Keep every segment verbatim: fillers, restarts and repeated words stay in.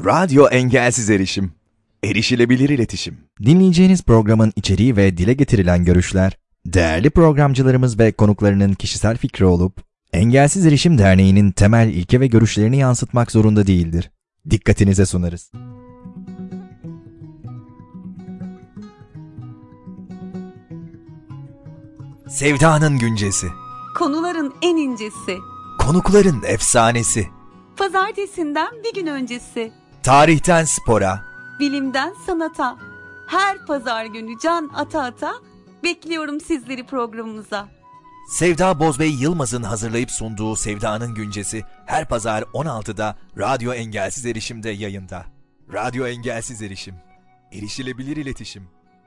Radyo Engelsiz Erişim. Erişilebilir iletişim. Dinleyeceğiniz programın içeriği ve dile getirilen görüşler, değerli programcılarımız ve konuklarının kişisel fikri olup, Engelsiz Erişim Derneği'nin temel ilke ve görüşlerini yansıtmak zorunda değildir. Dikkatinize sunarız. Sevdanın güncesi. Konuların en incesi. Konukların efsanesi. Pazartesinden bir gün öncesi. Tarihten spora. Bilimden sanata. Her pazar günü can ata ata bekliyorum sizleri programımıza. Sevda Bozbey Yılmaz'ın hazırlayıp sunduğu Sevdanın Güncesi her pazar on altıda Radyo Engelsiz Erişim'de yayında. Radyo Engelsiz Erişim. Erişilebilir iletişim.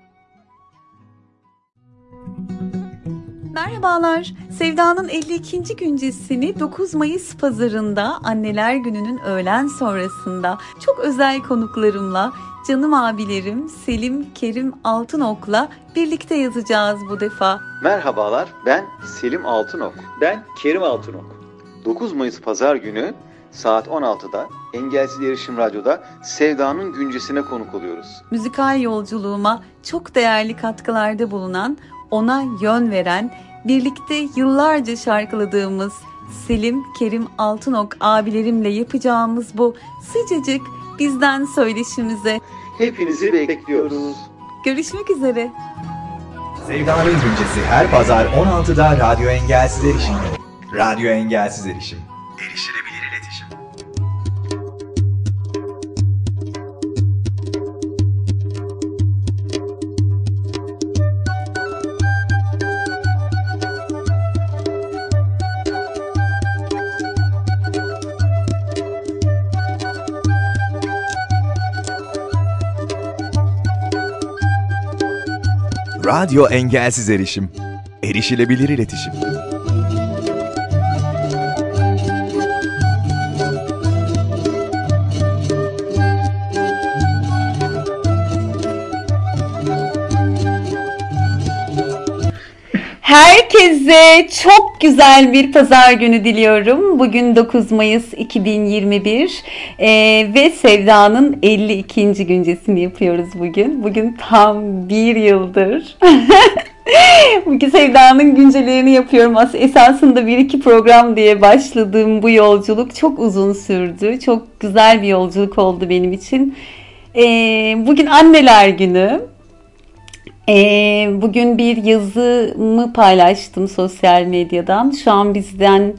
Merhabalar. Sevda'nın elli ikinci güncesini dokuz Mayıs pazarında Anneler Günü'nün öğlen sonrasında çok özel konuklarımla, canım abilerim Selim, Kerim Altınok'la birlikte yazacağız bu defa. Merhabalar, ben Selim Altınok. Ben Kerim Altınok. dokuz Mayıs Pazar günü saat on altıda Engelsiz Erişim Radyo'da Sevda'nın Güncesi'ne konuk oluyoruz. Müzikal yolculuğuma çok değerli katkılarda bulunan, ona yön veren, birlikte yıllarca şarkıladığımız Selim, Kerim Altınok abilerimle yapacağımız bu sıcacık bizden söyleşimize Hepinizi bekliyoruz. görüşmek üzere. Sevdanın Güncesi her pazar on altıda Radyo Engelsiz Erişim'de. Radyo Engelsiz Erişim. Erişilebilir iletişim. Radyo Engelsiz Erişim. Erişilebilir iletişim. Herkese çok güzel bir pazar günü diliyorum. Bugün dokuz Mayıs iki bin yirmi bir ee, ve Sevda'nın elli ikinci güncesini yapıyoruz bugün. Bugün tam bir yıldır. Bugün Sevda'nın güncelerini yapıyorum. Esasında bir iki program diye başladığım bu yolculuk çok uzun sürdü. Çok güzel bir yolculuk oldu benim için. Ee, bugün Anneler Günü. Ee, bugün bir yazımı paylaştım sosyal medyadan. Şu an bizden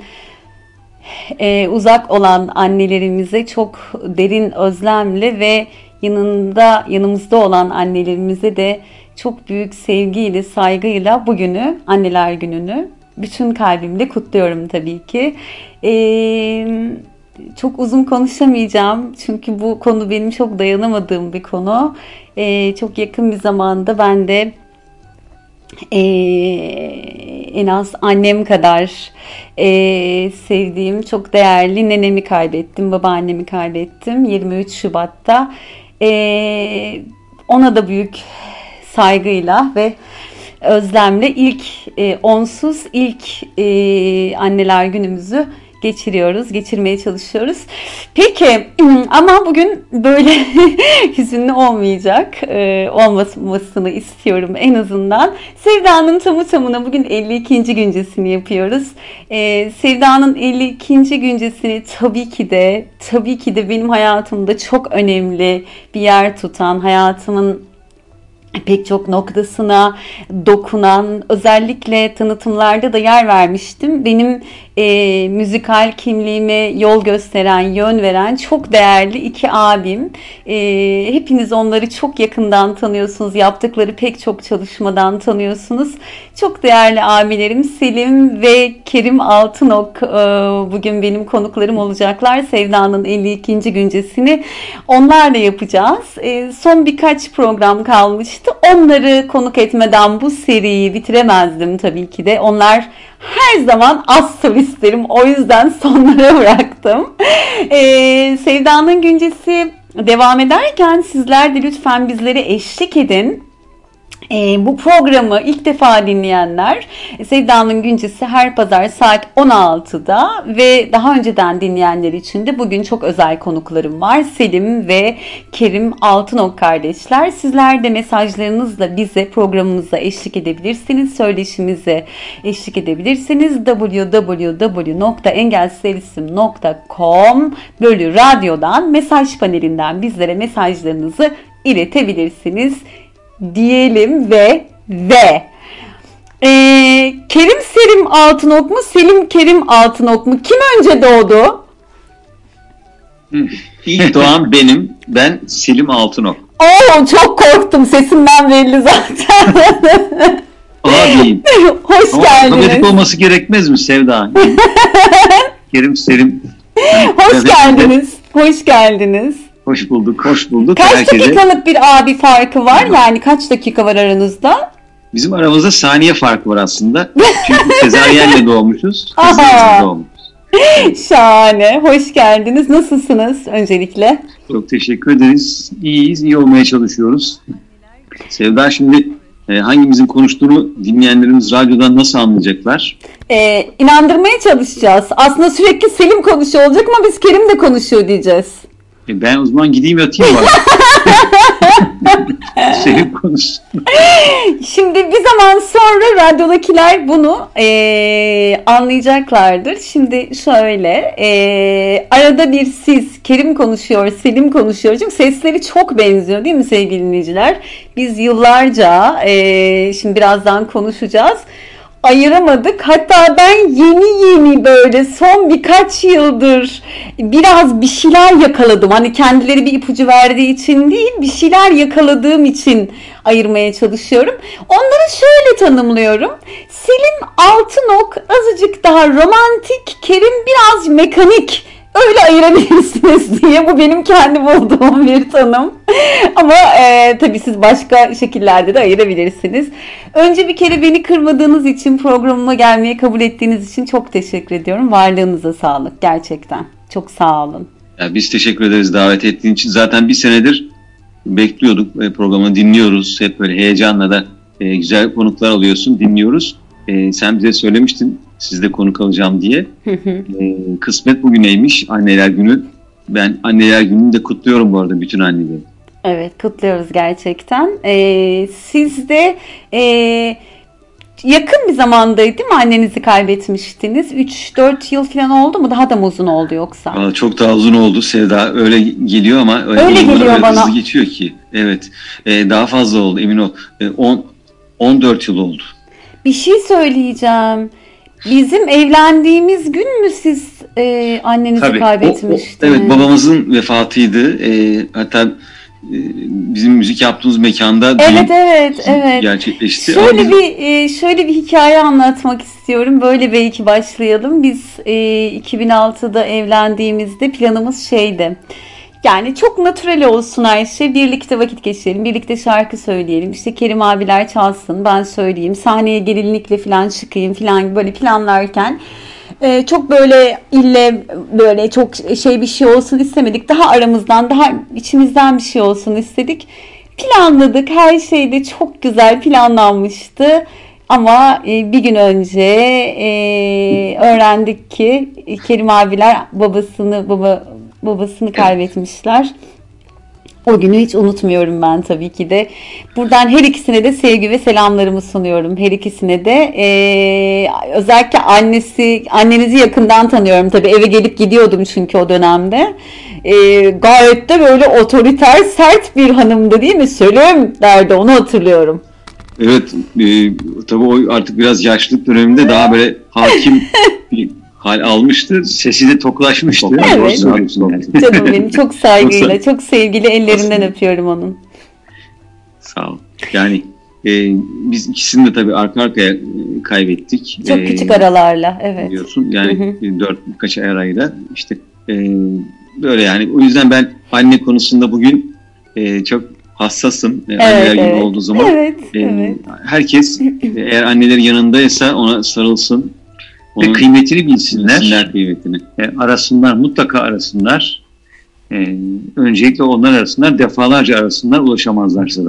e, uzak olan annelerimize çok derin özlemle ve yanında yanımızda olan annelerimize de çok büyük sevgiyle, saygıyla bugünü, Anneler Günü'nü bütün kalbimle kutluyorum tabii ki. Ee, çok uzun konuşamayacağım çünkü bu konu benim çok dayanamadığım bir konu. Ee, çok yakın bir zamanda ben de e, en az annem kadar e, sevdiğim çok değerli nenemi kaybettim, babaannemi kaybettim yirmi üç Şubat'ta. E, ona da büyük saygıyla ve özlemle ilk e, onsuz ilk e, Anneler Günümüzü geçiriyoruz, geçirmeye çalışıyoruz. Peki ama bugün böyle hüzünlü olmayacak, e, olmasını istiyorum en azından. Sevda'nın tamı tamına bugün elli ikinci güncesini yapıyoruz. E, Sevda'nın elli ikinci güncesini tabii ki de, tabii ki de benim hayatımda çok önemli bir yer tutan, hayatımın pek çok noktasına dokunan, özellikle tanıtımlarda da yer vermiştim. Benim e, müzikal kimliğime yol gösteren, yön veren çok değerli iki abim. E, hepiniz onları çok yakından tanıyorsunuz. Yaptıkları pek çok çalışmadan tanıyorsunuz. Çok değerli abilerim Selim ve Kerim Altınok e, bugün benim konuklarım olacaklar. Sevda'nın elli ikinci güncesini onlarla yapacağız. E, son birkaç program kalmıştı. Onları konuk etmeden bu seriyi bitiremezdim tabii ki de. Onlar her zaman az solistlerim. O yüzden sonlara bıraktım. Ee, Sevda'nın Güncesi devam ederken sizler de lütfen bizlere eşlik edin. E, bu programı ilk defa dinleyenler, Sevda'nın Güncesi her pazar saat on altıda ve daha önceden dinleyenler için de bugün çok özel konuklarım var. Selim ve Kerim Altınok kardeşler. Sizler de mesajlarınızla bize, programımıza eşlik edebilirsiniz. Söyleşimize eşlik edebilirsiniz. double-u double-u double-u nokta engelsizerişim nokta com bölü radyodan mesaj panelinden bizlere mesajlarınızı iletebilirsiniz diyelim ve ve ee, Kerim Selim Altınok mu, Selim Kerim Altınok mu? Kim önce doğdu? İlk doğan benim. Ben Selim Altınok. Oo, çok korktum. Sesimden belli zaten. Abiyim. Hoş Ama geldiniz. alfabetik olması gerekmez mi Sevda? Kerim Selim. Hoş geldiniz. Hoş geldiniz. Hoş bulduk, hoş bulduk. Kaç Herkese. dakikalık bir abi farkı var? Yani kaç dakika var aranızda? Bizim aramızda saniye farkı var aslında. Çünkü sezaryenle doğmuşuz. Aha. Sezaryenle doğmuşuz. Şahane. Hoş geldiniz. Nasılsınız öncelikle? Çok teşekkür ederiz. İyiyiz, iyi olmaya çalışıyoruz. Sevda, şimdi e, hangimizin konuştuğunu dinleyenlerimiz radyodan nasıl anlayacaklar? Ee, inandırmaya çalışacağız. Aslında sürekli Selim konuşuyor olacak ama biz Kerim de konuşuyor diyeceğiz. E, ben o zaman gideyim yatayım bari. Selim konuşsun. Şimdi bir zaman sonra radyodakiler bunu e, anlayacaklardır. Şimdi şöyle e, arada bir siz Kerim konuşuyor, Selim konuşuyor. Çünkü sesleri çok benziyor değil mi sevgili dinleyiciler? Biz yıllarca e, şimdi birazdan konuşacağız. Ayıramadık. Hatta ben yeni yeni böyle son birkaç yıldır biraz bir şeyler yakaladım. Hani kendileri bir ipucu verdiği için değil, bir şeyler yakaladığım için ayırmaya çalışıyorum. Onları şöyle tanımlıyorum. Selim Altınok azıcık daha romantik, Kerim biraz mekanik. Öyle ayırabilirsiniz diye. Bu benim kendi bulduğum bir tanım. Ama e, tabii siz başka şekillerde de ayırabilirsiniz. Önce bir kere beni kırmadığınız için, programıma gelmeyi kabul ettiğiniz için çok teşekkür ediyorum. Varlığınıza sağlık gerçekten. Çok sağ olun. Ya biz teşekkür ederiz davet ettiğin için. Zaten bir senedir bekliyorduk. E, programı dinliyoruz. Hep böyle heyecanla da e, güzel konuklar alıyorsun, dinliyoruz. E, sen bize söylemiştin sizde konuk alacağım diye. e, kısmet bugüneymiş, Anneler Günü. Ben Anneler Günü'nü de kutluyorum bu arada bütün anneleri. Evet, kutluyoruz gerçekten. Ee, siz de e, yakın bir zamandaydı değil mi annenizi kaybetmiştiniz? üç dört yıl falan oldu mu? Daha da mı uzun oldu yoksa? Aa, çok daha uzun oldu Sevda. Öyle geliyor ama öyle, öyle geliyor öyle bana. hızlı geçiyor ki. Evet. E, daha fazla oldu emin ol. E, on, on dört yıl oldu. Bir şey söyleyeceğim. Bizim evlendiğimiz gün mü siz e, annenizi Tabii, kaybetmiştiniz? O, o, evet, babamızın vefatıydı. E, hatta e, bizim müzik yaptığımız mekanda Evet evet evet. gerçekleşti. Şöyle Ama bir e, şöyle bir hikaye anlatmak istiyorum. Böyle belki başlayalım. Biz e, iki bin altıda evlendiğimizde planımız şeydi. Yani çok natürel olsun her şey. Birlikte vakit geçirelim. Birlikte şarkı söyleyelim. İşte Kerim abiler çalsın. Ben söyleyeyim. Sahneye gelinlikle falan çıkayım falan böyle planlarken e, çok böyle ille böyle çok şey bir şey olsun istemedik. Daha aramızdan, daha içimizden bir şey olsun istedik. Planladık. Her şey de çok güzel planlanmıştı. Ama e, bir gün önce e, öğrendik ki Kerim abiler babasını baba babasını kaybetmişler. O günü hiç unutmuyorum ben tabii ki de. Buradan her ikisine de sevgi ve selamlarımı sunuyorum. Her ikisine de ee, özellikle annesi, annenizi yakından tanıyorum tabii. Eve gelip gidiyordum çünkü o dönemde. E, gayet de böyle otoriter, sert bir hanımdı değil mi? Selim derdi, onu hatırlıyorum. evet, e, tabii o artık biraz yaşlılık döneminde daha böyle hakim bir hal almıştı. Sesi de toklaşmıştı. Evet. Canım benim, çok saygıyla, Yoksa- çok sevgili ellerinden Aslında- öpüyorum onun. Sağ ol. Yani e, biz ikisini de tabii arka arkaya e, kaybettik. Çok E, küçük aralarla, evet. Biliyorsun yani Hı e, dört birkaç ay arayla işte e, böyle yani o yüzden ben anne konusunda bugün e, çok hassasım. E, anneler günü evet. olduğu zaman. Evet, E, evet. Herkes e, eğer annelerin yanındaysa ona sarılsın. Onun kıymetini bilsinler. bilsinler kıymetini. E, arasınlar, mutlaka arasınlar. E, öncelikle onlar arasınlar, defalarca arasınlar, ulaşamazlarsa da.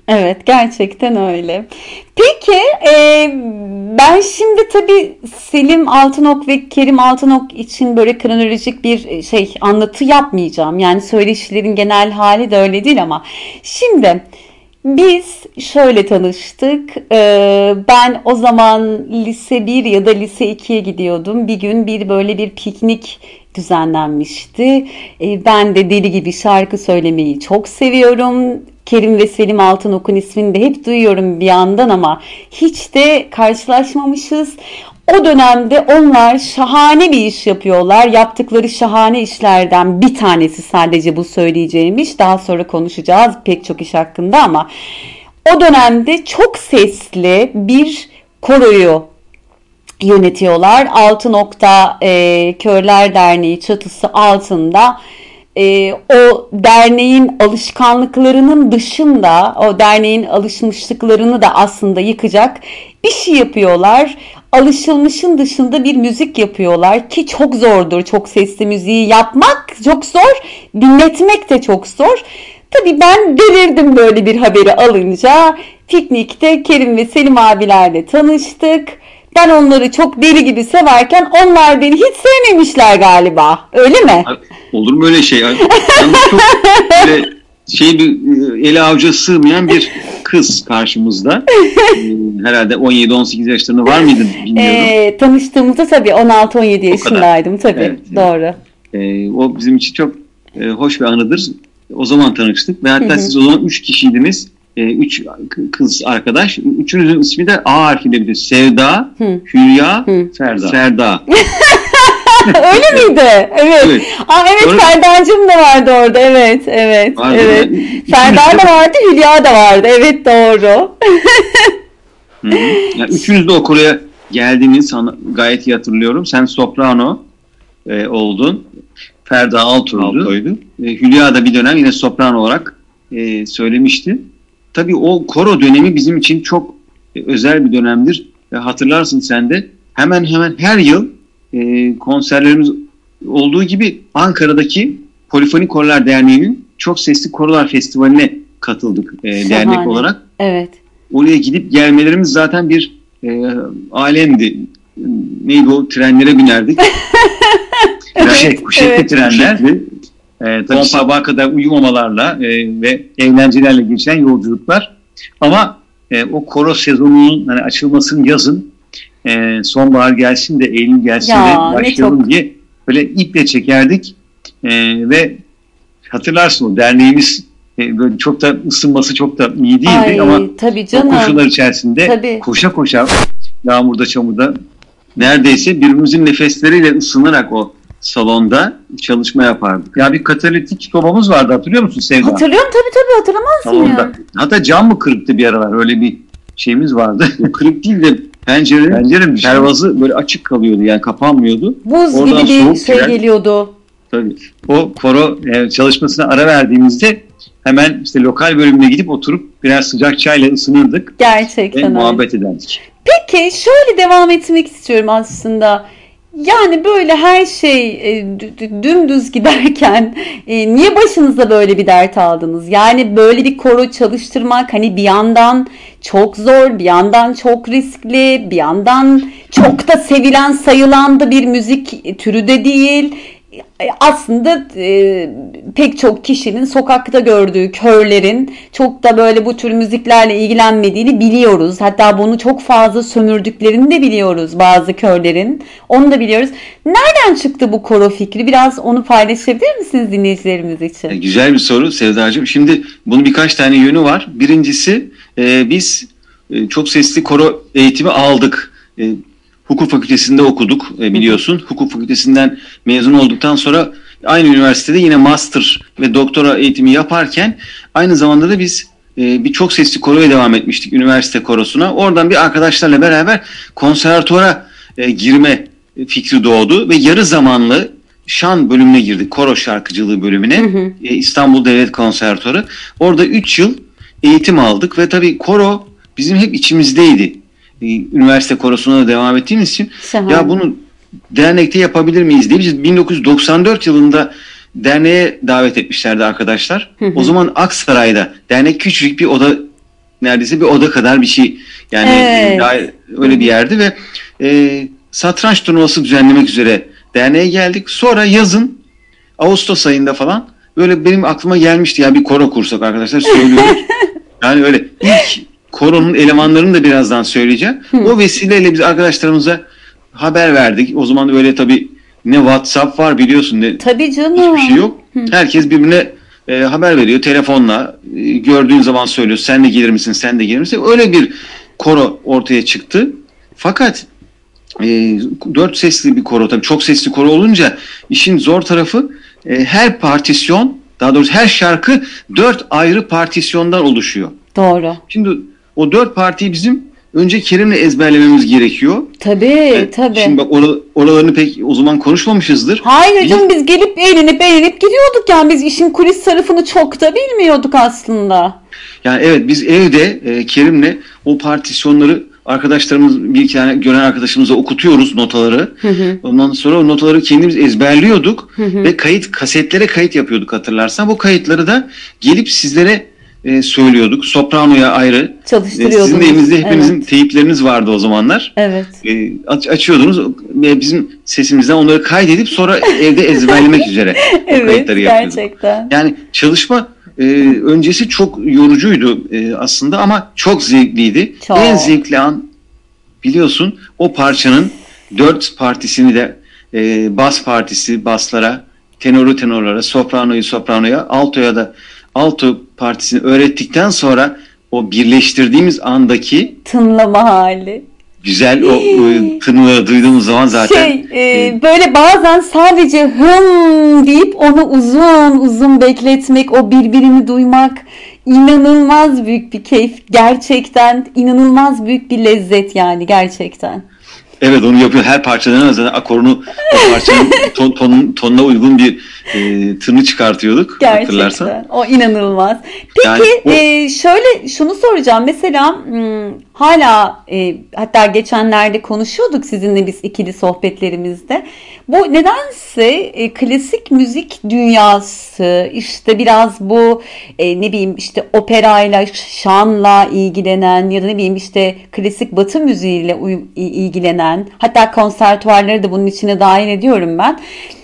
Evet, gerçekten öyle. Peki, e, ben şimdi tabii Selim Altınok ve Kerim Altınok için böyle kronolojik bir şey anlatı yapmayacağım. Yani söyleşilerin genel hali de öyle değil ama şimdi biz şöyle tanıştık. Ee, ben o zaman lise bir ya da lise ikiye gidiyordum. Bir gün bir böyle bir piknik düzenlenmişti. Ee, ben de deli gibi şarkı söylemeyi çok seviyorum. Kerim ve Selim Altınok'un ismini de hep duyuyorum bir yandan ama hiç de karşılaşmamışız. O dönemde onlar şahane bir iş yapıyorlar. Yaptıkları şahane işlerden bir tanesi sadece bu söyleyeceğim iş. Daha sonra konuşacağız pek çok iş hakkında ama o dönemde çok sesli bir koroyu yönetiyorlar. Altınok'ta e, Körler Derneği çatısı altında. E, o derneğin alışkanlıklarının dışında, o derneğin alışmışlıklarını da aslında yıkacak bir şey yapıyorlar. Alışılmışın dışında bir müzik yapıyorlar ki çok zordur. Çok sesli müziği yapmak çok zor, dinletmek de çok zor. Tabii ben delirdim böyle bir haberi alınca. Piknikte Kerim ve Selim abilerle tanıştık. Ben onları çok deli gibi severken onlar beni hiç sevmemişler galiba. Öyle mi? Olur mu öyle şey? Yani çok böyle şey bir ele avuca sığmayan bir kız karşımızda. Herhalde on yedi on sekiz yaşlarında var mıydın bilmiyorum. E, tanıştığımızda tabii on altı on yedi yaşındaydım tabii. Evet, doğru. E, o bizim için çok e, hoş bir anıdır. O zaman tanıştık ve hatta hı hı. siz o zaman üç kişiydiniz. E, üç kız arkadaş. Üçünüzün ismi de A harfiyle bitiyor. Sevda, hı. Hülya, hı. Ferda. Ferda. Öyle miydi? Evet. Evet. Aa, evet Doğru. Ferda'cığım da vardı orada. Evet, evet, vardı evet. Ferda da vardı, Hülya da vardı. Evet, doğru. Yani üçünüz de o koroya geldiğiniz gayet iyi hatırlıyorum. Sen soprano e, oldun. Ferda altoydu. E, Hülya da bir dönem yine soprano olarak e, söylemişti. Tabii o koro dönemi bizim için çok e, özel bir dönemdir. E, hatırlarsın sen de hemen hemen her yıl e, konserlerimiz olduğu gibi Ankara'daki Polifonik Korolar Derneği'nin Çok Sesli Korolar Festivali'ne katıldık e, dernek olarak. Evet. Oraya gidip gelmelerimiz zaten bir e, alemdi. Neydi o? Trenlere binerdik. Evet, Kuşet, kuşetli evet. trenler. E, tabii sabaha kadar uyumamalarla e, ve eğlencelerle geçen yolculuklar. Ama e, o koro sezonunun hani açılmasının yazın e, sonbahar gelsin de Eylül gelsin ya, de başlayalım çok... diye böyle iple çekerdik. E, ve hatırlarsın o derneğimiz e, böyle çok da ısınması çok da iyi değildi. Ay, ama tabii canım. o koşullar içerisinde tabii. koşa koşa yağmurda çamurda neredeyse birbirimizin nefesleriyle ısınarak o salonda çalışma yapardık. Ya bir katalitik sobamız vardı, hatırlıyor musun Sevda? Hatırlıyorum tabii tabii, hatırlamaz salonda. Mı ya? Hatta cam mı kırıktı bir aralar, öyle bir şeyimiz vardı. Kırık değil de pencere, pencere pervazı böyle açık kalıyordu, yani kapanmıyordu. Buz Oradan gibi bir şey giren, geliyordu. Tabii. O koro e, çalışmasına ara verdiğimizde hemen işte lokal bölümüne gidip oturup birer sıcak çayla ısınırdık. Gerçekten ve öyle. muhabbet ederdik. Peki şöyle devam etmek istiyorum aslında. Yani böyle her şey e, dümdüz giderken e, niye başınıza böyle bir dert aldınız? Yani böyle bir koro çalıştırmak hani bir yandan çok zor, bir yandan çok riskli, bir yandan çok da sevilen sayılan da bir müzik türü de değil. Aslında e, pek çok kişinin sokakta gördüğü körlerin çok da böyle bu tür müziklerle ilgilenmediğini biliyoruz. Hatta bunu çok fazla sömürdüklerini de biliyoruz bazı körlerin. Onu da biliyoruz. Nereden çıktı bu koro fikri? Biraz onu paylaşabilir misiniz dinleyicilerimiz için? E, güzel bir soru Sevdacığım. Şimdi bunun birkaç tane yönü var. Birincisi e, biz e, çok sesli koro eğitimi aldık. E, Hukuk fakültesinde okuduk biliyorsun. Hı hı. Hukuk fakültesinden mezun olduktan sonra aynı üniversitede yine master ve doktora eğitimi yaparken aynı zamanda da biz e, bir çok sesli koroya devam etmiştik, üniversite korosuna. Oradan bir arkadaşlarla beraber konservatuvara e, girme fikri doğdu ve yarı zamanlı şan bölümüne girdik. Koro şarkıcılığı bölümüne. Hı hı. E, İstanbul Devlet Konservatuarı. Orada üç yıl eğitim aldık ve tabii koro bizim hep içimizdeydi. Üniversite korosuna da devam ettiğimiz için Şahane. Ya bunu dernekte yapabilir miyiz diye biz bin dokuz yüz doksan dört yılında derneğe davet etmişlerdi arkadaşlar. Hı hı. O zaman Aksaray'da dernek küçücük bir oda neredeyse bir oda kadar bir şey. Yani Evet. daha öyle bir yerdi ve e, satranç turnuvası düzenlemek üzere derneğe geldik. Sonra yazın Ağustos ayında falan böyle benim aklıma gelmişti ya bir koro kursak arkadaşlar söylüyoruz. Yani öyle ilk koronun elemanlarını da birazdan söyleyeceğim. O vesileyle biz arkadaşlarımıza haber verdik. O zaman öyle tabii ne WhatsApp var biliyorsun ne Tabii canım. hiçbir şey yok. Herkes birbirine e, haber veriyor telefonla. E, gördüğün zaman söylüyor. Sen de gelir misin? Sen de gelir misin? Öyle bir koro ortaya çıktı. Fakat e, dört sesli bir koro tabii çok sesli koro olunca işin zor tarafı e, her partisyon daha doğrusu her şarkı dört ayrı partisyondan oluşuyor. Doğru. Şimdi o dört partiyi bizim önce Kerim'le ezberlememiz gerekiyor. Tabii E, tabii. Şimdi bak or- oralarını pek o zaman konuşmamışızdır. Hayır Biz- canım biz gelip eğlenip eğlenip gidiyorduk yani biz işin kulis tarafını çok da bilmiyorduk aslında. Yani evet biz evde e, Kerim'le o partisyonları arkadaşlarımız bir iki tane gören arkadaşımıza okutuyoruz notaları. Ondan sonra o notaları kendimiz ezberliyorduk ve kayıt kasetlere kayıt yapıyorduk hatırlarsan. Bu kayıtları da gelip sizlere e, söylüyorduk. Sopranoya ayrı. E, Çalıştırıyordunuz. sizin de evinizde hepinizin Evet. teypleriniz vardı o zamanlar. Evet. E, aç, açıyordunuz ve bizim sesimizden onları kaydedip sonra evde ezberlemek üzere o Evet kayıtları yapıyorduk. gerçekten. Yani çalışma e, öncesi çok yorucuydu e, aslında ama çok zevkliydi. Çok. En zevkli an biliyorsun o parçanın dört partisini de e, bas partisi baslara, tenoru tenorlara, sopranoyu sopranoya, altoya da alto partisini öğrettikten sonra o birleştirdiğimiz andaki Tınlama hali. güzel o e, tınıları duyduğumuz zaman zaten Şey e, e, böyle bazen sadece hım deyip onu uzun uzun bekletmek, o birbirini duymak inanılmaz büyük bir keyif. Gerçekten inanılmaz büyük bir lezzet yani gerçekten. evet onu yapıyor. Her parçadan zaten akorunu o parçanın ton, ton, tonuna uygun bir e, tını çıkartıyorduk hatırlarsan. Gerçekten. O inanılmaz. Peki Yani o- e, şöyle şunu soracağım. Mesela hmm, hala e, hatta geçenlerde konuşuyorduk sizinle biz ikili sohbetlerimizde. Bu nedense e, klasik müzik dünyası işte biraz bu e, ne bileyim işte operayla, şanla ilgilenen ya da ne bileyim işte klasik batı müziğiyle uy- ilgilenen hatta konservatuvarları da bunun içine dahil ediyorum ben.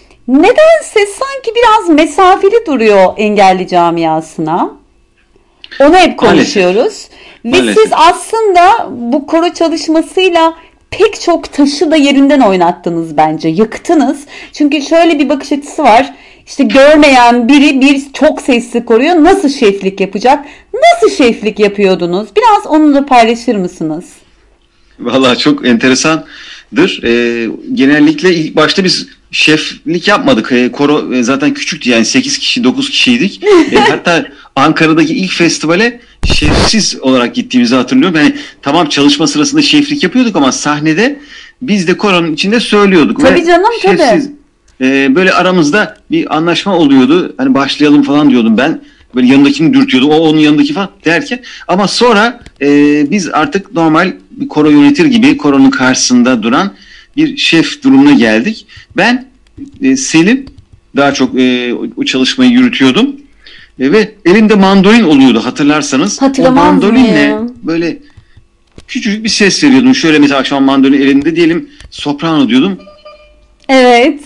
Nedense sanki biraz mesafeli duruyor engelli camiasına. Onu hep konuşuyoruz. Ve Maalesef. siz aslında bu koro çalışmasıyla pek çok taşı da yerinden oynattınız bence. Yıktınız. Çünkü şöyle bir bakış açısı var. İşte görmeyen biri bir çok sesli koroya nasıl şeflik yapacak? Nasıl şeflik yapıyordunuz? Biraz onu da paylaşır mısınız? Vallahi çok enteresandır. Ee, genellikle ilk başta biz şeflik yapmadık. Ee, koro e, zaten küçüktü yani sekiz kişi dokuz kişiydik. Ee, hatta Ankara'daki ilk festivale şefsiz olarak gittiğimizi hatırlıyorum. Yani tamam çalışma sırasında şeflik yapıyorduk ama sahnede biz de koronun içinde söylüyorduk. Tabii Ve canım, tabii. şefsiz, e, böyle aramızda bir anlaşma oluyordu. Hani başlayalım falan diyordum ben. Böyle yanındakini dürtüyordu. O onun yanındaki falan derken. Ama sonra e, biz artık normal bir koro yönetir gibi koronun karşısında duran bir şef durumuna geldik. Ben e, Selim daha çok e, o çalışmayı yürütüyordum. E, ve elimde mandolin oluyordu hatırlarsanız. Hatırlamaz o mandolinle mıyım? böyle küçücük bir ses veriyordum. Şöyle mesela akşam mandolin elimde diyelim soprano diyordum. Evet.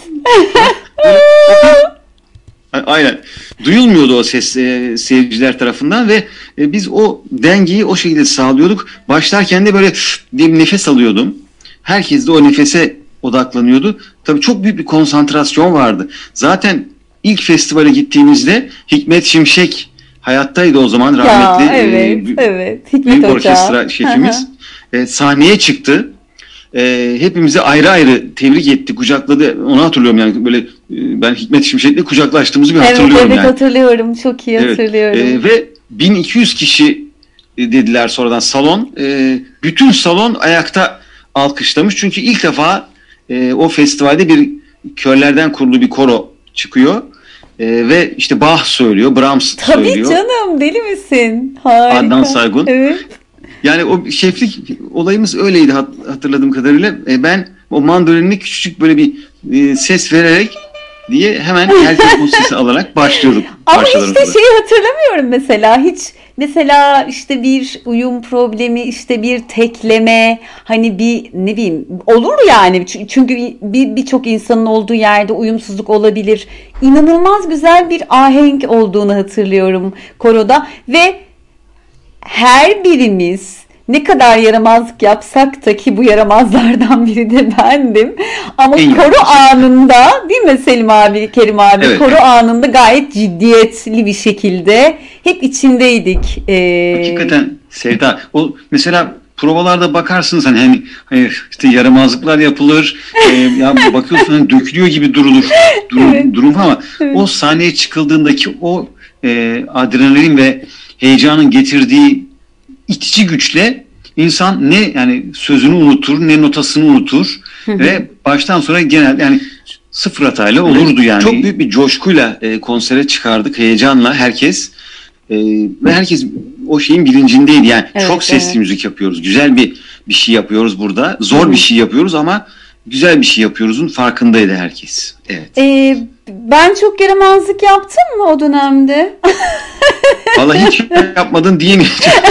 Aynen. Duyulmuyordu o ses e, seyirciler tarafından ve e, biz o dengeyi o şekilde sağlıyorduk. Başlarken de böyle diye bir nefes alıyordum. Herkes de o nefese odaklanıyordu. Tabii çok büyük bir konsantrasyon vardı. Zaten ilk festivale gittiğimizde Hikmet Şimşek hayattaydı o zaman rahmetli. Ya, evet, e, evet. Hikmet büyük Hoca. orkestra şefimiz. e, sahneye çıktı. E, hepimizi ayrı ayrı tebrik etti, kucakladı. Onu hatırlıyorum yani böyle e, ben Hikmet Şimşek'le kucaklaştığımızı bir Evet, hatırlıyorum evet yani. hatırlıyorum. Çok iyi Evet. hatırlıyorum. E, ve bin iki yüz kişi e, dediler sonradan salon. E, bütün salon ayakta alkışlamış. Çünkü ilk defa e, o festivalde bir körlerden kurulu bir koro çıkıyor. E, ve işte Bach söylüyor, Brahms Tabii söylüyor. canım, deli misin? Harika. Adnan Saygun. Evet. Yani o şeflik olayımız öyleydi hat- hatırladığım kadarıyla. E, ben o mandolinle küçücük böyle bir e, ses vererek diye hemen herkes o sesi alarak başlıyorduk. Ama hiç de şeyi hatırlamıyorum mesela. Hiç mesela işte bir uyum problemi, işte bir tekleme, hani bir ne bileyim olur yani. Çünkü bir birçok insanın olduğu yerde uyumsuzluk olabilir. İnanılmaz güzel bir ahenk olduğunu hatırlıyorum koroda ve her birimiz ne kadar yaramazlık yapsak da, ki bu yaramazlardan biri de bendim. Ama en koro anında, değil mi Selim abi, Kerim abi? Evet. Koro anında gayet ciddiyetli bir şekilde hep içindeydik. Ee... Hakikaten Sevda. O mesela provalarda bakarsınız hani, hani, hani işte yaramazlıklar yapılır. e, ya bakıyorsun hani dökülüyor gibi durulur. Durum, evet. durum ama evet. O sahneye çıkıldığındaki o e, adrenalin ve heyecanın getirdiği itici güçle insan ne yani sözünü unutur, ne notasını unutur ve baştan sonra genel yani sıfır hatayla olurdu yani. Çok büyük bir coşkuyla e, konsere çıkardık, heyecanla herkes e, ve herkes o şeyin bilincindeydi yani. Evet, çok sesli evet. müzik yapıyoruz, güzel bir bir şey yapıyoruz burada, zor Hı-hı. bir şey yapıyoruz ama güzel bir şey yapıyoruzun farkındaydı herkes. Evet. Ee, ben çok yaramazlık yaptım mı o dönemde? Vallahi hiç yapmadın diyemeyeceğim.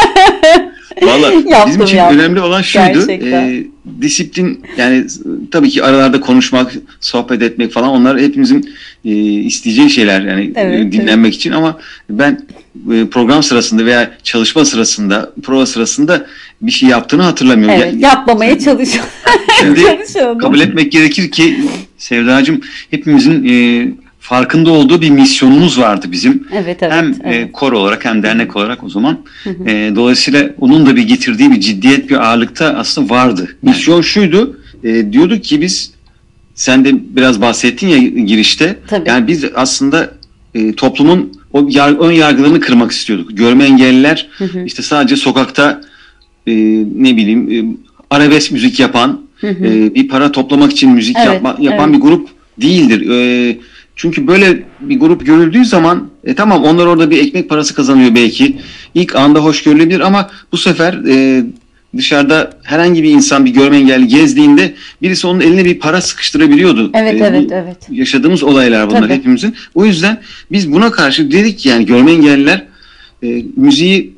Vallahi bizim için yaptım. Önemli olan şuydu. E, disiplin yani tabii ki aralarda konuşmak, sohbet etmek falan onlar hepimizin e, isteyeceği şeyler yani evet, e, dinlenmek evet. için ama ben e, program sırasında veya çalışma sırasında, prova sırasında bir şey yaptığını hatırlamıyorum. Evet, ya, yapmamaya çalışıyorum. Şimdi kabul etmek gerekir ki Sevdacığım hepimizin e, farkında olduğu bir misyonumuz vardı bizim. Evet, evet, hem evet. E, koro olarak hem dernek olarak o zaman. Hı hı. E, dolayısıyla onun da bir getirdiği bir ciddiyet, bir ağırlıkta aslında vardı. Misyon şuydu, e, diyorduk ki biz, sen de biraz bahsettin ya girişte. Tabii. Yani biz aslında e, toplumun o yar, ön yargılarını kırmak istiyorduk. Görme engelliler hı hı. işte sadece sokakta e, ne bileyim e, arabesk müzik yapan, hı hı. E, bir para toplamak için müzik evet, yapma, yapan evet. bir grup değildir. E, Çünkü böyle bir grup görüldüğü zaman e, tamam onlar orada bir ekmek parası kazanıyor belki. İlk anda hoş görülebilir ama bu sefer e, dışarıda herhangi bir insan bir görme engelli gezdiğinde birisi onun eline bir para sıkıştırabiliyordu. Evet, e, evet, evet. Yaşadığımız olaylar bunlar Tabii. hepimizin. O yüzden biz buna karşı dedik ki yani görme engelliler e, müziği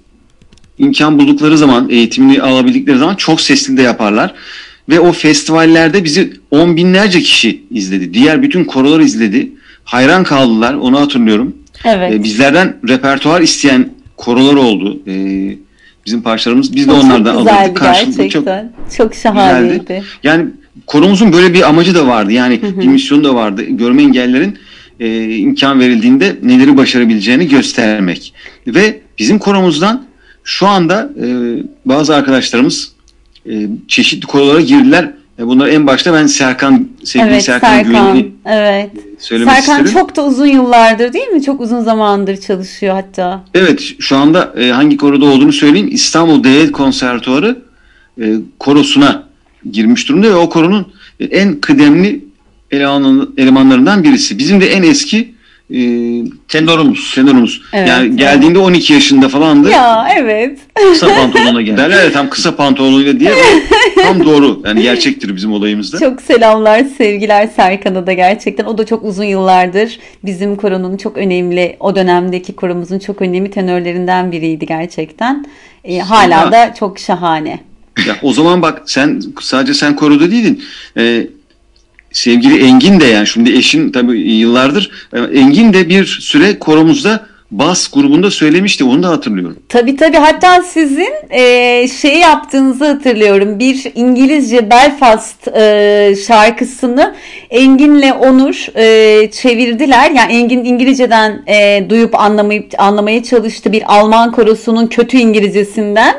imkan buldukları zaman, eğitimini alabildikleri zaman çok sesli de yaparlar. Ve o festivallerde bizi on binlerce kişi izledi. Diğer bütün korolar izledi. Hayran kaldılar, onu hatırlıyorum. Evet. Ee, bizlerden repertuar isteyen korolar oldu. Ee, bizim parçalarımız, biz de o onlardan alırdık. Karşılıklı çok, çok şahaneydi. Güzeldi. Yani koromuzun böyle bir amacı da vardı. Yani hı hı. bir misyonu da vardı. Görme engellilerin e, imkan verildiğinde neleri başarabileceğini göstermek. Ve bizim koromuzdan şu anda e, bazı arkadaşlarımız e, çeşitli korolara girdiler. Bunlar en başta ben Serkan, sevgili evet, Serkan, Serkan Güven'i evet. söylemek Serkan isterim. çok da uzun yıllardır değil mi? Çok uzun zamandır çalışıyor hatta. Evet, şu anda e, hangi koroda olduğunu söyleyeyim. İstanbul Devlet Konservatuarı e, korosuna girmiş durumda ve o koronun e, en kıdemli eleman, elemanlarından birisi. Bizim de en eski e, tenorumuz. tenorumuz. Evet, yani geldiğinde evet. on iki yaşında falandı. Ya evet. Kısa pantolona geldi. Derler ya tam kısa pantolonuyla diye. Tam doğru. Yani gerçektir bizim olayımızda. Çok selamlar, sevgiler Serkan'a da gerçekten. O da çok uzun yıllardır bizim koronun çok önemli, o dönemdeki koromuzun çok önemli tenörlerinden biriydi gerçekten. E, hala ya, da çok şahane. Ya o zaman bak sen sadece sen koroda değildin. Ee, sevgili Engin de yani şimdi eşin tabii yıllardır. Engin de bir süre koromuzda bas grubunda söylemişti. Onu da hatırlıyorum. Tabii tabii. Hatta sizin e, şey yaptığınızı hatırlıyorum. Bir İngilizce Belfast e, şarkısını Engin'le Onur e, çevirdiler. Yani Engin İngilizceden e, duyup anlamayıp anlamaya çalıştı. Bir Alman korosunun kötü İngilizcesinden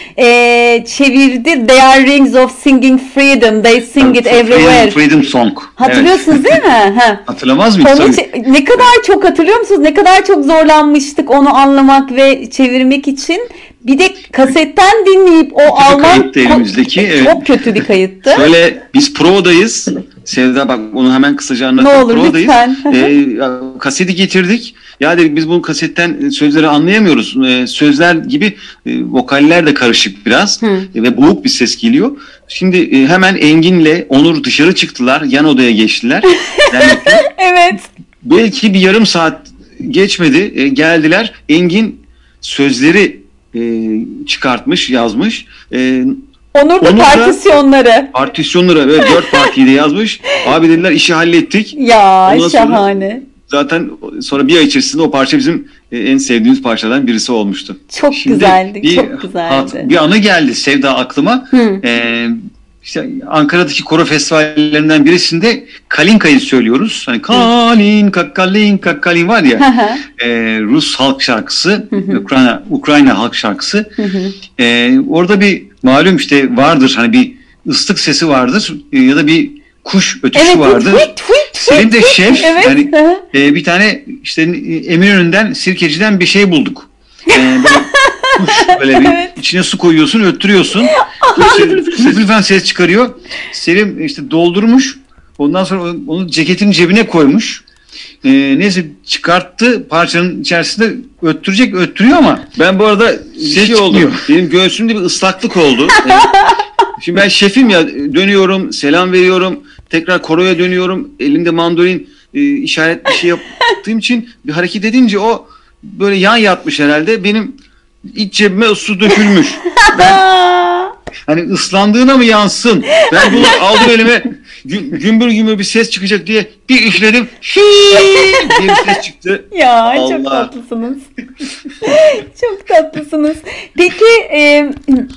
e, çevirdi. They are rings of singing freedom. They sing it everywhere. Freedom song. Hatırlıyorsunuz evet. değil mi? Ha. Hatırlamaz mıyız? Tabii. Ne kadar çok hatırlıyor musunuz? Ne kadar çok zorlanmıştık onu anlamak ve çevirmek için. Bir de kasetten dinleyip o kötü Alman kayıttı elimizdeki. Çok evet. kötü bir kayıttı. Şöyle biz provadayız. Sevda bak onu hemen kısaca Ne anlatalım. olur Provadayız. lütfen. E, ya, kaseti getirdik. Ya dedik biz bu kasetten sözleri anlayamıyoruz. E, sözler gibi e, vokaller de karışık biraz. Hı. E, ve boğuk bir ses geliyor. Şimdi e, hemen Engin'le Onur dışarı çıktılar. Yan odaya geçtiler. Yani, Evet. belki bir yarım saat geçmedi. E, geldiler. Engin sözleri e, çıkartmış, yazmış. E, Onur da Onur da- partisyonları. partisyonları ve dört partiyi de yazmış. Abi dediler işi hallettik. Ya Ondan sonra- şahane. Zaten sonra bir ay içerisinde o parça bizim e, en sevdiğimiz parçalardan birisi olmuştu. Çok Şimdi güzeldi. bir, Çok güzeldi. hat- bir anı geldi Sevda aklıma. Hı. Ee, işte Ankara'daki koro festivallerinden birisinde Kalinka'yı söylüyoruz. Hani Kalinka, Kalinka, Kalin var ya. Hı hı. e, Rus halk şarkısı, Hı hı. Ukrayna Ukrayna halk şarkısı. Hı hı. E, orada bir malum işte vardır hani bir ıslık sesi vardır e, ya da bir kuş ötüşü Evet. vardır. Fıt, fıt, fıt, Senin de fıt. şef Evet. hani Hı hı. e, bir tane işte Eminönü'nden Sirkeci'den bir şey bulduk. E, böyle kuş böyle bir Evet. içine su koyuyorsun, öttürüyorsun. Fülfül falan ses çıkarıyor. Selim işte doldurmuş. Ondan sonra onu- onu ceketin cebine koymuş. E, neyse çıkarttı parçanın içerisinde öttürecek öttürüyor ama ben bu arada ses şey oldu. çıkmıyor. Benim göğsümde bir ıslaklık oldu. E, şimdi ben şefim ya dönüyorum, selam veriyorum. Tekrar koroya dönüyorum. Elimde mandolin e, işaret bir şey yaptığım için bir hareket edince o böyle yan yatmış herhalde. Benim iç cebime su dökülmüş. Ben Aa, hani ıslandığına mı yansın? Ben bunu aldım elime gü- gümbür gümbür bir ses çıkacak diye bir işledim. Şiii diye bir ses çıktı. ya çok Allah. tatlısınız. Çok tatlısınız. Peki e,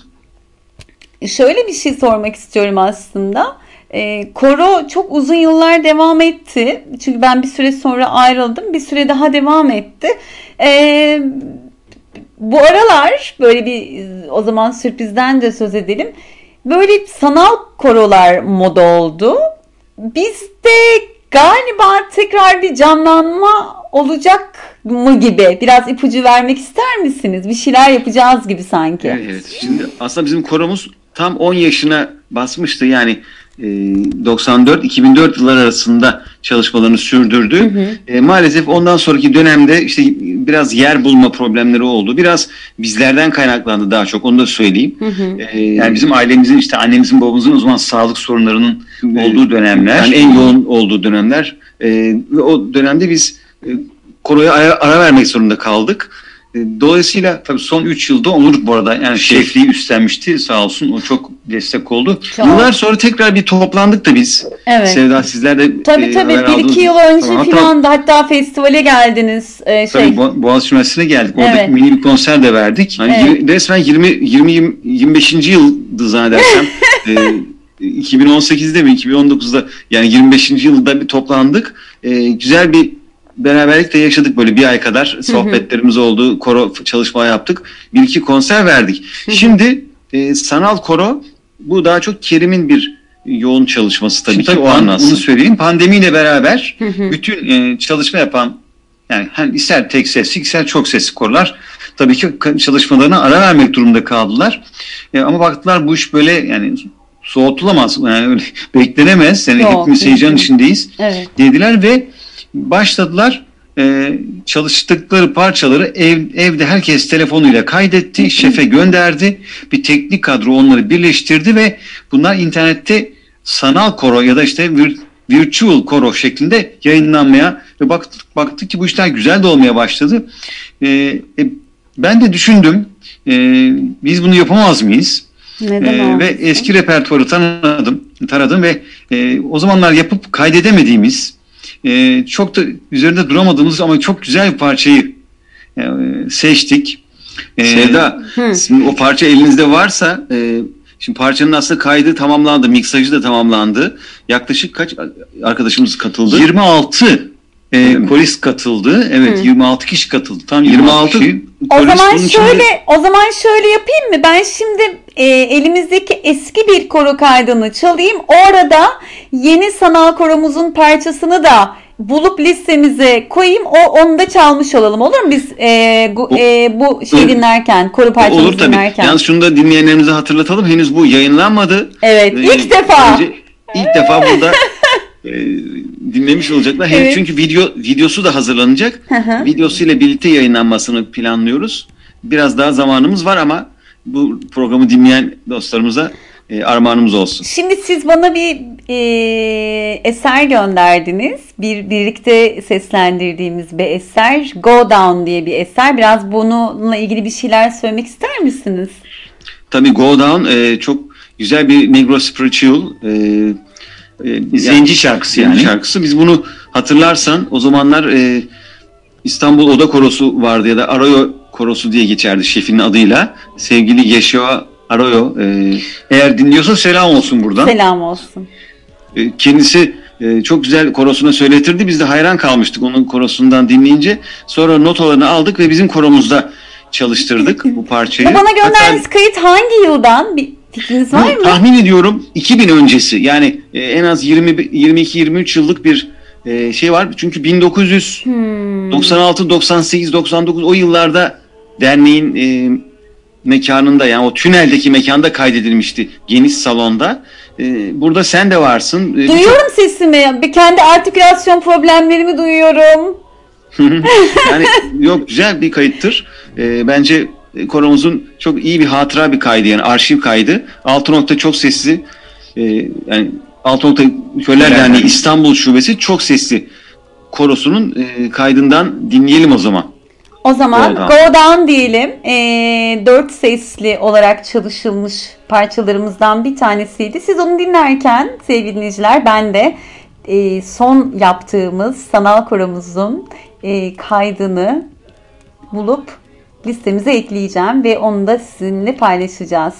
şöyle bir şey sormak istiyorum aslında. E, koro çok uzun yıllar devam etti. Çünkü ben bir süre sonra ayrıldım. Bir süre daha devam etti. E, bu aralar böyle bir o zaman sürprizden de söz edelim. Böyle sanal korolar moda oldu. Bizde galiba tekrar bir canlanma olacak mı gibi. Biraz ipucu vermek ister misiniz? Bir şeyler yapacağız gibi sanki. Evet, evet. Şimdi aslında bizim koromuz tam on yaşına basmıştı. Yani e, doksan dört iki bin dört yıllar arasında çalışmalarını sürdürdü. Hı hı. E, maalesef ondan sonraki dönemde işte biraz yer bulma problemleri oldu. Biraz bizlerden kaynaklandı daha çok. Onu da söyleyeyim. Hı hı. E, yani bizim ailemizin işte annemizin babamızın o zaman sağlık sorunlarının olduğu dönemler. Yani en yoğun olduğu dönemler. E, ve o dönemde biz e, koroya ara, ara vermek zorunda kaldık. E, Dolayısıyla tabii son üç yılda Onur bu arada yani şefliği üstlenmişti sağ olsun o çok destek oldu. Çok. Yıllar sonra tekrar bir toplandık da biz. Evet. Sevda sizler de Tabii e, tabii haber bir aldınız. iki yıl önce Tamam, hatta- falan da hatta festivale geldiniz. Ee, şey. Tabii Bo- Boğaziçi Üniversitesi'ne geldik. Orada Evet. mini bir konser de verdik. Hani Evet. yirmi- resmen yirmi yirmi yirmi beşinci yıldı zannedersem. e, iki bin on sekizde mi iki bin on dokuzda yani yirmi beşinci yılda bir toplandık. E, güzel bir beraberlik de yaşadık böyle bir ay kadar. Sohbetlerimiz oldu. Koro çalışma yaptık. Bir iki konser verdik. Şimdi e, sanal koro bu daha çok Kerim'in bir yoğun çalışması tabii Şimdi ki tabii o pan- anlamda. Onu söyleyeyim. Pandemiyle beraber Hı hı. bütün e, çalışma yapan yani hani ister tek sesli ister çok sesli korolar tabii ki ka- çalışmalarına ara vermek durumunda kaldılar. E, ama baktılar bu iş böyle yani soğutulamaz. Yani öyle beklenemez. Yani Yok, hepimiz heyecan mümkün. içindeyiz Evet. dediler ve başladılar e, çalıştıkları parçaları ev, evde herkes telefonuyla kaydetti, şefe gönderdi. Bir teknik kadro onları birleştirdi ve bunlar internette sanal koro ya da işte vir, virtual koro şeklinde yayınlanmaya ve baktık, baktık ki bu işler güzel de olmaya başladı. E, e, ben de düşündüm e, biz bunu yapamaz mıyız? Neden Ee, olmasın? ve eski repertuarı tanıdım, taradım ve e, o zamanlar yapıp kaydedemediğimiz, e, çok da üzerinde duramadığımız ama çok güzel bir parçayı e, seçtik. E, Sevda, Hı. şimdi o parça elinizde varsa, e, şimdi parçanın aslında kaydı tamamlandı, miksajı da tamamlandı. Yaklaşık kaç arkadaşımız katıldı? yirmi altı e, korist katıldı. Evet, Hı. yirmi altı kişi katıldı. Tam yirmi altı kişi. O Korist zaman bunun içinde- şöyle, o zaman şöyle yapayım mı? Ben şimdi e, elimizdeki eski bir koro kaydını çalayım. Orada yeni sanal koromuzun parçasını da bulup listemize koyayım. O onu da çalmış olalım. Olur mu biz e, gu- e, bu şeyi Olur. dinlerken, koro parçamızı Olur tabii. dinlerken? Yalnız şunu da dinleyenlerimize hatırlatalım. Henüz bu yayınlanmadı. Evet, Ee, ilk defa. Önce, ilk defa burada e, dinlemiş olacaklar. Hem Evet. çünkü video videosu da hazırlanacak. Hı hı. Videosuyla birlikte yayınlanmasını planlıyoruz. Biraz daha zamanımız var ama bu programı dinleyen dostlarımıza e, armağanımız olsun. Şimdi siz bana bir e, eser gönderdiniz. Bir birlikte seslendirdiğimiz bir eser. Go Down diye bir eser. Biraz bununla ilgili bir şeyler söylemek ister misiniz? Tabii Go Down e, çok güzel bir Negro Spiritual e, e, Zenci şarkısı yani. zenci şarkısı. Biz bunu hatırlarsan o zamanlar e, İstanbul Oda Korosu vardı ya da Arroyo Korosu diye geçerdi şefinin adıyla. Sevgili Yeshua Arroyo e, eğer dinliyorsa selam olsun buradan. Selam olsun. E, kendisi e, çok güzel korosuna söyletirdi. Biz de hayran kalmıştık onun korosundan dinleyince. Sonra notalarını aldık ve bizim koromuzda çalıştırdık bu parçayı. Bu bana gönderdiğiniz Hatta, kayıt hangi yıldan? Bir fikriniz var mı? tahmin ediyorum iki bin öncesi. Yani e, en az yirmi yirmi iki yirmi üç yıllık bir e, şey var. Çünkü bin dokuz yüz doksan altı doksan sekiz doksan dokuz o yıllarda derneğin e, mekanında, yani o tüneldeki mekanda kaydedilmişti, geniş salonda. E, burada sen de varsın. E, Duyuyorum sesimi. Bir kendi artikülasyon problemlerimi duyuyorum. Yani yok, güzel bir kayıttır. E, bence koromuzun çok iyi bir hatıra bir kaydı, yani arşiv kaydı. Altı nokta çok sesli. E, yani Altı nokta Köller Derneği İstanbul Şubesi çok sesli korosunun e, kaydından dinleyelim o zaman. O zaman Go Go Down. Down diyelim. E, dört sesli olarak çalışılmış parçalarımızdan bir tanesiydi. Siz onu dinlerken sevgili dinleyiciler, ben de e, son yaptığımız sanal koromuzun e, kaydını bulup listemize ekleyeceğim ve onu da sizinle paylaşacağız.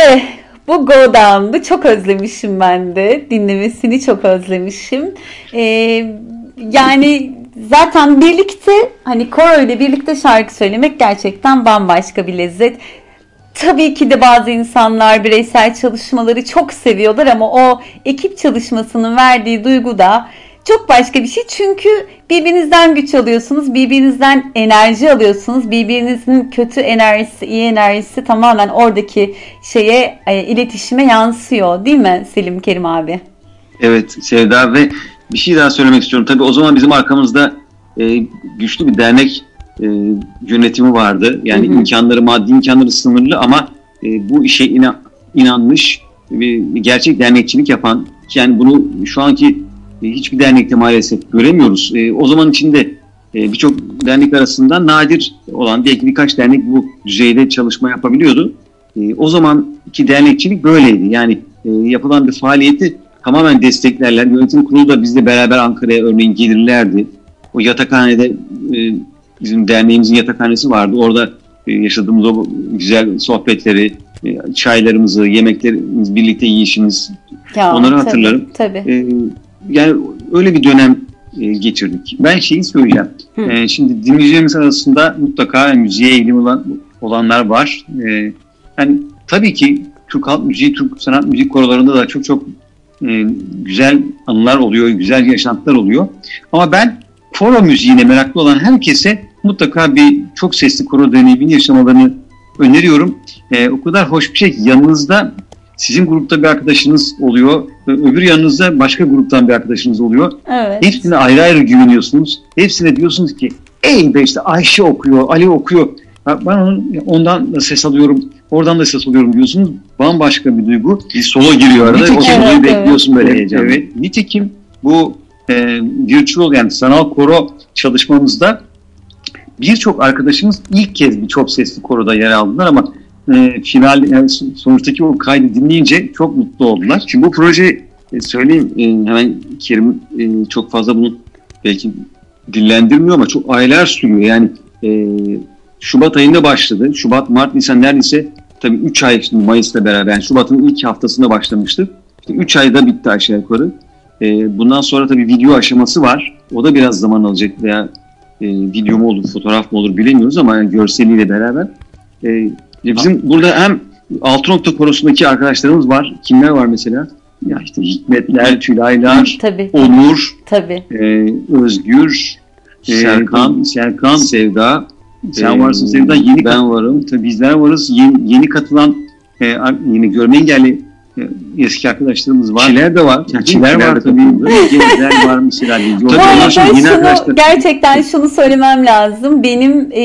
İşte bu Go Down'u çok özlemişim ben de. Dinlemesini çok özlemişim. Ee, yani zaten birlikte hani koro ile birlikte şarkı söylemek gerçekten bambaşka bir lezzet. Tabii ki de bazı insanlar bireysel çalışmaları çok seviyorlar ama o ekip çalışmasının verdiği duygu da çok başka bir şey. Çünkü birbirinizden güç alıyorsunuz, birbirinizden enerji alıyorsunuz. Birbirinizin kötü enerjisi, iyi enerjisi tamamen oradaki şeye, e, iletişime yansıyor. Değil mi Selim Kerim abi? Evet Sevda, ve bir şey daha söylemek istiyorum. Tabii o zaman bizim arkamızda e, güçlü bir dernek e, yönetimi vardı. Yani hı hı. imkanları, maddi imkanları sınırlı ama e, bu işe inan, inanmış, bir, bir gerçek dernekçilik yapan, yani bunu şu anki e, hiçbir dernekte maalesef göremiyoruz. E, o zaman içinde e, birçok dernek arasında nadir olan, belki birkaç dernek bu düzeyde çalışma yapabiliyordu. E, o zamanki dernekçilik böyleydi. Yani e, yapılan bir faaliyeti tamamen desteklerler. Yönetim kurulu da bizle beraber Ankara'ya örneğin gelirlerdi. O yatakhanede, e, bizim derneğimizin yatakhanesi vardı. Orada e, yaşadığımız o güzel sohbetleri, e, çaylarımızı, yemeklerimizi birlikte yiyişimiz, ya, onları tabii, hatırlarım. Tabii. E, yani öyle bir dönem e, geçirdik. Ben şeyi söyleyeceğim. E, şimdi dinleyicilerimiz arasında mutlaka müziğe ilgili olan, olanlar var. E, yani tabii ki Türk halk müziği, Türk sanat müzik korolarında da çok çok e, güzel anılar oluyor, güzel yaşantılar oluyor. Ama ben koro müziğine meraklı olan herkese mutlaka bir çok sesli koro deneyimini yaşamalarını öneriyorum. E, o kadar hoş bir şey ki yanınızda sizin grupta bir arkadaşınız oluyor, öbür yanınızda başka gruptan bir arkadaşınız oluyor. Evet. Hepsine ayrı ayrı güveniyorsunuz. Hepsine diyorsunuz ki ey be işte Ayşe okuyor, Ali okuyor. Ben onun, ondan da ses alıyorum, oradan da ses alıyorum diyorsunuz. Bambaşka bir duygu. Bir solo giriyor arada. Nitekim, o soloyu evet, bekliyorsun evet. böyle heyecanla. Evet. Nitekim bu e, virtual yani sanal koro çalışmamızda birçok arkadaşımız ilk kez bir çok sesli koroda yer aldılar ama e, final yani sonuçtaki o kaydı dinleyince çok mutlu oldular. Şimdi bu proje e, söyleyeyim e, hemen Kerim e, çok fazla bunu belki dillendirmiyor ama çok aylar sürüyor. Yani e, Şubat ayında başladı. Şubat, Mart, Nisan neredeyse tabii üç ay şimdi Mayıs'la beraber. Yani Şubat'ın ilk haftasında başlamıştık. İşte üç ayda bitti aşağı yukarı. Ee, bundan sonra tabii video aşaması var. O da biraz zaman alacak veya e, video mu olur, fotoğraf mı olur bilemiyoruz ama yani görseliyle beraber. Ee, bizim burada hem Altınokta Korosu'ndaki arkadaşlarımız var. Kimler var mesela? Ya işte Hikmetler, Tülaylar, tabii. Onur, tabii. E, Özgür, Serkan, Serkan, Sevda. Sen ee, varsın Sevda, yeni ben varım. Tabii bizler varız. Yeni, yeni katılan, e, yeni görme engelli e, eski arkadaşlarımız var. Çiler de var. Yani Çiler, Çiler var tabii. Gençler var mesela. Bu arada şunu, gerçekten şunu söylemem lazım. Benim e,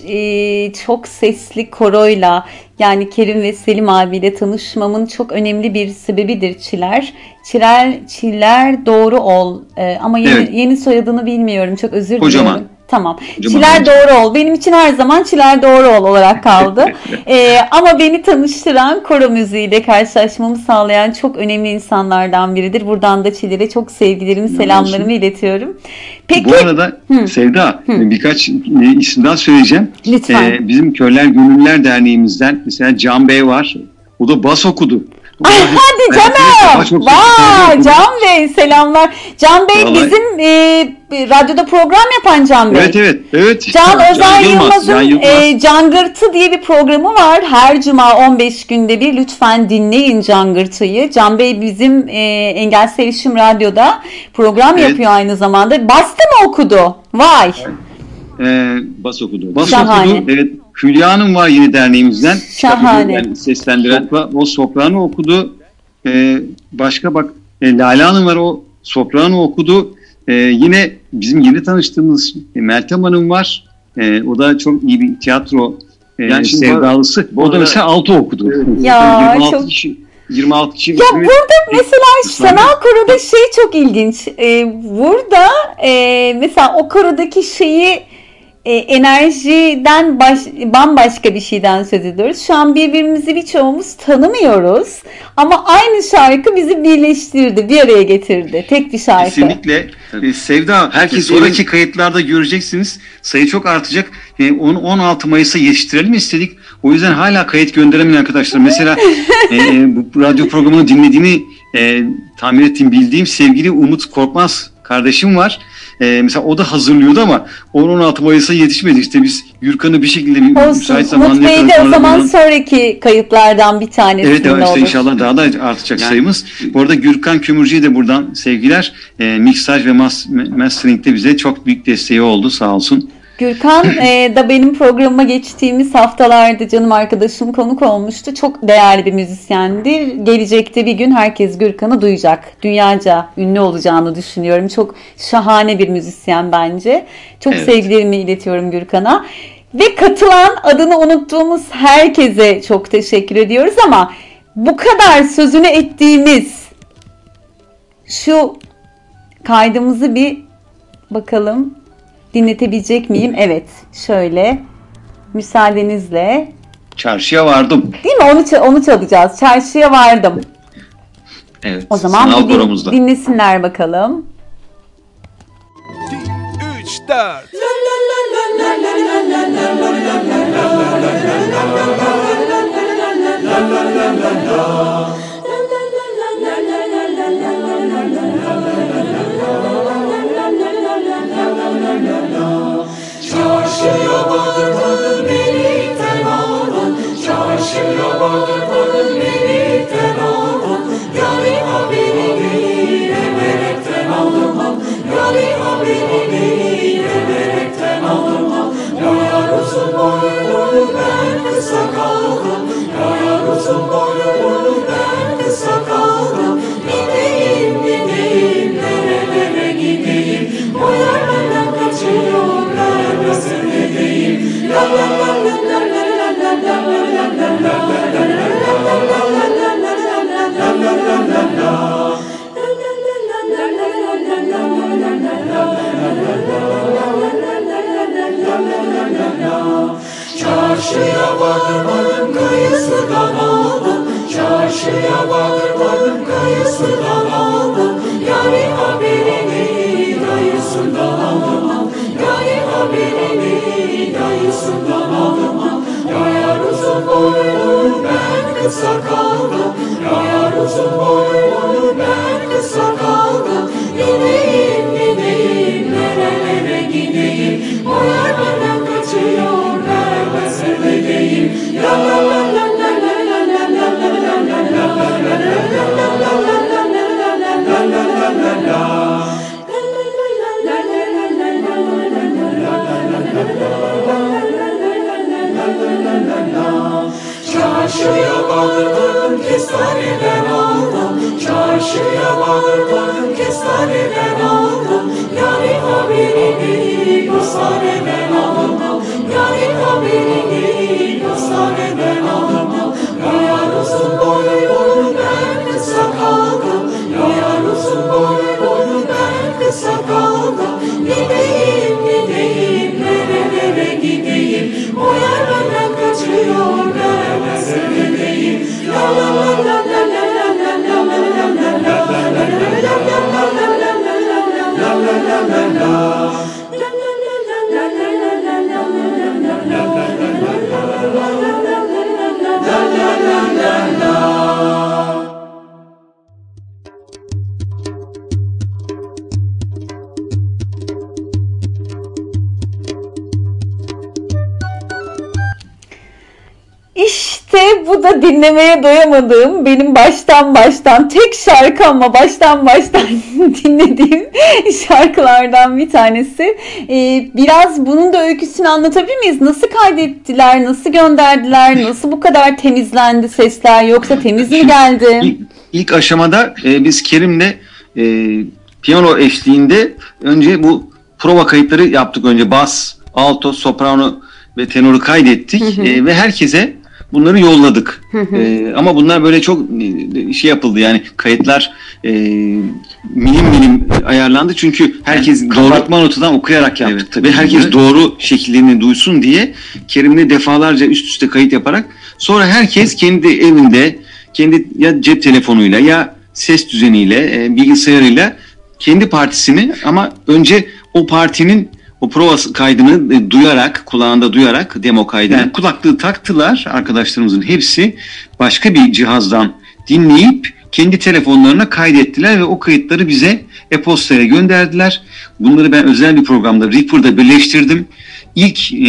e, çok sesli koroyla yani Kerim ve Selim abiyle tanışmamın çok önemli bir sebebidir Çiler. Çiler, Çiler doğru ol. E, ama yeni, evet. yeni soyadını bilmiyorum. Çok özür Kocaman. diliyorum. Tamam. Kocaman Çiler doğru ol. Benim için her zaman Çiler doğru ol olarak kaldı. ee, ama beni tanıştıran, koro müziğiyle karşılaşmamı sağlayan çok önemli insanlardan biridir. Buradan da Çiler'e çok sevgilerimi, selamlarımı iletiyorum. Peki, bu arada Hı. Sevda Hı. birkaç isim daha söyleyeceğim. Lütfen. Ee, bizim Körler Gönüllüler Derneğimizden mesela Can Bey var. O da bas okudu. Ay hadi canım. Vay Can Bey selamlar. Can Bey vallahi bizim e, radyoda program yapan Can Bey. Evet evet. evet. Can Özer Yılmaz'ın e, Cangırtı diye bir programı var. Her cuma on beş günde bir lütfen dinleyin Cangırtı'yı. Can Bey bizim e, Engelsiz Erişim Radyo'da program evet. yapıyor aynı zamanda. Basta mı okudu? Vay. Ee, bas okudu. Bas Şahane. okudu. Evet. Hülya Hanım var yine derneğimizden. Şahane. Yani seslendiren o soprano okudu. Ee, başka bak e, Lale Hanım var, o soprano okudu. Ee, yine bizim yeni tanıştığımız e, Meltem Hanım var. E, o da çok iyi bir tiyatro e, yani sevdalısı. O da mesela alto okudu. Evet. Ya yirmi altı çok... kişi yirmi altı kişi. Ya burada mesela sanal koroda şey çok ilginç. Ee, burada e, mesela o korodaki şeyi e, enerjiden baş, bambaşka bir şeyden söz ediyoruz. Şu an birbirimizi birçoğumuz tanımıyoruz. Ama aynı şarkı bizi birleştirdi, bir araya getirdi. Tek bir şarkı. Kesinlikle. Ee, Sevda, herkes sonraki kayıtlarda göreceksiniz. Sayı çok artacak. Ee, onu on altı Mayıs'a yetiştirelim istedik. O yüzden hala kayıt gönderemeyen arkadaşlar. Mesela e, bu radyo programını dinlediğini e, tahmin ettiğim, bildiğim sevgili Umut Korkmaz kardeşim var. Ee, mesela o da hazırlıyordu ama on on altı Mayıs'a yetişmedi. İşte biz Gürkan'ı bir şekilde bir Olsun. müsait zamanla Umut Bey de o zaman bunun... sonraki kayıtlardan bir tanesi Evet, evet işte olur. inşallah daha da artacak yani, sayımız. Bu arada Gürkan Kömürcü'ye de buradan sevgiler. E, mixaj ve mas mastering'de bize çok büyük desteği oldu, sağ olsun. Gürkan e, da benim programıma geçtiğimiz haftalarda canım arkadaşım konuk olmuştu. Çok değerli bir müzisyendir. Gelecekte bir gün herkes Gürkan'ı duyacak. Dünyaca ünlü olacağını düşünüyorum. Çok şahane bir müzisyen bence. Çok Evet. sevgilerimi iletiyorum Gürkan'a. Ve katılan, adını unuttuğumuz herkese çok teşekkür ediyoruz ama bu kadar sözünü ettiğimiz şu kaydımızı bir bakalım. Dinletebilecek miyim? Evet. Şöyle. Müsaadenizle. Çarşıya vardım. Değil mi? Onu, onu çalacağız. Çarşıya vardım. Evet. O zaman Sanal bir din- koromuzda. dinlesinler bakalım. üç, dört. Çarşıya vardım vardım birlikten aldım. Çarşıya vardım vardım birlikten aldım. Yani haberini emerekten aldım. Yani haberini emerekten aldım. Yayar uzun boylu ben kısa kaldım. Yayar uzun boylu ben kısa kaldım. Gideyim gideyim nerelere gideyim. O yer benden kaçıyor. Nasıl edeyim? La la la la la la la la la la Çarşıya vardım vardım kayısıdan aldım. Çarşıya vardım vardım kayısıdan aldım. Yani haberini dayısından aldım. Yani haberini dayısından aldım. Yayar uzun boylu ben kısa kaldım. Yayar uzun boylu ben kısa kaldım. Gideyim gideyim nerelere gideyim. O yer benden kaçıyor vermezse edeyim. La la la la la la la la la la la la la la. Çarşıya vardım kestaneden aldım. Çarşıya vardım kestaneden aldım. Yani haberini kestaneden aldım. Yani haberini kestaneden aldım. Yayar uzun boylu ben kısa kaldım. Yayar uzun boylu ben kısa kaldım. Gideyim gideyim nerelere gideyim. O yer benden kaçıyor vermezse edeyim. La la la la la la la la la la la la. İşte bu da dinlemeye doyamadığım, benim baştan baştan tek şarkı ama baştan baştan dinlediğim şarkılardan bir tanesi. Ee, biraz bunun da öyküsünü anlatabilir miyiz? Nasıl kaydettiler, nasıl gönderdiler, nasıl bu kadar temizlendi sesler, yoksa temiz mi geldi? İlk, ilk aşamada e, biz Kerim'le e, piyano eşliğinde önce bu prova kayıtları yaptık. Önce bas, alto, soprano ve tenoru kaydettik. Hı hı. E, ve herkese Bunları yolladık. Ee, ama bunlar böyle çok e, şey yapıldı yani kayıtlar e, milim milim ayarlandı çünkü herkes Yani doğru kabartma notudan okuyarak yaptık evet, tabii. ve herkes doğru şekillerini duysun diye Kerim'le defalarca üst üste kayıt yaparak sonra herkes kendi evinde kendi ya cep telefonuyla ya ses düzeniyle e, bilgisayarıyla kendi partisini ama önce o partinin o prova kaydını e, duyarak, kulağında duyarak demo kaydını. Yani kulaklığı taktılar arkadaşlarımızın hepsi başka bir cihazdan dinleyip kendi telefonlarına kaydettiler ve o kayıtları bize e-postaya gönderdiler. Bunları ben özel bir programda Reaper'da birleştirdim. İlk e,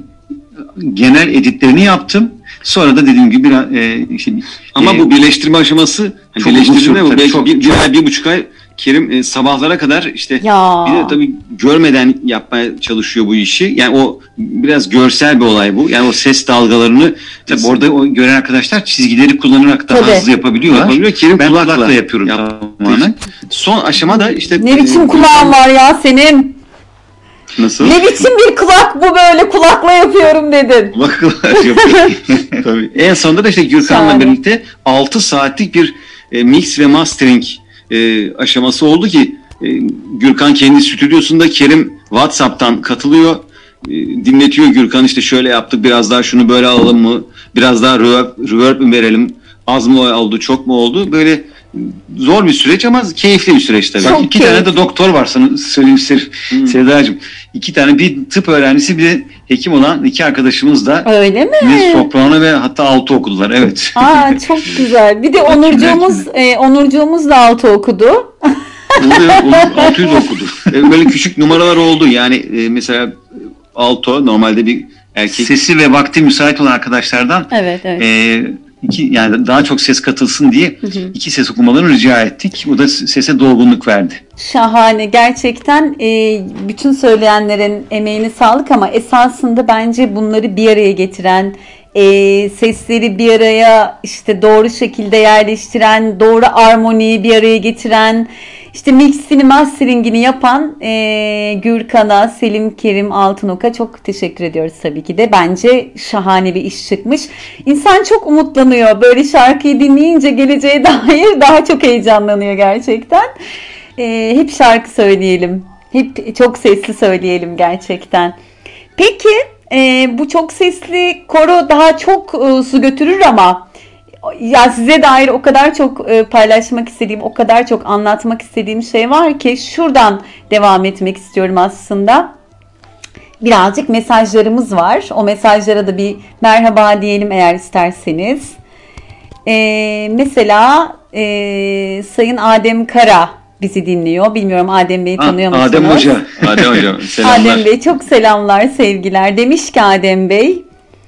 genel editlerini yaptım. Sonra da dediğim gibi biraz e, işte, ama e, bu birleştirme aşaması çok birleştirme uzun, bu belki çok- bir, bir ay, bir buçuk ay Kerim e, sabahlara kadar işte Ya. bir de tabii görmeden yapmaya çalışıyor bu işi. Yani o biraz görsel bir olay bu. Yani o ses dalgalarını tabii orada o gören arkadaşlar çizgileri kullanarak da Tabii. hızlı yapabiliyorlar. yapabiliyor. Kerim Ben kulakla, kulakla yapıyorum yaptığı tamamen. için. Son aşama da işte Ne biçim e, kulağın var ya senin? nasıl? Ne biçim bir kulak bu böyle kulakla yapıyorum dedin. Kulakla yapıyor. Tabii. En sonunda da işte Gürkan'la Şahane. birlikte altı saatlik bir e, mix ve mastering e, aşaması oldu ki e, Gürkan kendi stüdyosunda, Kerim WhatsApp'tan katılıyor. E, dinletiyor Gürkan işte şöyle yaptık biraz daha şunu böyle alalım mı? Biraz daha reverb, reverb mi verelim? Az mı oldu çok mu oldu? Böyle zor bir süreç ama keyifli bir süreç tabii. Çok Bak iki tane keyifli. de doktor var sana söyleyeyim Ser Hmm. Sevdacığım. İki tane bir tıp öğrencisi bir de hekim olan iki arkadaşımız da Öyle mi? bir soprano ve hatta alto okudular. Evet. Aa çok güzel. Bir de Onurcuğumuz, e, Onurcuğumuz da altı okudu. Oluyor, oluyor. altı yüz okudu. E, Böyle küçük numaralar oldu. Yani e, mesela alto normalde bir erkek Sesi ve vakti müsait olan arkadaşlardan Evet, evet. e, iki yani daha çok ses katılsın diye iki ses okumalarını rica ettik. O da sese dolgunluk verdi. Şahane. Gerçekten e, bütün söyleyenlerin emeğine sağlık ama esasında bence bunları bir araya getiren, e, sesleri bir araya işte doğru şekilde yerleştiren, doğru armoniyi bir araya getiren, işte mixini, masteringini yapan e, Gürkan'a, Selim Kerim Altınok'a çok teşekkür ediyoruz tabii ki de. Bence şahane bir iş çıkmış. İnsan çok umutlanıyor. Böyle şarkıyı dinleyince geleceğe dair daha çok heyecanlanıyor gerçekten. E, hep şarkı söyleyelim. Hep çok sesli söyleyelim gerçekten. Peki e, bu çok sesli koro daha çok e, su götürür ama ya size dair o kadar çok e, paylaşmak istediğim, o kadar çok anlatmak istediğim şey var ki şuradan devam etmek istiyorum aslında. Birazcık mesajlarımız var. O mesajlara da bir merhaba diyelim eğer isterseniz. E, mesela e, Sayın Adem Kara bizi dinliyor. Bilmiyorum Adem Bey'i tanıyor musunuz? Adem Hoca. Adem Hocam selamlar. Adem Bey çok selamlar, sevgiler. Demiş ki Adem Bey,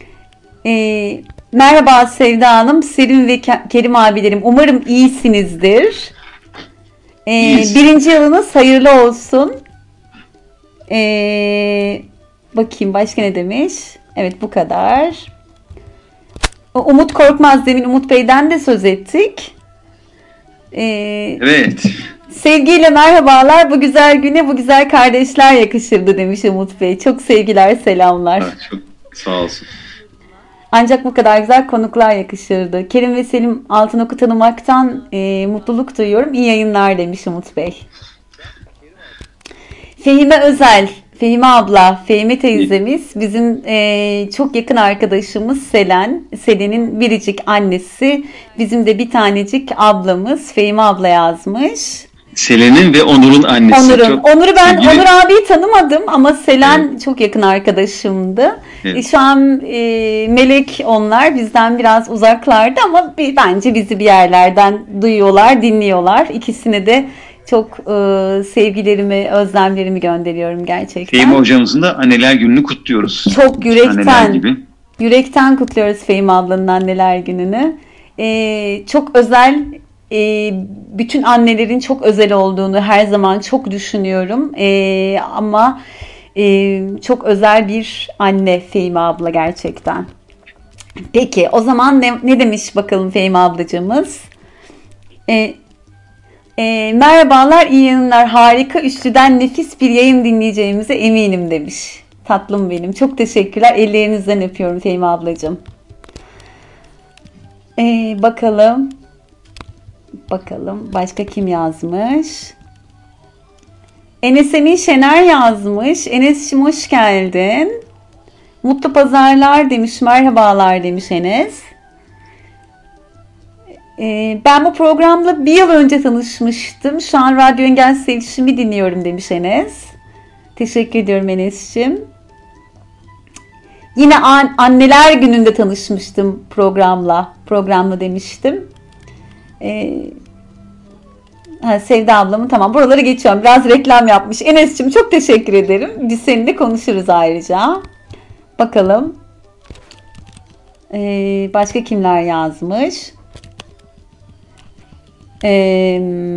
e, merhaba Sevda Hanım, Selim ve Ke- Kerim abilerim. Umarım iyisinizdir. E, İyiyiz. birinci yılınız hayırlı olsun. E, bakayım başka ne demiş? Evet bu kadar. Umut Korkmaz, demin Umut Bey'den de söz ettik. E, Evet. Sevgiyle merhabalar. Bu güzel güne bu güzel kardeşler yakışırdı demiş Umut Bey. Çok sevgiler, selamlar. Ha, çok sağ olsun. Ancak bu kadar güzel konuklar yakışırdı. Kerim ve Selim Altınok'u tanımaktan e, mutluluk duyuyorum. İyi yayınlar demiş Umut Bey. Fehime Özel, Fehime abla, Fehime teyzemiz, bizim e, çok yakın arkadaşımız Selen. Selen'in biricik annesi, bizim de bir tanecik ablamız Fehime abla yazmış. Selen'in ve Onur'un annesi. Onur'un. Çok Onur'u ben sevgili- Onur abiyi tanımadım ama Selen çok yakın arkadaşımdı. Evet. E, Şu an e, Melek onlar bizden biraz uzaklardı ama bir, bence bizi bir yerlerden duyuyorlar, dinliyorlar. İkisine de çok e, sevgilerimi, özlemlerimi gönderiyorum gerçekten. Fehmi hocamızın da anneler gününü kutluyoruz. Çok Anneler yürekten, gibi. yürekten kutluyoruz Fehmi ablanın anneler gününü. E, çok özel, e, bütün annelerin çok özel olduğunu her zaman çok düşünüyorum. E, ama e, çok özel bir anne Fehmi abla gerçekten. Peki o zaman ne, ne demiş bakalım Fehmi ablacığımız? E, e, merhabalar, iyi yayınlar, harika, üçlüden nefis bir yayın dinleyeceğimize eminim demiş. Tatlım benim. Çok teşekkürler. Ellerinizden öpüyorum Fehmi ablacığım. Ee, bakalım. Bakalım başka kim yazmış? Enes Emin Şener yazmış. Enes'cim hoş geldin. Mutlu pazarlar demiş. Merhabalar demiş Enes. Ee, ben bu programla bir yıl önce tanışmıştım. Şu an Radyo Engelsiz İletişim'i dinliyorum demiş Enes. Teşekkür ediyorum Enes'cim. Yine an, anneler gününde tanışmıştım programla. Programla demiştim. Ee, ha, Sevda ablamın tamam buraları geçiyorum. Biraz reklam yapmış. Enes'cim çok teşekkür ederim. Biz seninle konuşuruz ayrıca. Bakalım. Ee, başka kimler yazmış? Ee,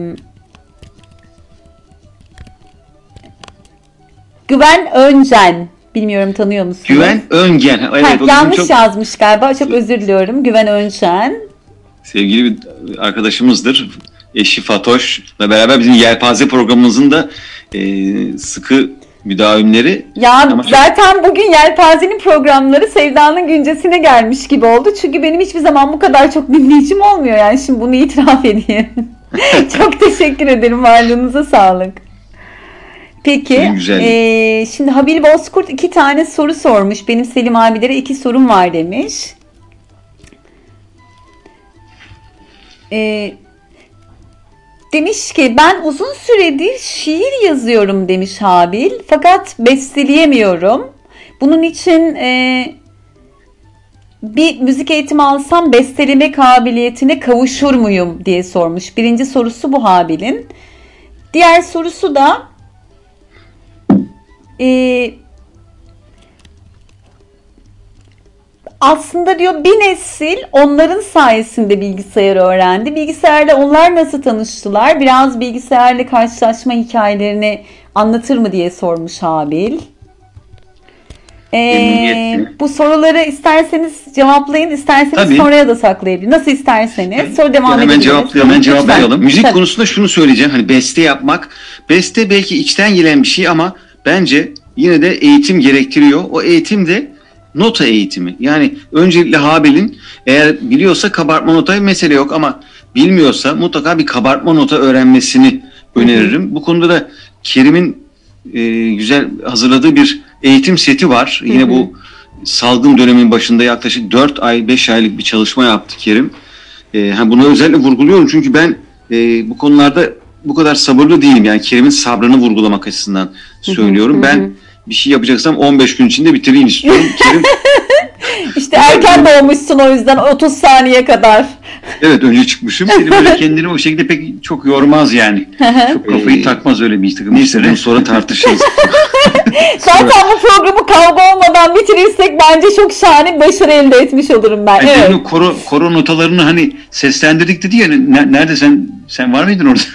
Güven Öncen. Bilmiyorum tanıyor musunuz? Güven Öngen. Evet, ha, yanlış çok... yazmış galiba. Çok özür diliyorum. Güven Öncen. Sevgili bir arkadaşımızdır. Eşi Fatoş'la beraber bizim Yelpaze programımızın da e, sıkı müdavimleri. Ya Ama zaten çok... bugün Yelpaze'nin programları Sevda'nın güncesine gelmiş gibi oldu. Çünkü benim hiçbir zaman bu kadar çok dinleyicim olmuyor. Yani şimdi bunu itiraf edeyim. Çok teşekkür ederim. Varlığınıza sağlık. Peki. E, şimdi Habil Bozkurt iki tane soru sormuş. Benim Selim abilere iki sorum var demiş. Eee Demiş ki ben uzun süredir şiir yazıyorum demiş Habil. Fakat besteleyemiyorum. Bunun için e, bir müzik eğitimi alsam besteleme kabiliyetine kavuşur muyum diye sormuş. Birinci sorusu bu Habil'in. Diğer sorusu da e, aslında diyor bir nesil onların sayesinde bilgisayarı öğrendi. Bilgisayarla onlar nasıl tanıştılar? Biraz bilgisayarla karşılaşma hikayelerini anlatır mı diye sormuş Habil. Ee, bu soruları isterseniz cevaplayın, isterseniz Tabii. sonraya da saklayabilir. Nasıl isterseniz. Sonra devam hemen edebiliriz. Cevap, hemen cevaplayalım. Müzik Tabii. konusunda şunu söyleyeceğim. Hani beste yapmak. Beste belki içten gelen bir şey ama bence yine de eğitim gerektiriyor. O eğitim de nota eğitimi. Yani öncelikle Habil'in eğer biliyorsa kabartma notaya mesele yok ama bilmiyorsa mutlaka bir kabartma nota öğrenmesini öneririm. Hı hı. Bu konuda da Kerim'in e, güzel hazırladığı bir eğitim seti var. Yine hı hı. bu salgın dönemin başında yaklaşık dört ay beş aylık bir çalışma yaptı Kerim. E, bunu özellikle vurguluyorum çünkü ben e, bu konularda bu kadar sabırlı değilim. Yani Kerim'in sabrını vurgulamak açısından söylüyorum. Hı hı. Ben bir şey yapacaksam on beş gün içinde bitireyim istiyorum. Kerim, işte erken doğmuşsun o yüzden otuz saniye kadar. Evet önce çıkmışım. Kerim böyle kendini o şekilde pek çok yormaz yani. Çok kafayı ee, takmaz öyle bir takım. Neyse bunu sonra tartışırız. Zaten bu programı kavga olmadan bitirirsek bence çok şahane başarı elde etmiş olurum ben. Yani evet. Koro, koro notalarını hani seslendirdik dedi ya. Nerede sen sen var mıydın orada?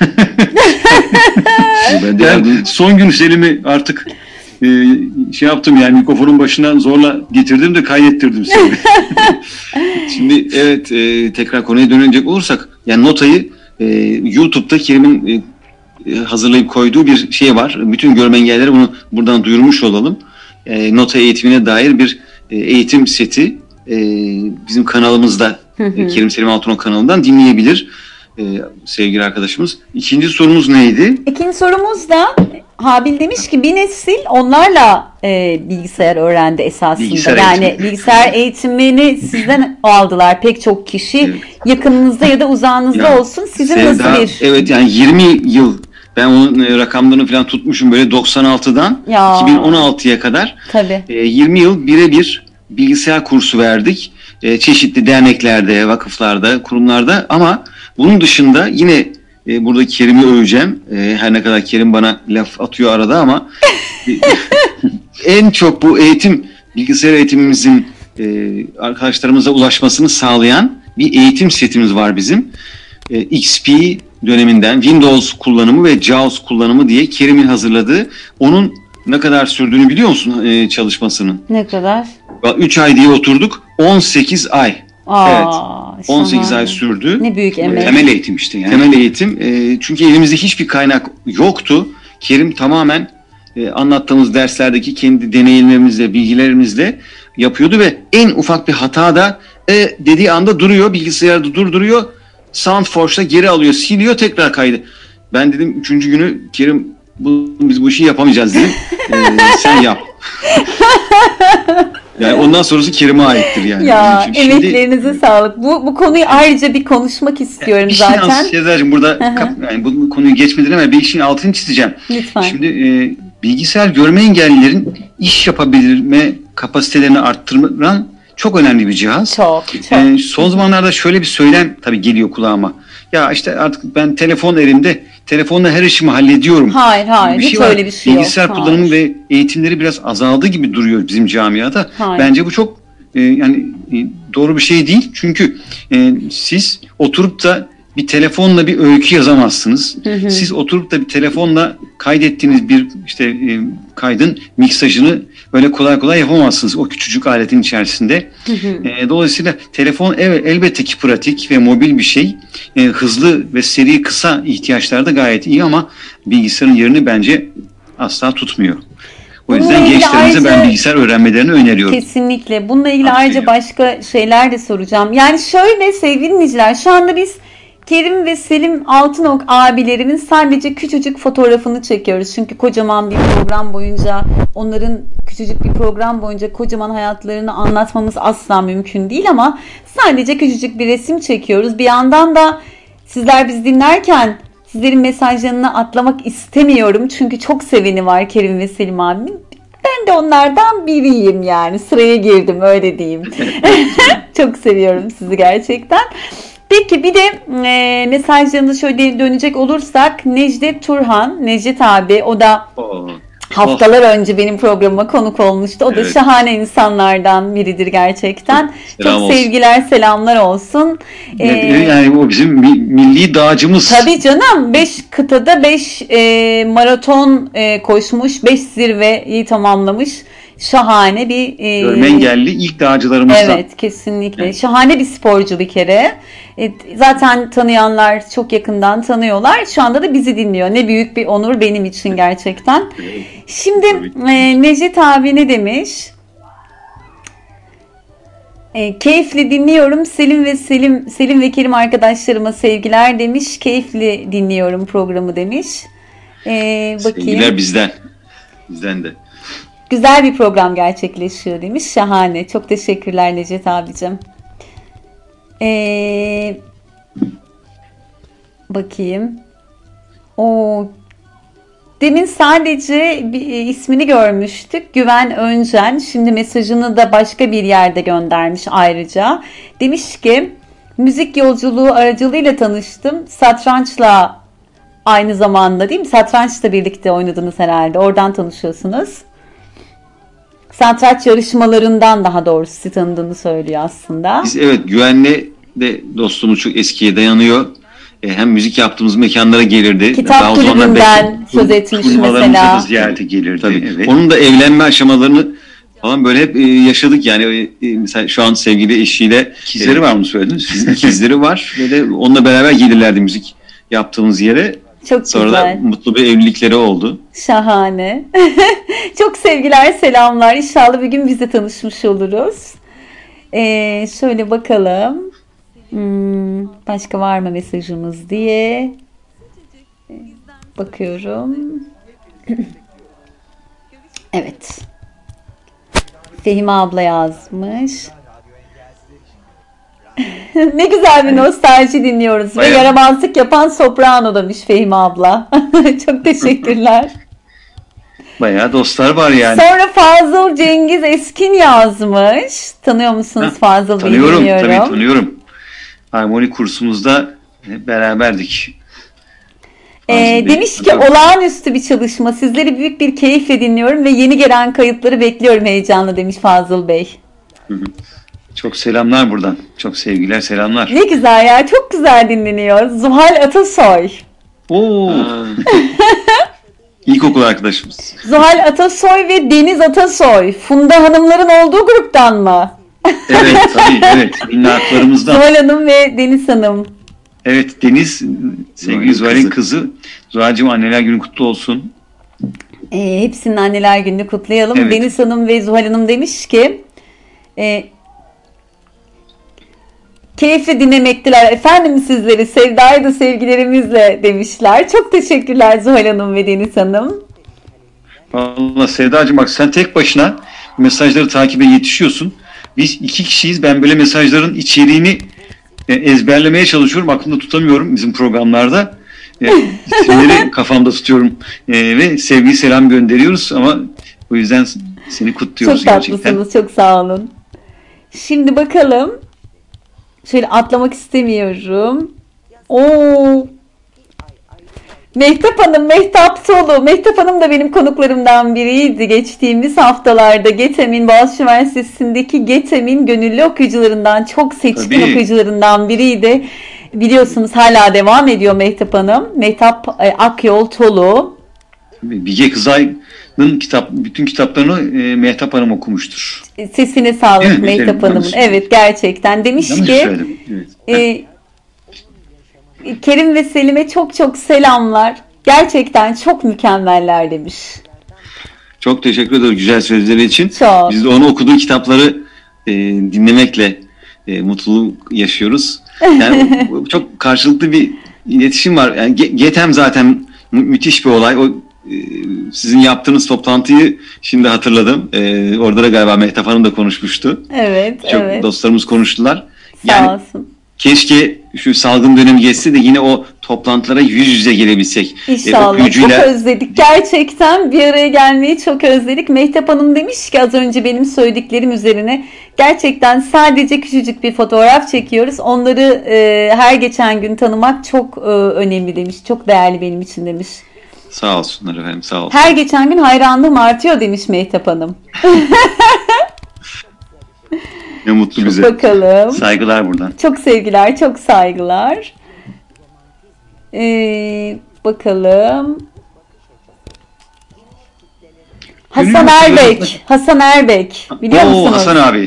ben de yani son gün Selim'i artık Ee, şey yaptım yani mikrofonun başına zorla getirdim de kaydettirdim seni. Şimdi evet e, tekrar konuya dönecek olursak yani notayı e, YouTube'da Kerim'in e, hazırlayıp koyduğu bir şey var. Bütün görme engellilere bunu buradan duyurmuş olalım. E, nota eğitimine dair bir e, eğitim seti e, bizim kanalımızda e, Kerim Selim Altunok kanalından dinleyebilir e, sevgili arkadaşımız. İkinci sorumuz neydi? İkinci sorumuz da Habil demiş ki bir nesil onlarla e, bilgisayar öğrendi esasında. Bilgisayar yani eğitimi. Bilgisayar eğitimini sizden aldılar pek çok kişi. Evet. Yakınınızda ya da uzağınızda ya, olsun. Sizin Sevda, nasıl bir... Evet yani yirmi yıl ben onun e, rakamlarını falan tutmuşum böyle doksan altıdan ya. iki bin on altıya kadar. Tabii. E, yirmi yıl birebir bilgisayar kursu verdik. E, çeşitli derneklerde, vakıflarda, kurumlarda ama bunun dışında yine E, burada Kerim'i öveceğim. E, her ne kadar Kerim bana laf atıyor arada ama e, en çok bu eğitim, bilgisayar eğitimimizin e, arkadaşlarımıza ulaşmasını sağlayan bir eğitim setimiz var bizim. E, X P döneminden Windows kullanımı ve JAWS kullanımı diye Kerim'in hazırladığı. Onun ne kadar sürdüğünü biliyor musun e, çalışmasının? Ne kadar? üç ay diye oturduk. on sekiz ay. Aa, evet. on sekiz şahane. Ay sürdü. Ne büyük emek. Temel eğitim işte yani. Temel eğitim. E, çünkü elimizde hiçbir kaynak yoktu. Kerim tamamen e, anlattığımız derslerdeki kendi deneyimlerimizle, bilgilerimizle yapıyordu ve en ufak bir hata da e dediği anda duruyor, bilgisayarda durduruyor. SoundForge'da geri alıyor, siliyor, tekrar kaydı. Ben dedim üçüncü günü Kerim bu, biz bu işi yapamayacağız dedim. Ee, sen yap. Yani ondan sonrası Kerim'e aittir yani. Ya Şimdi, emeklerinize sağlık. Bu bu konuyu ayrıca bir konuşmak istiyorum bir zaten. Şey Sezacığım burada kap, yani bu, bu konuyu geçmeden hemen bir işin altını çizeceğim. Lütfen. Şimdi e, bilgisayar görme engellilerin iş yapabilme kapasitelerini arttıran çok önemli bir cihaz. Çok çok. E, son zamanlarda şöyle bir söylem tabii geliyor kulağıma. Ya işte artık ben telefon elimde, telefonla her işimi hallediyorum. Hayır hayır Bir hiç şey var. öyle bir şey yok. Bilgisayar Hayır. kullanımı ve eğitimleri biraz azaldı gibi duruyor bizim camiada. Hayır. Bence bu çok e, yani e, doğru bir şey değil. Çünkü e, siz oturup da bir telefonla bir öykü yazamazsınız. Hı hı. Siz oturup da bir telefonla kaydettiğiniz bir işte e, kaydın miksajını böyle kolay kolay yapamazsınız o küçücük aletin içerisinde. Hı hı. E, dolayısıyla telefon evet, elbette ki pratik ve mobil bir şey. E, hızlı ve seri kısa ihtiyaçlarda gayet iyi ama bilgisayarın yerini bence asla tutmuyor. O Bununla yüzden ilgili gençlerimize ben ayrıca- bilgisayar öğrenmelerini öneriyorum. Kesinlikle. Bununla ilgili Aferin. ayrıca başka şeyler de soracağım. Yani şöyle sevgili dinleyiciler, şu anda biz Kerim ve Selim Altınok abilerimin sadece küçücük fotoğrafını çekiyoruz. Çünkü kocaman bir program boyunca, onların küçücük bir program boyunca kocaman hayatlarını anlatmamız asla mümkün değil ama sadece küçücük bir resim çekiyoruz. Bir yandan da sizler bizi dinlerken sizlerin mesajlarını atlamak istemiyorum. Çünkü çok seveni var Kerim ve Selim abimin. Ben de onlardan biriyim yani. Sıraya girdim öyle diyeyim. Çok seviyorum sizi gerçekten. Peki bir de e, mesajlarınıza şöyle dönecek olursak Necdet Turhan, Necdet abi o da Oo. haftalar önce benim programa konuk olmuştu. O da Evet. şahane insanlardan biridir gerçekten. Selam Çok olsun. sevgiler, selamlar olsun. Ee, Yani o bizim mi- milli dağcımız. Tabii canım. beş kıtada beş e, maraton e, koşmuş, beş zirveyi tamamlamış. Şahane bir e, Görme engelli ilk dağcılarımızdan. Evet, kesinlikle. Evet. Şahane bir sporcu bir kere. E, zaten tanıyanlar çok yakından tanıyorlar. Şu anda da bizi dinliyor. Ne büyük bir onur benim için gerçekten. Şimdi e, Necdet abi ne demiş? E, keyifli dinliyorum. Selim ve Selim Selim ve Kerim arkadaşlarıma sevgiler demiş. Keyifli dinliyorum programı demiş. E, bakayım. Sevgiler bizden. Bizden de. Güzel bir program gerçekleşiyor demiş. Şahane. Çok teşekkürler Necdet abicim. Ee, bakayım. O demin sadece bir ismini görmüştük. Güven Öncen. Şimdi mesajını da başka bir yerde göndermiş ayrıca. Demiş ki müzik yolculuğu aracılığıyla tanıştım. Satrançla aynı zamanda değil mi? Satrançla birlikte oynadınız herhalde. Oradan tanışıyorsunuz. Satranç yarışmalarından daha doğrusu sizi tanıdığını söylüyor aslında. Biz evet Güven'le de dostluğumuz çok eskiye dayanıyor. E, hem müzik yaptığımız mekanlara gelirdi. Kitap Daha o zamanlar kulübünden belki söz etmiş turnuvalarımıza mesela. da ziyarete gelirdi. Tabii. Evet. Onun da evlenme aşamalarını falan böyle hep e, yaşadık yani. E, mesela şu an sevgili eşiyle İkizleri e, var mı söylediniz? ikizleri var ve de onunla beraber gelirlerdi müzik yaptığımız yere. Çok Sonra güzel. da mutlu bir evlilikleri oldu. Şahane. Çok sevgiler, selamlar. İnşallah bir gün biz de tanışmış oluruz. Ee, şöyle bakalım. Hmm, başka var mı mesajımız diye. Bakıyorum. Evet. Fehime abla yazmış. Ne güzel bir nostalji dinliyoruz. Ve Bayağı. yaramazlık yapan soprano demiş Fehime abla. Çok teşekkürler. Bayağı dostlar var yani. Sonra Fazıl Cengiz Eskin yazmış. Tanıyor musunuz Ha, Fazıl Bey'i Tanıyorum bilmiyorum. tabii tanıyorum. Harmoni kursumuzda hep beraberdik. Ee, Fazıl Bey, demiş ki tabii. olağanüstü bir çalışma. Sizleri büyük bir keyifle dinliyorum ve yeni gelen kayıtları bekliyorum heyecanla demiş Fazıl Bey. Çok selamlar buradan. Çok sevgiler selamlar. Ne güzel ya, çok güzel dinleniyor. Zuhal Atasoy. Oo. İlkokul arkadaşımız. Zuhal Atasoy ve Deniz Atasoy. Funda Hanımların olduğu gruptan mı? Evet tabii evet. Minnaklarımızdan. Zuhal Hanım ve Deniz Hanım. Evet Deniz sevgili Zuhal'in Zuhal'in kızı. kızı. Zuhal'cığım anneler günü kutlu olsun. E, hepsinin anneler gününü kutlayalım. Evet. Deniz Hanım ve Zuhal Hanım demiş ki e, Keyifli dinlemektiler. Efendim sizleri Sevda'yı da sevgilerimizle demişler. Çok teşekkürler Zuhal Hanım ve Deniz Hanım. Valla Sevdacığım bak sen tek başına mesajları takibe yetişiyorsun. Biz iki kişiyiz. Ben böyle mesajların içeriğini e, ezberlemeye çalışıyorum. Aklımda tutamıyorum bizim programlarda. E, isimleri kafamda tutuyorum. E, ve sevgi selam gönderiyoruz ama o yüzden seni kutluyoruz Çok gerçekten. tatlısınız. Çok sağ olun. Şimdi bakalım. Şöyle atlamak istemiyorum. Oo. Mehtap Hanım, Mehtap Tolu. Mehtap Hanım da benim konuklarımdan biriydi. Geçtiğimiz haftalarda GETEM'in, Boğaziçi Üniversitesi'ndeki GETEM'in gönüllü okuyucularından, çok seçkin Tabii. okuyucularından biriydi. Biliyorsunuz hala devam ediyor Mehtap Hanım. Mehtap e, Akyol Tolu. Bilge Kızay'ın kitap, bütün kitaplarını e, Mehtap Hanım okumuştur. Sesine sağlık Evet, Mehtap evet, Hanım'ın. yanlış. Evet, gerçekten. Demiş Yanlış ki söyledim. Evet. e, Kerim ve Selim'e çok çok selamlar. Gerçekten çok mükemmeller demiş. Çok teşekkür ederim güzel sözleri için. Çok. Biz de onu okuduğu kitapları e, dinlemekle e, mutluluk yaşıyoruz. Yani o- çok karşılıklı bir iletişim var. Yani Ge- GETEM zaten mü- müthiş bir olay. O e, sizin yaptığınız toplantıyı şimdi hatırladım. E, orada da galiba Mehtap Hanım da konuşmuştu. Evet, Çok evet. dostlarımız konuştular. Sağ Yani olsun. keşke şu salgın dönemi geçse de yine o toplantılara yüz yüze gelebilsek. E, İnşallah. Çok okuyucuyla özledik. Gerçekten bir araya gelmeyi çok özledik. Mehtap Hanım demiş ki az önce benim söylediklerim üzerine gerçekten sadece küçücük bir fotoğraf çekiyoruz. Onları e, her geçen gün tanımak çok e, önemli demiş. Çok değerli benim için demiş. sağ olsunlar efendim sağ olsun. Her geçen gün hayranlığım artıyor demiş Mehtap Hanım. Ne mutlu bize. Bakalım. Saygılar buradan. Çok sevgiler, çok saygılar. Ee, bakalım. Hasan Gönül Erbek. mutluluğu- Hasan Erbek. Biliyor Oo musunuz? Hasan abi.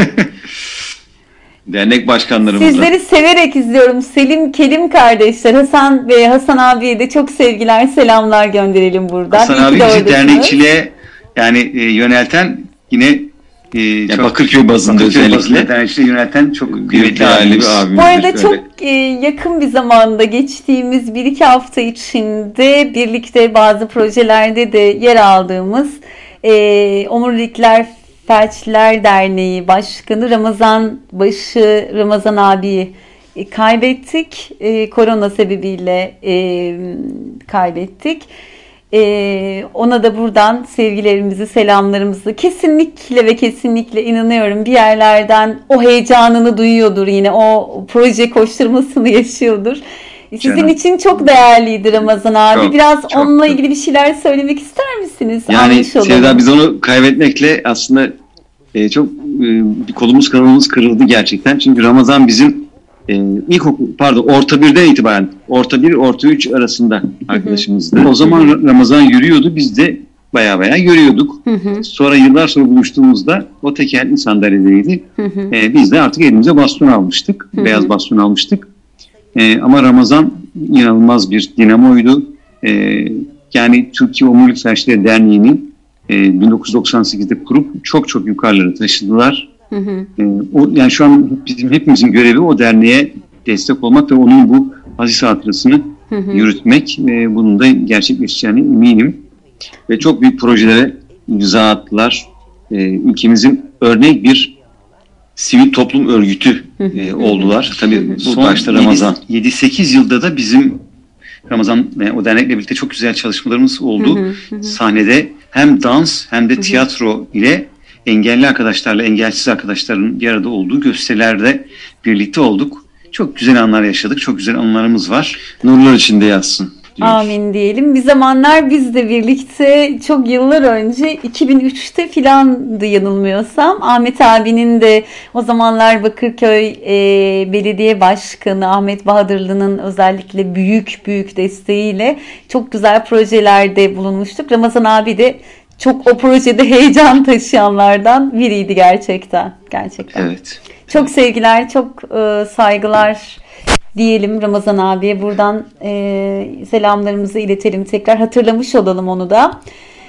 Dernek başkanlarımızla. Sizleri severek izliyorum. Selim Kelim kardeşler. Hasan ve Hasan abiye de çok sevgiler, selamlar gönderelim buradan. Hasan İyi ki abi de bizi oradasınız. dernekçiliğe yani e, yönelten yine e, Ya çok Bakırköy bazında Bakırköy özellikle bazında dernekçiliğe yönelten çok bir kıymetli değerli abimiz. bir abimiz. Bu arada Böyle. çok e, yakın bir zamanda geçtiğimiz bir iki hafta içinde birlikte bazı projelerde de yer aldığımız e, Omurilikler Felçliler Derneği Başkanı Ramazan Başı Ramazan abiyi e, kaybettik. E, korona sebebiyle e, kaybettik. Ee, ona da buradan sevgilerimizi, selamlarımızı kesinlikle ve kesinlikle inanıyorum bir yerlerden o heyecanını duyuyordur, yine o proje koşturmasını yaşıyordur. Sizin Canım. için çok değerliydi Ramazan abi. Çok, Biraz çok. onunla ilgili bir şeyler söylemek ister misiniz? Yani Anmış olalım. Sevda biz onu kaybetmekle aslında e, çok e, bir kolumuz kanalımız kırıldı gerçekten. Çünkü Ramazan bizim e, ilkokul pardon orta birden itibaren orta bir orta üç arasında arkadaşımızdı. O zaman Ra- Ramazan yürüyordu, biz de baya baya yürüyorduk. Hı hı, Sonra yıllar sonra buluştuğumuzda o tekerli sandalyedeydi. hı hı. E, biz de artık elimize baston almıştık. Hı hı. Beyaz baston almıştık. E, ama Ramazan inanılmaz bir dinamoydu. E, yani Türkiye Omurilik Felçlileri Derneği'nin e, bin dokuz yüz doksan sekizde kurup çok çok yukarılara taşıdılar. Hı hı. E, o, yani şu an bizim hepimizin görevi o derneğe destek olmak ve onun bu aziz hatırasını Hı hı. yürütmek. E, bunun da gerçekleşeceğine eminim. Ve çok büyük projelere imza attılar. E, ülkemizin örnek bir sivil toplum örgütü e, oldular. Tabii bu başta Ramazan. yedi sekiz yılda da bizim Ramazan e, o dernekle birlikte çok güzel çalışmalarımız oldu. Hı hı, hı hı. Sahnede hem dans hem de tiyatro ile engelli arkadaşlarla engelsiz arkadaşların bir arada olduğu gösterilerde birlikte olduk. Çok güzel anlar yaşadık. Çok güzel anılarımız var. Nurlar içinde yatsın diyoruz. Amin diyelim. Bir zamanlar biz de birlikte çok yıllar önce iki bin üçte filandı yanılmıyorsam. Ahmet abinin de o zamanlar Bakırköy e, Belediye Başkanı Ahmet Bahadırlı'nın özellikle büyük büyük desteğiyle çok güzel projelerde bulunmuştuk. Ramazan abi de çok o projede heyecan taşıyanlardan biriydi gerçekten. Gerçekten. Evet. Çok sevgiler, çok e, saygılar diyelim Ramazan abiye. Buradan e, selamlarımızı iletelim. Tekrar hatırlamış olalım onu da.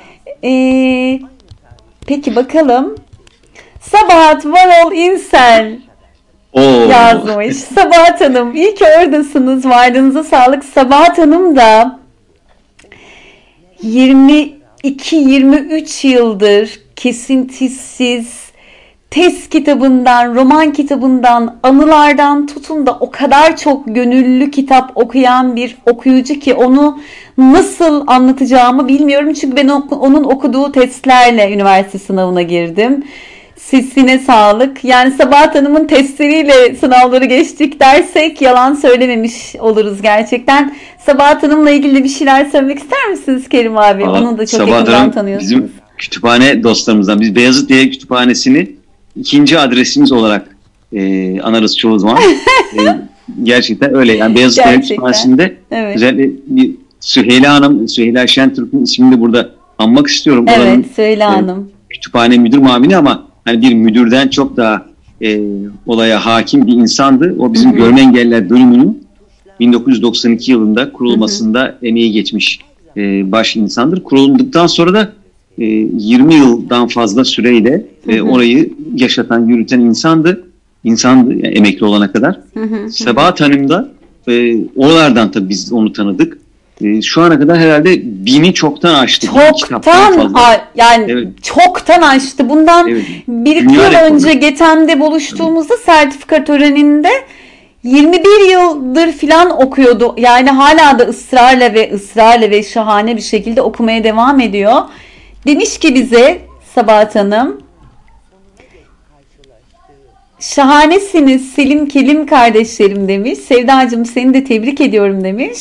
E, peki bakalım. Sabahat Varol İnsel. Oo. yazmış. Sabahat Hanım, iyi ki oradasınız. Varlığınıza sağlık. Sabahat Hanım da yirmi iki yirmi üç yıldır kesintisiz test kitabından, roman kitabından, anılardan tutun da o kadar çok gönüllü kitap okuyan bir okuyucu ki onu nasıl anlatacağımı bilmiyorum. Çünkü ben onun okuduğu testlerle üniversite sınavına girdim. Sesine sağlık. Yani Sabahat Hanım'ın testleriyle sınavları geçtik dersek yalan söylememiş oluruz gerçekten. Sabahat Hanım'la ilgili de bir şeyler söylemek ister misiniz Kerim abi? Aa, Onu da çok Sabahat yakından Hanım tanıyorsunuz. bizim kütüphane dostlarımızdan. Biz Beyazıt Devlet Kütüphanesi'ni ikinci adresimiz olarak e, anarız çoğu zaman. e, gerçekten öyle. Yani Beyazıt Devlet Gerçekten. Kütüphanesi'nde Evet. özellikle bir Süheyla Hanım, Süheyla Şentürk'ün ismini de burada anmak istiyorum. Oranın, Evet, Süheyla e, Hanım. kütüphane müdür muavini ama hani bir müdürden çok daha e, olaya hakim bir insandı. O bizim Hı hı. görme engelliler bölümünün bin dokuz yüz doksan iki yılında kurulmasında emeği geçmiş e, baş insandır. Kurulduktan sonra da e, yirmi yıldan fazla süreyle e, Hı hı. orayı yaşatan, yürüten insandı. İnsandı yani emekli olana kadar. Hı hı. Sabahat Hanım da e, oralardan tabii biz onu tanıdık. E, şu ana kadar herhalde bini çoktan aştı. Bin kitaptan Çoktan fazla. a- yani Evet. çoktan aştı. Bundan Evet. bir iki Dünya yıl rekoru. önce Getem'de buluştuğumuzda sertifika töreninde yirmi bir yıldır filan okuyordu. Yani hala da ısrarla ve ısrarla ve şahane bir şekilde okumaya devam ediyor. Demiş ki bize Sabahat Hanım, şahanesiniz Selim Kelim kardeşlerim demiş. Sevdacığım seni de tebrik ediyorum demiş.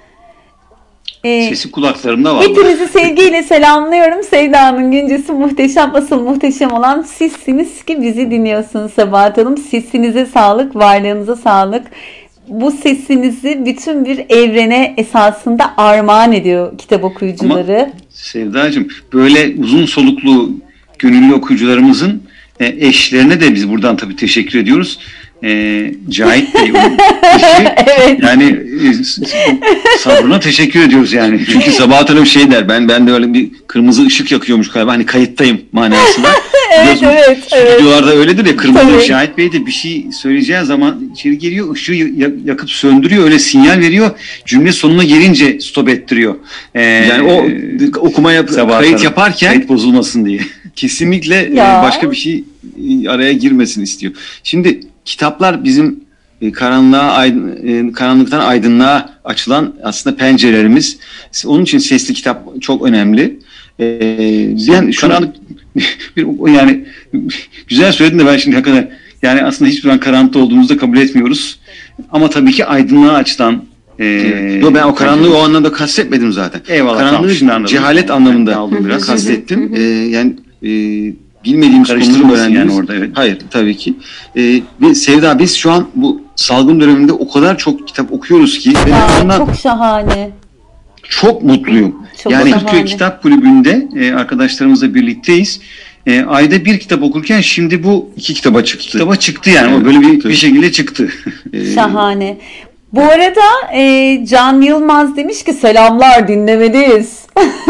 Ee, Sesi kulaklarımda var. Hepinizi sevgiyle selamlıyorum. Sevda'nın güncesi muhteşem. Asıl muhteşem olan sizsiniz ki bizi dinliyorsunuz Sabahat Hanım. Sesinize sağlık, varlığınıza sağlık. Bu sesinizi bütün bir evrene esasında armağan ediyor kitap okuyucuları. Sevdacığım, böyle uzun soluklu gönüllü okuyucularımızın e, eşlerine de biz buradan tabii teşekkür ediyoruz. E, Cahit Bey onun eşi. Evet. Yani e, s- sabrına teşekkür ediyoruz yani. Çünkü Sabahat Hanım şey der, ben ben de öyle bir kırmızı ışık yakıyormuş galiba, hani kayıttayım manasında. Evet, Biliyorsun, evet, evet. Stüdyolarda öyledir ya, kırmızı Tabii. ışık. Cahit Bey de bir şey söyleyeceği zaman içeri geliyor, ışığı ya- yakıp söndürüyor, öyle sinyal veriyor. Cümle sonuna gelince stop ettiriyor. Ee, Yani o okuma yap, Sabahat kayıt Hanım, yaparken kayıt bozulmasın diye. kesinlikle e, Ya. başka bir şey e, araya girmesini istiyor. Şimdi kitaplar bizim e, karanlığa aydın- e, karanlıktan aydınlığa açılan aslında pencerelerimiz. Onun için sesli kitap çok önemli. E, ben şu Karanlık bir, yani güzel söyledin de ben şimdi hakikaten yani aslında hiçbir zaman karanlıkta olduğumuzu da kabul etmiyoruz. Ama tabii ki aydınlığa açılan e, Yo, ben o karanlığı o anlamda kastetmedim zaten. Eyvallah, tamam, şimdi Karanlığı anladım. cehalet Tamam, anlamında ben aldım biraz. kastettim. E, yani e, bilmediğimiz konuları Karıştırmasın öğrendiğimiz. yani orada, evet. Hayır tabii ki. E, ve Sevda, biz şu an bu salgın döneminde o kadar çok kitap okuyoruz ki ve Ya, ondan çok şahane. çok mutluyum. Çok yani şahane. Türkiye Kitap Kulübü'nde e, arkadaşlarımızla birlikteyiz. E, ayda bir kitap okurken şimdi bu iki kitaba çıktı. kitaba çıktı yani. Evet, O böyle bir, tabii. bir şekilde çıktı. E, Şahane. Bu arada e, Can Yılmaz demiş ki selamlar dinlemedeyiz.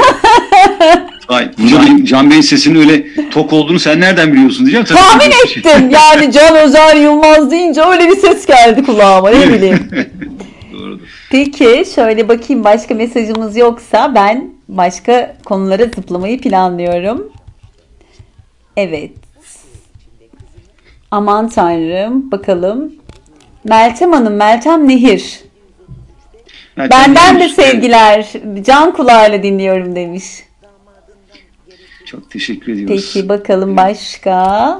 Ay, Can, Can Bey'in sesinin öyle tok olduğunu sen nereden biliyorsun diyeceğim. Tabii Tahmin ki- ettim. Yani Can Özer Yılmaz deyince öyle bir ses geldi kulağıma, ne bileyim. Doğrudur. Peki şöyle bakayım, başka mesajımız yoksa ben başka konulara zıplamayı planlıyorum. Evet. Aman Tanrım, bakalım. Meltem Hanım, Meltem Nehir. Yani Benden de demiş, sevgiler. Can kulağıyla dinliyorum demiş. evet, çok teşekkür ediyoruz. Peki bakalım başka.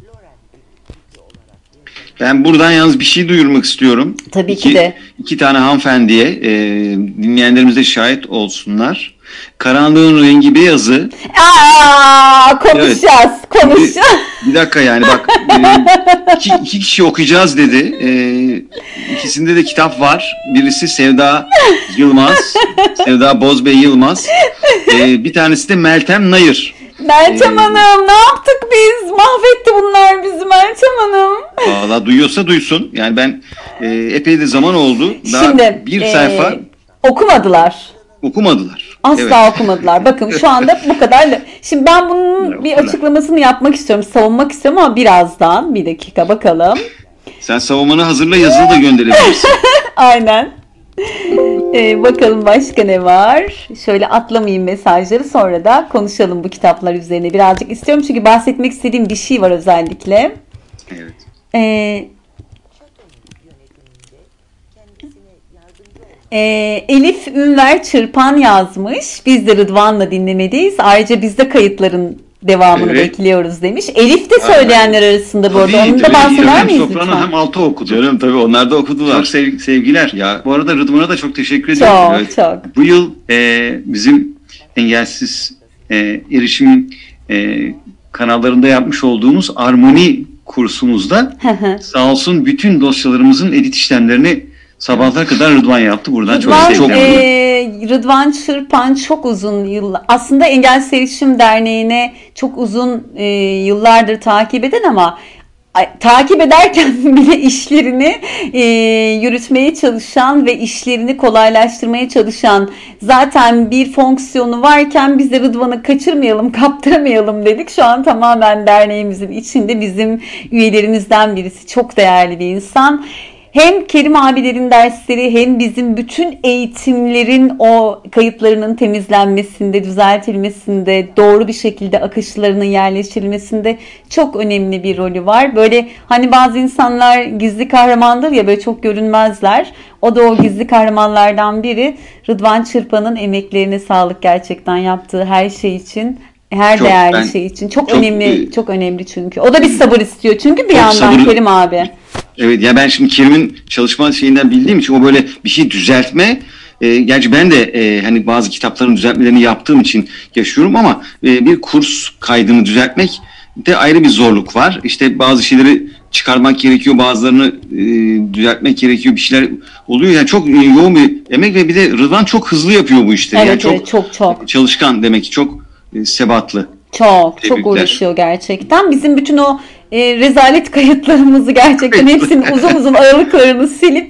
Ben buradan yalnız bir şey duyurmak istiyorum. Tabii iki, ki de. İki tane hanımefendiye e, dinleyenlerimiz de şahit olsunlar. Karanlığın rengi beyazı. Aa, konuşacağız. Konuşacağız. Bir dakika yani bak e, iki, iki kişi okuyacağız dedi. E, ikisinde de kitap var. Birisi Sevda Yılmaz. Sevda Bozbey Yılmaz. E, bir tanesi de Meltem Nayır. Meltem Ee, Hanım ne yaptık biz? Mahvetti bunlar bizi Meltem Hanım. Valla duyuyorsa duysun. Yani ben e, epey de zaman oldu. Daha Şimdi bir e, sayfa okumadılar. okumadılar. Asla Evet. okumadılar. Bakın şu anda bu kadar. Şimdi ben bunun bir Okular. açıklamasını yapmak istiyorum. Savunmak istiyorum ama birazdan. Bir dakika bakalım. Sen savunmanı hazırla, yazılı da gönderebilirsin. Aynen. Ee, bakalım başka ne var? Şöyle atlamayayım mesajları, sonra da konuşalım bu kitaplar üzerine birazcık istiyorum. Çünkü bahsetmek istediğim bir şey var özellikle. Evet. Ee, e, Elif Ünver Çırpan yazmış. Biz de Rıdvan'la dinlemedeyiz. Ayrıca biz de kayıtların devamını Evet. bekliyoruz demiş. Elif de söyleyenler arasında bu arada. Tabii, Onu da tabii. bahseder Hem miyiz soprano lütfen? hem alto okudu. Canım tabii onlar da okudular. Çok sev- sevgiler. Ya bu arada Rıdvan'a da çok teşekkür ederim. Çok Evet. çok. Bu yıl e, bizim engelsiz e, erişim e, kanallarında yapmış olduğumuz armoni kursumuzda Hı hı. sağ olsun bütün dosyalarımızın edit işlemlerini sabahlara kadar Rıdvan yaptı. Buradan çok Rıdvan, teşekkür e, ederim. Rıdvan Çırpan çok uzun yıl, aslında Engelsiz Erişim Derneği'ne çok uzun e, yıllardır takip eden ama ay, takip ederken bile işlerini e, yürütmeye çalışan ve işlerini kolaylaştırmaya çalışan, zaten bir fonksiyonu varken biz de Rıdvan'ı kaçırmayalım, kaptıramayalım dedik. Şu an tamamen derneğimizin içinde bizim üyelerimizden birisi, çok değerli bir insan. Hem Kerim abilerin dersleri hem bizim bütün eğitimlerin o kayıtlarının temizlenmesinde, düzeltilmesinde, doğru bir şekilde akışlarının yerleştirilmesinde çok önemli bir rolü var. Böyle hani bazı insanlar gizli kahramandır ya, böyle çok görünmezler. O da o gizli kahramanlardan biri. Rıdvan Çırpan'ın emeklerine sağlık gerçekten, yaptığı her şey için. Her Çok, değerli ben- şey için. Çok, çok, önemli, e, çok önemli çünkü. O da bir sabır istiyor çünkü bir Çok yandan sabırlı. Kerim abi. Evet ya, ben şimdi Kerim'in çalışma şeyinden bildiğim için o böyle bir şey düzeltme. E, gerçi ben de e, hani bazı kitapların düzeltmelerini yaptığım için yaşıyorum ama e, bir kurs kaydını düzeltmek de ayrı bir zorluk var. İşte bazı şeyleri çıkarmak gerekiyor, bazılarını e, düzeltmek gerekiyor, bir şeyler oluyor. Yani çok e, yoğun bir emek ve bir de Rıdvan çok hızlı yapıyor bu işleri. Evet, Yani çok, evet, çok çok. çalışkan, demek ki çok e, sebatlı. Çok çok Tebrikler. uğraşıyor gerçekten. Bizim bütün o e, rezalet kayıtlarımızı gerçekten hepsinin uzun uzun aralıklarını silip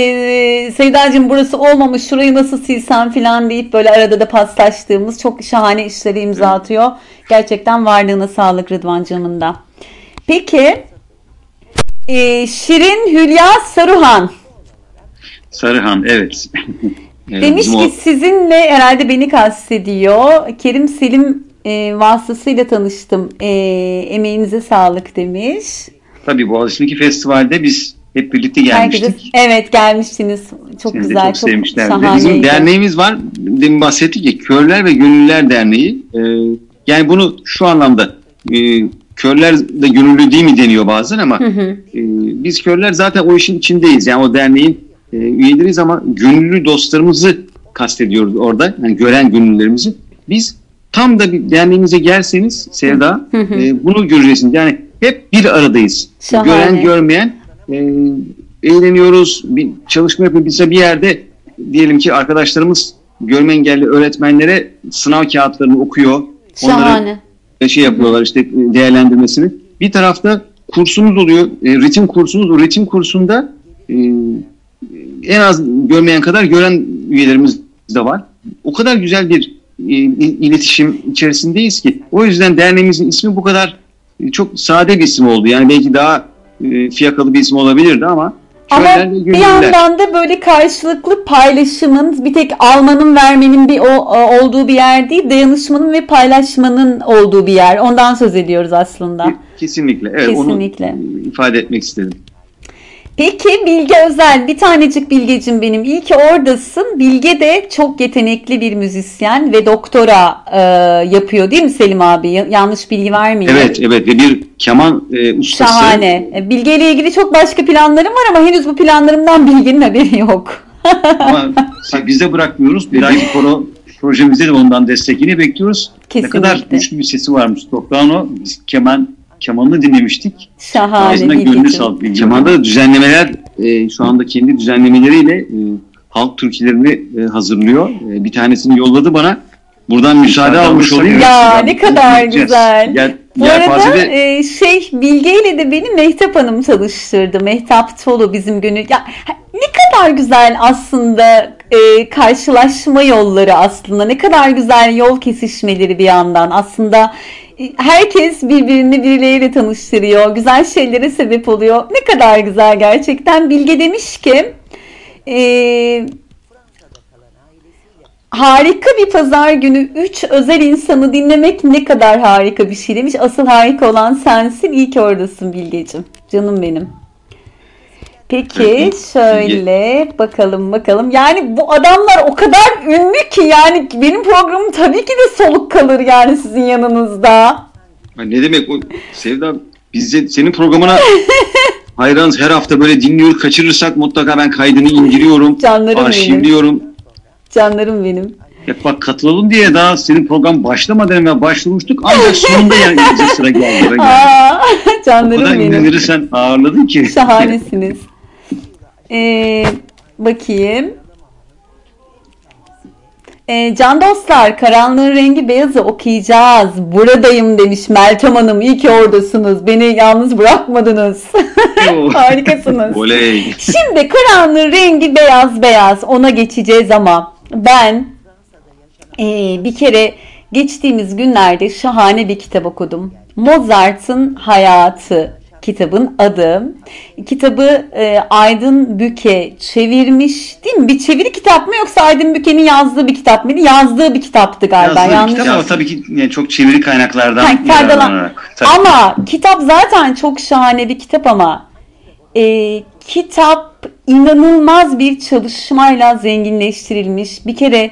e, Seyda'cığım burası olmamış, şurayı nasıl silsem falan deyip böyle arada da paslaştığımız çok şahane işleri imza atıyor. Gerçekten varlığına sağlık Rıdvancığımın da. Peki e, Şirin Hülya Saruhan Sarıhan, evet. Evet, demiş bizim ki o- sizinle, herhalde beni kastediyor, Kerim Selim e, vasıtasıyla tanıştım. E, emeğinize sağlık demiş. Tabii Boğaziçi'ndeki festivalde biz hep birlikte gelmiştik. Herkese, evet gelmiştiniz. Çok Seni de güzel, çok çok, sevmişlerdi. şahaneydi. Bizim derneğimiz var. Demin bahsettik ya, Körler ve Gönüllüler Derneği. Ee, yani bunu şu anlamda e, körler de gönüllü değil mi deniyor bazen ama e, biz körler zaten o işin içindeyiz. Yani o derneğin e, üyeleriyiz ama gönüllü dostlarımızı kastediyoruz orada. Yani gören gönüllülerimizi. Biz tam da bir derneğimize gelseniz Sevda e, bunu göreceksiniz. Yani hep bir aradayız. Şahane. Gören görmeyen e, eğleniyoruz, bir çalışma yapıyoruz. Bize bir yerde diyelim ki arkadaşlarımız görme engelli öğretmenlere sınav kağıtlarını okuyor. Şahane. Onları şey yapıyorlar işte, değerlendirmesini. Bir tarafta kursumuz oluyor. E, ritim kursumuz. O ritim kursunda e, en az görmeyen kadar gören üyelerimiz de var. O kadar güzel bir e, iletişim içerisindeyiz ki. O yüzden derneğimizin ismi bu kadar e, çok sade bir isim oldu. Yani belki daha e, fiyakalı bir isim olabilirdi ama Ama körler ve bir gönüllüler. yandan da böyle karşılıklı paylaşımın, bir tek almanın vermenin bir o, o- olduğu bir yer değil, dayanışmanın ve paylaşmanın olduğu bir yer. Ondan söz ediyoruz aslında. Kesinlikle. Evet, Kesinlikle. onu e, ifade etmek istedim. Peki Bilge Özel, bir tanecik Bilgecim benim. İyi ki oradasın. Bilge de çok yetenekli bir müzisyen ve doktora e, yapıyor değil mi Selim abi? Ya- yanlış bilgi vermeyeyim. Evet, evet ve bir keman e, ustası. Şahane. E, Bilge ile ilgili çok başka planlarım var ama henüz bu planlarımdan Bilge'nin haberi yok. Ama biz de bırakmıyoruz. Bir dahaki koro projemizde de ondan destek yine bekliyoruz. Kesinlikle. Ne kadar güçlü bir sesi varmış Soprano. Biz keman, kemanını dinlemiştik. Şahane Ağzına gönlü Bilgeciğim. sağlık. Kemanda da düzenlemeler e, şu anda kendi düzenlemeleriyle e, halk türkülerini e, hazırlıyor. E, bir tanesini yolladı bana. Buradan müsaade almış olayım. Ya ne kadar güzel. Gel, Bu gel arada Fazil'e- e, şey Bilge ile de beni Mehtap Hanım tanıştırdı. Mehtap Tolu bizim gönül. Ya ne kadar güzel aslında e, karşılaşma yolları aslında. Ne kadar güzel yol kesişmeleri bir yandan. Aslında Herkes birbirini birileriyle tanıştırıyor. Güzel şeylere sebep oluyor. Ne kadar güzel gerçekten. Bilge demiş ki e, harika bir pazar günü üç özel insanı dinlemek ne kadar harika bir şey demiş. Asıl harika olan sensin. İyi ki oradasın Bilgeciğim. Canım benim. Peki şöyle bakalım bakalım. Yani bu adamlar o kadar ünlü ki yani benim programım tabii ki de soluk kalır yani sizin yanınızda. Ne demek o Sevda, biz de senin programına hayranız, her hafta böyle dinliyor, kaçırırsak mutlaka ben kaydını indiriyorum. Canlarım arşivliyorum. benim. Canlarım benim. Ya bak, katılalım diye daha senin program başlamadan evvel başvurmuştuk ancak sonunda yani sıra geldi. Sıra geldi. Aa, canlarım o kadar benim. ünlüleri sen ağırladın ki. Şahanesiniz. Ee, bakayım. Ee, can dostlar, Karanlığın Rengi Beyaz'ı okuyacağız. Buradayım demiş Meltem Hanım. İyi ki oradasınız. Beni yalnız bırakmadınız. Harikasınız. Oley. Şimdi Karanlığın Rengi Beyaz Beyaz, ona geçeceğiz ama ben ee, bir kere geçtiğimiz günlerde şahane bir kitap okudum. Mozart'ın Hayatı kitabın adı. Kitabı e, Aydın Büke çevirmiş, değil mi? Bir çeviri kitap mı yoksa Aydın Büke'nin yazdığı bir kitap mıydı? Yazdığı bir kitaptı galiba. Yazdığı Yanlış bir kitap ama tabii ki yani çok çeviri kaynaklardan Ha, faydalan- yararlanarak. Tabii. Ama kitap zaten çok şahane bir kitap ama e, kitap inanılmaz bir çalışmayla zenginleştirilmiş. Bir kere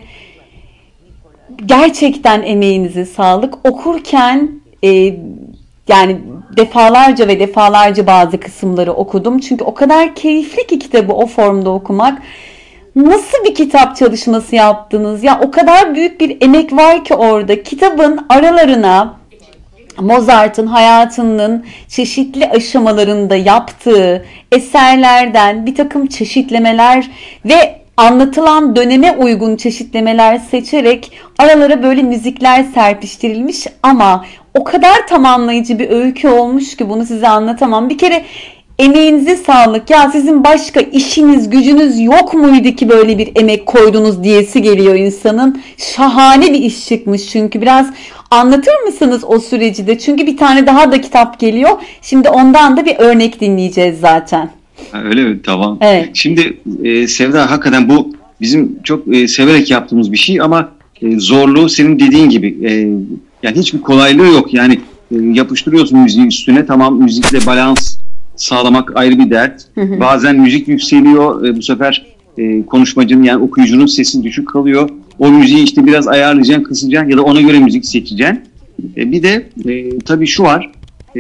gerçekten emeğinize sağlık. Okurken e, yani defalarca ve defalarca bazı kısımları okudum. Çünkü o kadar keyifli ki kitabı o formda okumak. Nasıl bir kitap çalışması yaptınız? Ya o kadar büyük bir emek var ki orada. Kitabın aralarına Mozart'ın hayatının çeşitli aşamalarında yaptığı eserlerden bir takım çeşitlemeler ve anlatılan döneme uygun çeşitlemeler seçerek aralara böyle müzikler serpiştirilmiş ama o kadar tamamlayıcı bir öykü olmuş ki bunu size anlatamam. Bir kere emeğinize sağlık. Ya sizin başka işiniz, gücünüz yok muydu ki böyle bir emek koydunuz diyesi geliyor insanın. Şahane bir iş çıkmış çünkü. Biraz anlatır mısınız o süreci de? Çünkü bir tane daha da kitap geliyor. Şimdi ondan da bir örnek dinleyeceğiz zaten. Ha, öyle mi? Tamam. Evet. Şimdi e, Sevda, hakikaten bu bizim çok e, severek yaptığımız bir şey ama e, zorluğu senin dediğin gibi. E, yani hiçbir kolaylığı yok. Yani e, yapıştırıyorsun müziği üstüne. Tamam, müzikle balans sağlamak ayrı bir dert. Hı hı. Bazen müzik yükseliyor. E, bu sefer e, konuşmacının yani okuyucunun sesi düşük kalıyor. O müziği işte biraz ayarlayacaksın, kısacaksın ya da ona göre müzik seçeceksin. E, bir de e, tabii şu var. E,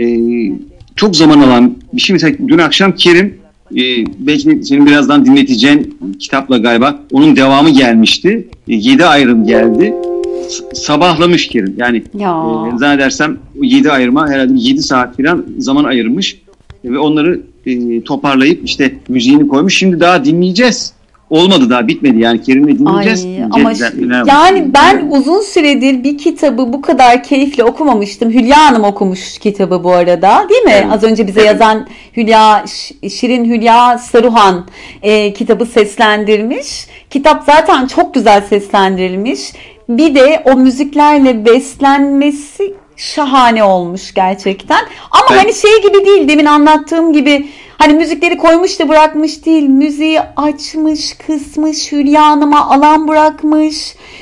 çok zaman alan bir şey. Mesela dün akşam Kerim, e, belki senin birazdan dinleteceğin kitapla galiba onun devamı gelmişti. E, yedi ayrım geldi. S- sabahlamış Kerim. Yani Ya. e, zannedersem yedi ayrıma herhalde yedi saat falan zaman ayırmış. E, ve onları e, toparlayıp işte müziğini koymuş. Şimdi daha dinleyeceğiz. Olmadı, daha bitmedi yani, Kerim'le dinleyeceğiz. Ay, İnce ama düzeltmeler var. yani ben uzun süredir bir kitabı bu kadar keyifle okumamıştım. Hülya Hanım okumuş kitabı bu arada, değil mi? Evet. Az önce bize Evet. yazan Hülya, Ş- Şirin Hülya Saruhan e, kitabı seslendirmiş. Kitap zaten çok güzel seslendirilmiş. Bir de o müziklerle beslenmesi şahane olmuş gerçekten. Ama Ben- hani şey gibi değil, demin anlattığım gibi hani müzikleri koymuş da bırakmış değil. Müziği açmış, kısmış, Hülya Hanım'a alan bırakmış.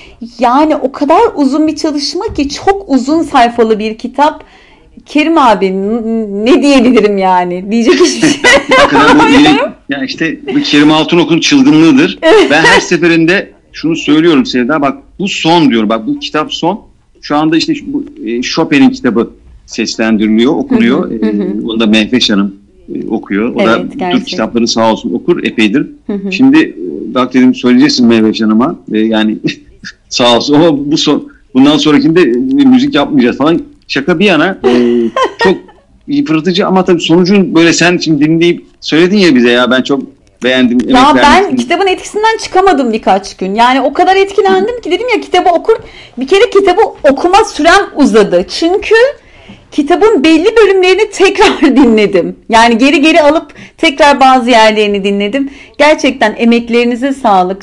Yani o kadar uzun bir çalışma ki, çok uzun sayfalı bir kitap. Kerim abi n- ne diyebilirim yani? Diyecek hiçbir şey. Hakikaten bu yine, yani işte bu Kerim Altınok'un çılgınlığıdır. Ben her seferinde şunu söylüyorum Sevda, bak bu son diyorum, bak bu kitap son. Şu anda işte şu- bu e, Chopin'in kitabı seslendiriliyor, okunuyor. Hı hı, hı hı. E, onu da Mehveş Hanım e, okuyor. O Evet, da Türk gerçekten. kitapları sağ olsun okur epeydir. Hı hı. Şimdi e, bak dedim, söyleyeceksin Mehveş Hanım'a. E, yani sağ olsun ama bu son, bundan sonrakinde e, müzik yapmayacağız falan. Şaka bir yana e, çok yıpratıcı ama tabii sonucun böyle, sen şimdi dinleyip söyledin ya bize, ya ben çok beğendim. emek Ya ben vermişsin. kitabın etkisinden çıkamadım birkaç gün. Yani o kadar etkilendim ki, dedim ya kitabı okur. Bir kere kitabı okuma sürem uzadı. Çünkü kitabın belli bölümlerini tekrar dinledim. Yani geri geri alıp tekrar bazı yerlerini dinledim. Gerçekten emeklerinize sağlık. Çok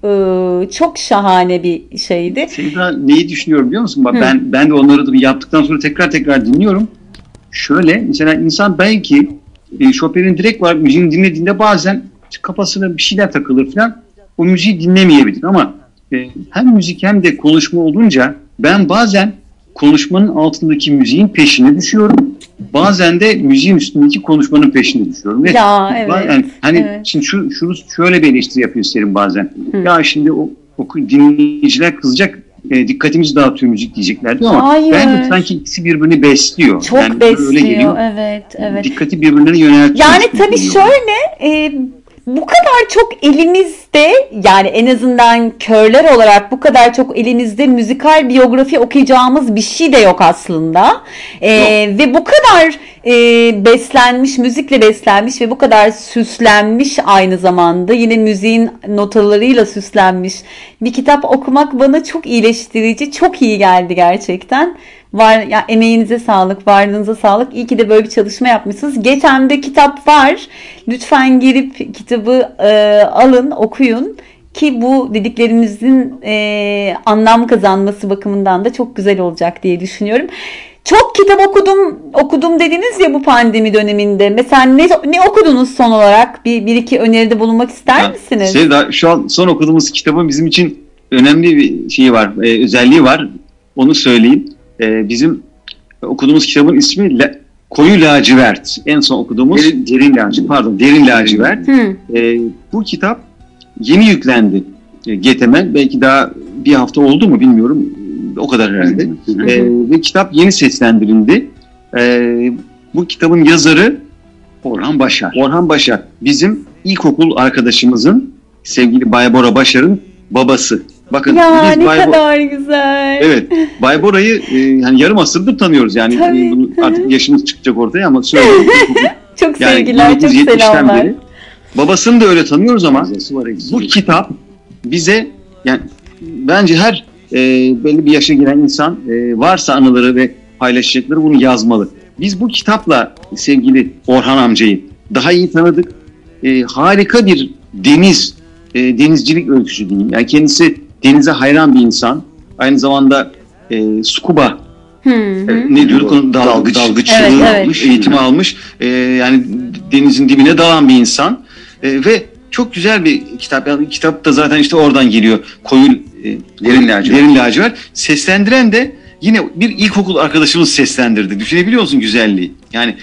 e, çok şahane bir şeydi. Sevda, neyi düşünüyorum biliyor musun? Bak, Hı. ben ben de onları da yaptıktan sonra tekrar tekrar dinliyorum. Şöyle mesela insan belki e, Chopin'in direkt var müziğini dinlediğinde bazen kafasına bir şeyler takılır falan. O müziği dinlemeyebilir ama e, hem müzik hem de konuşma olunca ben bazen konuşmanın altındaki müziğin peşine düşüyorum. Bazen de müziğin üstündeki konuşmanın peşine düşüyorum. Ve Ya evet. yani, hani evet. şimdi şu, şunu şöyle bir eleştiri yapıyor Selim bazen. Hı. Ya şimdi o, o dinleyiciler kızacak, e, dikkatimizi dağıtıyor müzik diyecekler diyor ama Hayır. bence sanki ikisi birbirini besliyor. Çok Yani öyle besliyor. geliyor. Evet, evet. Dikkati birbirlerine yöneltiyor. Yani tabii şöyle, e, bu kadar çok elimizde, yani en azından körler olarak bu kadar çok elimizde müzikal biyografi okuyacağımız bir şey de yok aslında. E, ve bu kadar e, beslenmiş, müzikle beslenmiş ve bu kadar süslenmiş, aynı zamanda yine müziğin notalarıyla süslenmiş bir kitap okumak bana çok iyileştirici, çok iyi geldi gerçekten. Var ya, emeğinize sağlık, varlığınıza sağlık. İyi ki de böyle bir çalışma yapmışsınız. Geçem'de kitap var. Lütfen girip kitabı e, alın, okuyun ki bu dediklerimizin e, anlam kazanması bakımından da çok güzel olacak diye düşünüyorum. Çok kitap okudum, okudum dediniz ya bu pandemi döneminde. Mesela ne, ne okudunuz son olarak? Bir, bir iki öneride bulunmak ister Ya, misiniz? Sevda, şu an son okuduğumuz kitabın bizim için önemli bir şeyi var, e, özelliği var. Onu söyleyeyim. E, bizim okuduğumuz kitabın ismi La, Koyu Lacivert. En son okuduğumuz Derin, derin Lacivert. Pardon, Derin Lacivert. E, bu kitap yeni yüklendi e, G T M. Belki daha bir hafta oldu mu bilmiyorum. O kadar herhalde. E, ve kitap yeni seslendirildi. E, bu kitabın yazarı Orhan Başar. Orhan Başar. Bizim ilkokul arkadaşımızın, sevgili Baybora Başar'ın babası. Bakın Ya biz ne Bay kadar güzel. Evet, Bay Bora'yı e, yani yarım asırdır tanıyoruz yani Tabii. e, bunu artık yaşımız çıkacak ortaya ama söyleyeyim. Çok Yani sevgiler, çok bin dokuz yüz yetmişten selamlar. beri. Babasını da öyle tanıyoruz ama bu kitap bize, yani bence her e, belli bir yaşa giren insan e, varsa anıları ve paylaşacakları bunu yazmalı. Biz bu kitapla sevgili Orhan amcayı daha iyi tanıdık. E, harika bir deniz, e, denizcilik öyküsü diyeyim. Yani kendisi denize hayran bir insan. Aynı zamanda e, scuba Hı e, hı. ne diyorduk onun Dal, dalgıç, dalgıçlığı Evet, evet. almış, eğitimi almış. E, yani denizin dibine dalan bir insan. E, ve çok güzel bir kitap. Yani kitap da zaten işte oradan geliyor. Koyu e, derin lacivert. Derin lacivert. Seslendiren de yine bir ilkokul arkadaşımız seslendirdi. Düşünebiliyor musun güzelliği? Yani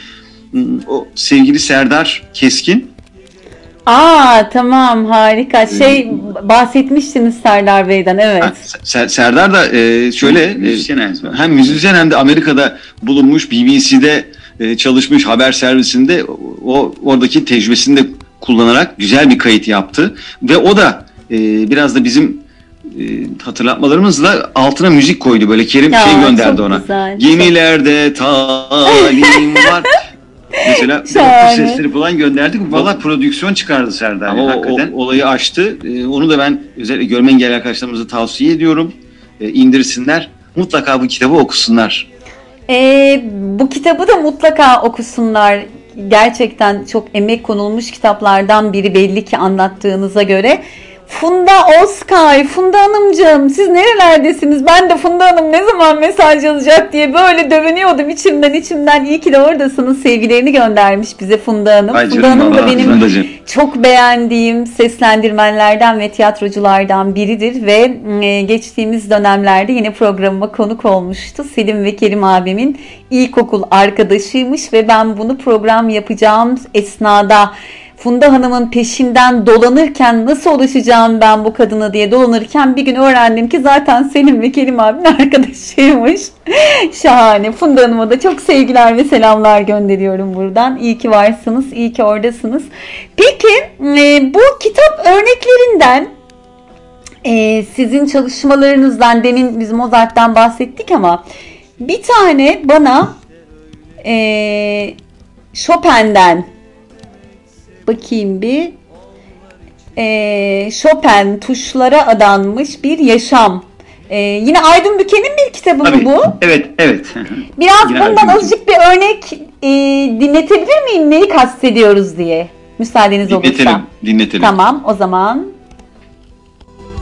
o sevgili Serdar Keskin. Aa tamam, harika. Şey, bahsetmiştiniz Serdar Bey'den, evet. Ha, Ser- Serdar da e, şöyle müzisyen e, hem müzisyen hem de Amerika'da bulunmuş, B B C'de e, çalışmış, haber servisinde o oradaki tecrübesini de kullanarak güzel bir kayıt yaptı ve o da e, biraz da bizim e, hatırlatmalarımızla altına müzik koydu, böyle Kerim Ya, şey çok gönderdi ona. güzel, çok- Gemilerde talim var. Mesela Şahane. bu sesleri falan gönderdik. Valla prodüksiyon çıkardı Serdar. Ama o, hakikaten. o olayı aştı. Ee, onu da ben özellikle görme engelli arkadaşlarımıza tavsiye ediyorum. Ee, indirsinler. Mutlaka bu kitabı okusunlar. Ee, bu kitabı da mutlaka okusunlar. Gerçekten çok emek konulmuş kitaplardan biri belli ki anlattığınıza göre. Funda Özkay, Funda Hanımcığım siz nerelerdesiniz? Ben de Funda Hanım ne zaman mesaj yazacak diye böyle dövünüyordum içimden içimden. İyi ki de oradasınız. Sevgilerini göndermiş bize Funda Hanım. Ay Funda canım, Hanım da Allah, benim Fundacığım. çok beğendiğim seslendirmenlerden ve tiyatroculardan biridir ve e, geçtiğimiz dönemlerde yine programıma konuk olmuştu. Selim ve Kerim abimin ilkokul arkadaşıymış ve ben bunu program yapacağım esnada Funda Hanım'ın peşinden dolanırken nasıl ulaşacağım ben bu kadına diye dolanırken bir gün öğrendim ki zaten Selim ve Kerim abinin arkadaşıymış. Şahane. Funda Hanım'a da çok sevgiler ve selamlar gönderiyorum buradan. İyi ki varsınız, iyi ki oradasınız. Peki e, bu kitap örneklerinden e, sizin çalışmalarınızdan demin biz Mozart'tan bahsettik ama bir tane bana e, Chopin'den bakayım bir. Ee, Chopin tuşlara adanmış bir yaşam. Ee, yine Aydın Büke'nin bir kitabı mı Tabii. bu? Evet, evet. Biraz Yine bundan Aydın azıcık bir örnek e, dinletebilir miyim? Neyi kastediyoruz diye. Müsaadeniz Dinletelim, olursa. dinletelim. Tamam, o zaman.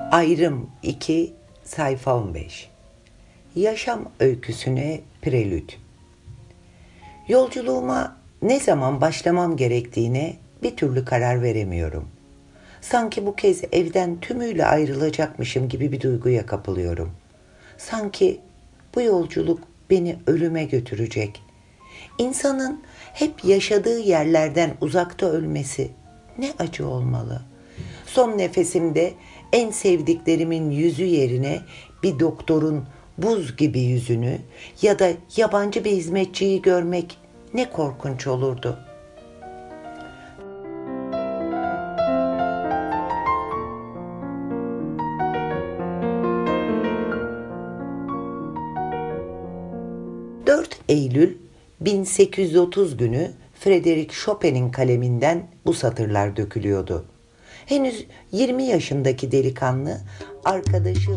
Ayrım iki, sayfa on beş. Yaşam öyküsüne prelüt. Yolculuğuma ne zaman başlamam gerektiğine bir türlü karar veremiyorum. Sanki bu kez evden tümüyle ayrılacakmışım gibi bir duyguya kapılıyorum. Sanki bu yolculuk beni ölüme götürecek. İnsanın hep yaşadığı yerlerden uzakta ölmesi ne acı olmalı. Son nefesimde en sevdiklerimin yüzü yerine bir doktorun buz gibi yüzünü ya da yabancı bir hizmetçiyi görmek ne korkunç olurdu. dört Eylül bin sekiz yüz otuz günü Frédéric Chopin'in kaleminden bu satırlar dökülüyordu. Henüz yirmi yaşındaki delikanlı arkadaşı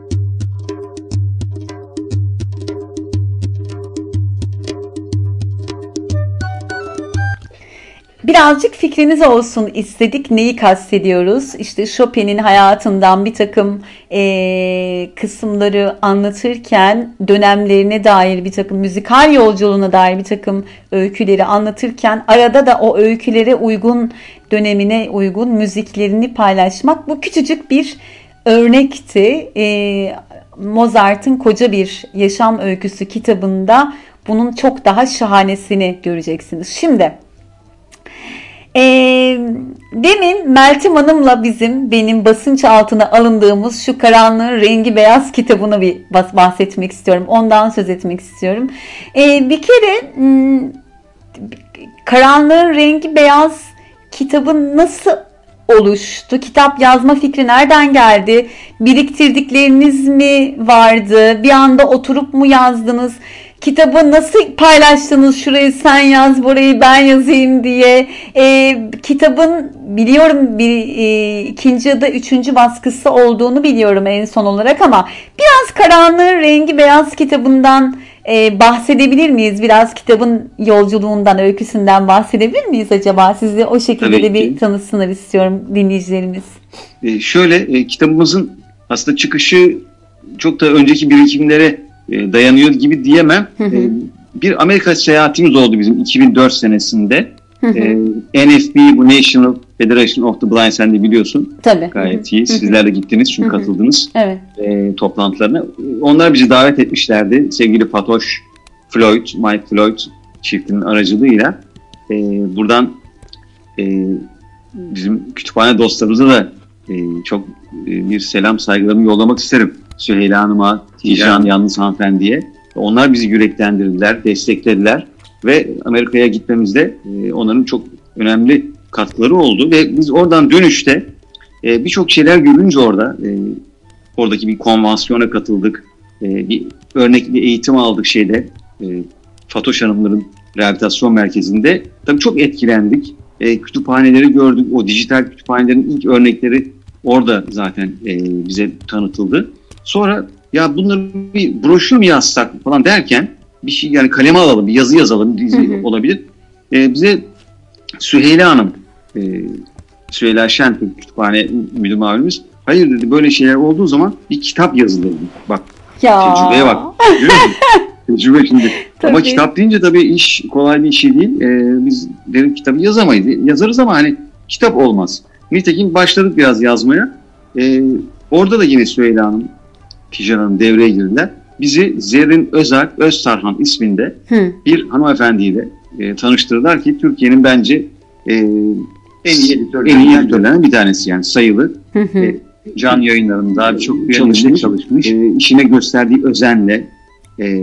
Birazcık fikriniz olsun istedik. Neyi kastediyoruz? İşte Chopin'in hayatından bir takım e, kısımları anlatırken, dönemlerine dair bir takım, müzikal yolculuğuna dair bir takım öyküleri anlatırken, arada da o öykülere uygun, dönemine uygun müziklerini paylaşmak, bu küçücük bir örnekti. E, Mozart'ın koca bir yaşam öyküsü kitabında bunun çok daha şahanesini göreceksiniz. Şimdi E, demin Meltem Hanım'la bizim benim basınç altına alındığımız şu Karanlığın Rengi Beyaz kitabını bir bahsetmek istiyorum. Ondan söz etmek istiyorum. E, bir kere m, Karanlığın Rengi Beyaz kitabı nasıl oluştu? Kitap yazma fikri nereden geldi? Biriktirdikleriniz mi vardı? Bir anda oturup mu yazdınız? Kitabı nasıl paylaştınız? Şurayı sen yaz, burayı ben yazayım diye. E, kitabın biliyorum bir e, ikinci ya da üçüncü baskısı olduğunu biliyorum en son olarak, ama biraz Karanlığın Rengi Beyaz kitabından e, bahsedebilir miyiz? Biraz kitabın yolculuğundan, öyküsünden bahsedebilir miyiz acaba? Sizi o şekilde de bir tanısınlar istiyorum dinleyicilerimiz. E, şöyle e, kitabımızın aslında çıkışı çok da önceki birikimlere dayanıyor gibi diyemem. Hı hı. Bir Amerika seyahatimiz oldu bizim iki bin dört senesinde. Hı hı. N F B, bu National Federation of the Blind, sen de biliyorsun. Tabii. Gayet hı hı. iyi. Sizler de gittiniz çünkü hı hı. katıldınız evet. e, toplantılarına. Onlar bizi davet etmişlerdi. Sevgili Fatoş Floyd, Mike Floyd çiftinin aracılığıyla. E, buradan e, bizim kütüphane dostlarımıza da e, çok e, bir selam, saygılarımı yollamak isterim. Süheyla Hanım'a, Tijan Yalnız Hanımefendi'ye. Onlar bizi yüreklendirdiler, desteklediler ve Amerika'ya gitmemizde e, onların çok önemli katkıları oldu ve biz oradan dönüşte e, birçok şeyler görünce orada e, oradaki bir konvansiyona katıldık. E, bir örnek bir eğitim aldık şeyde e, Fatoş Hanımların rehabilitasyon merkezinde. Tabii çok etkilendik. E, kütüphaneleri gördük. O dijital kütüphanelerin ilk örnekleri orada zaten e, bize tanıtıldı. Sonra ya bunları bir broşür mü yazsak falan derken bir şey, yani kaleme alalım, bir yazı yazalım, bir dizi olabilir. E, bize Süheyla Hanım, e, Süheyla Şentürk kütüphane müdür muavinimiz, hayır dedi, böyle şeyler olduğu zaman bir kitap yazılır. Bak ya. Tecrübeye bak. Görüyor musun? Tecrübe şimdi. Ama kitap deyince tabii iş kolay bir şey değil. E, biz derim kitabı yazamayız. Yazarız ama hani kitap olmaz. Nitekim başladık biraz yazmaya. E, orada da yine Süheyla Hanım, Tijan Hanım devreye girdiler. Bizi Zerrin Özalp Öztarhan isminde Hı. bir hanımefendiyle e, tanıştırdılar ki Türkiye'nin bence e, en iyi editörlerinden bir tanesi, yani sayılı. Hı hı. E, can yayınlarında çok çalışmış, çalışmış. E, işine gösterdiği özenle, e,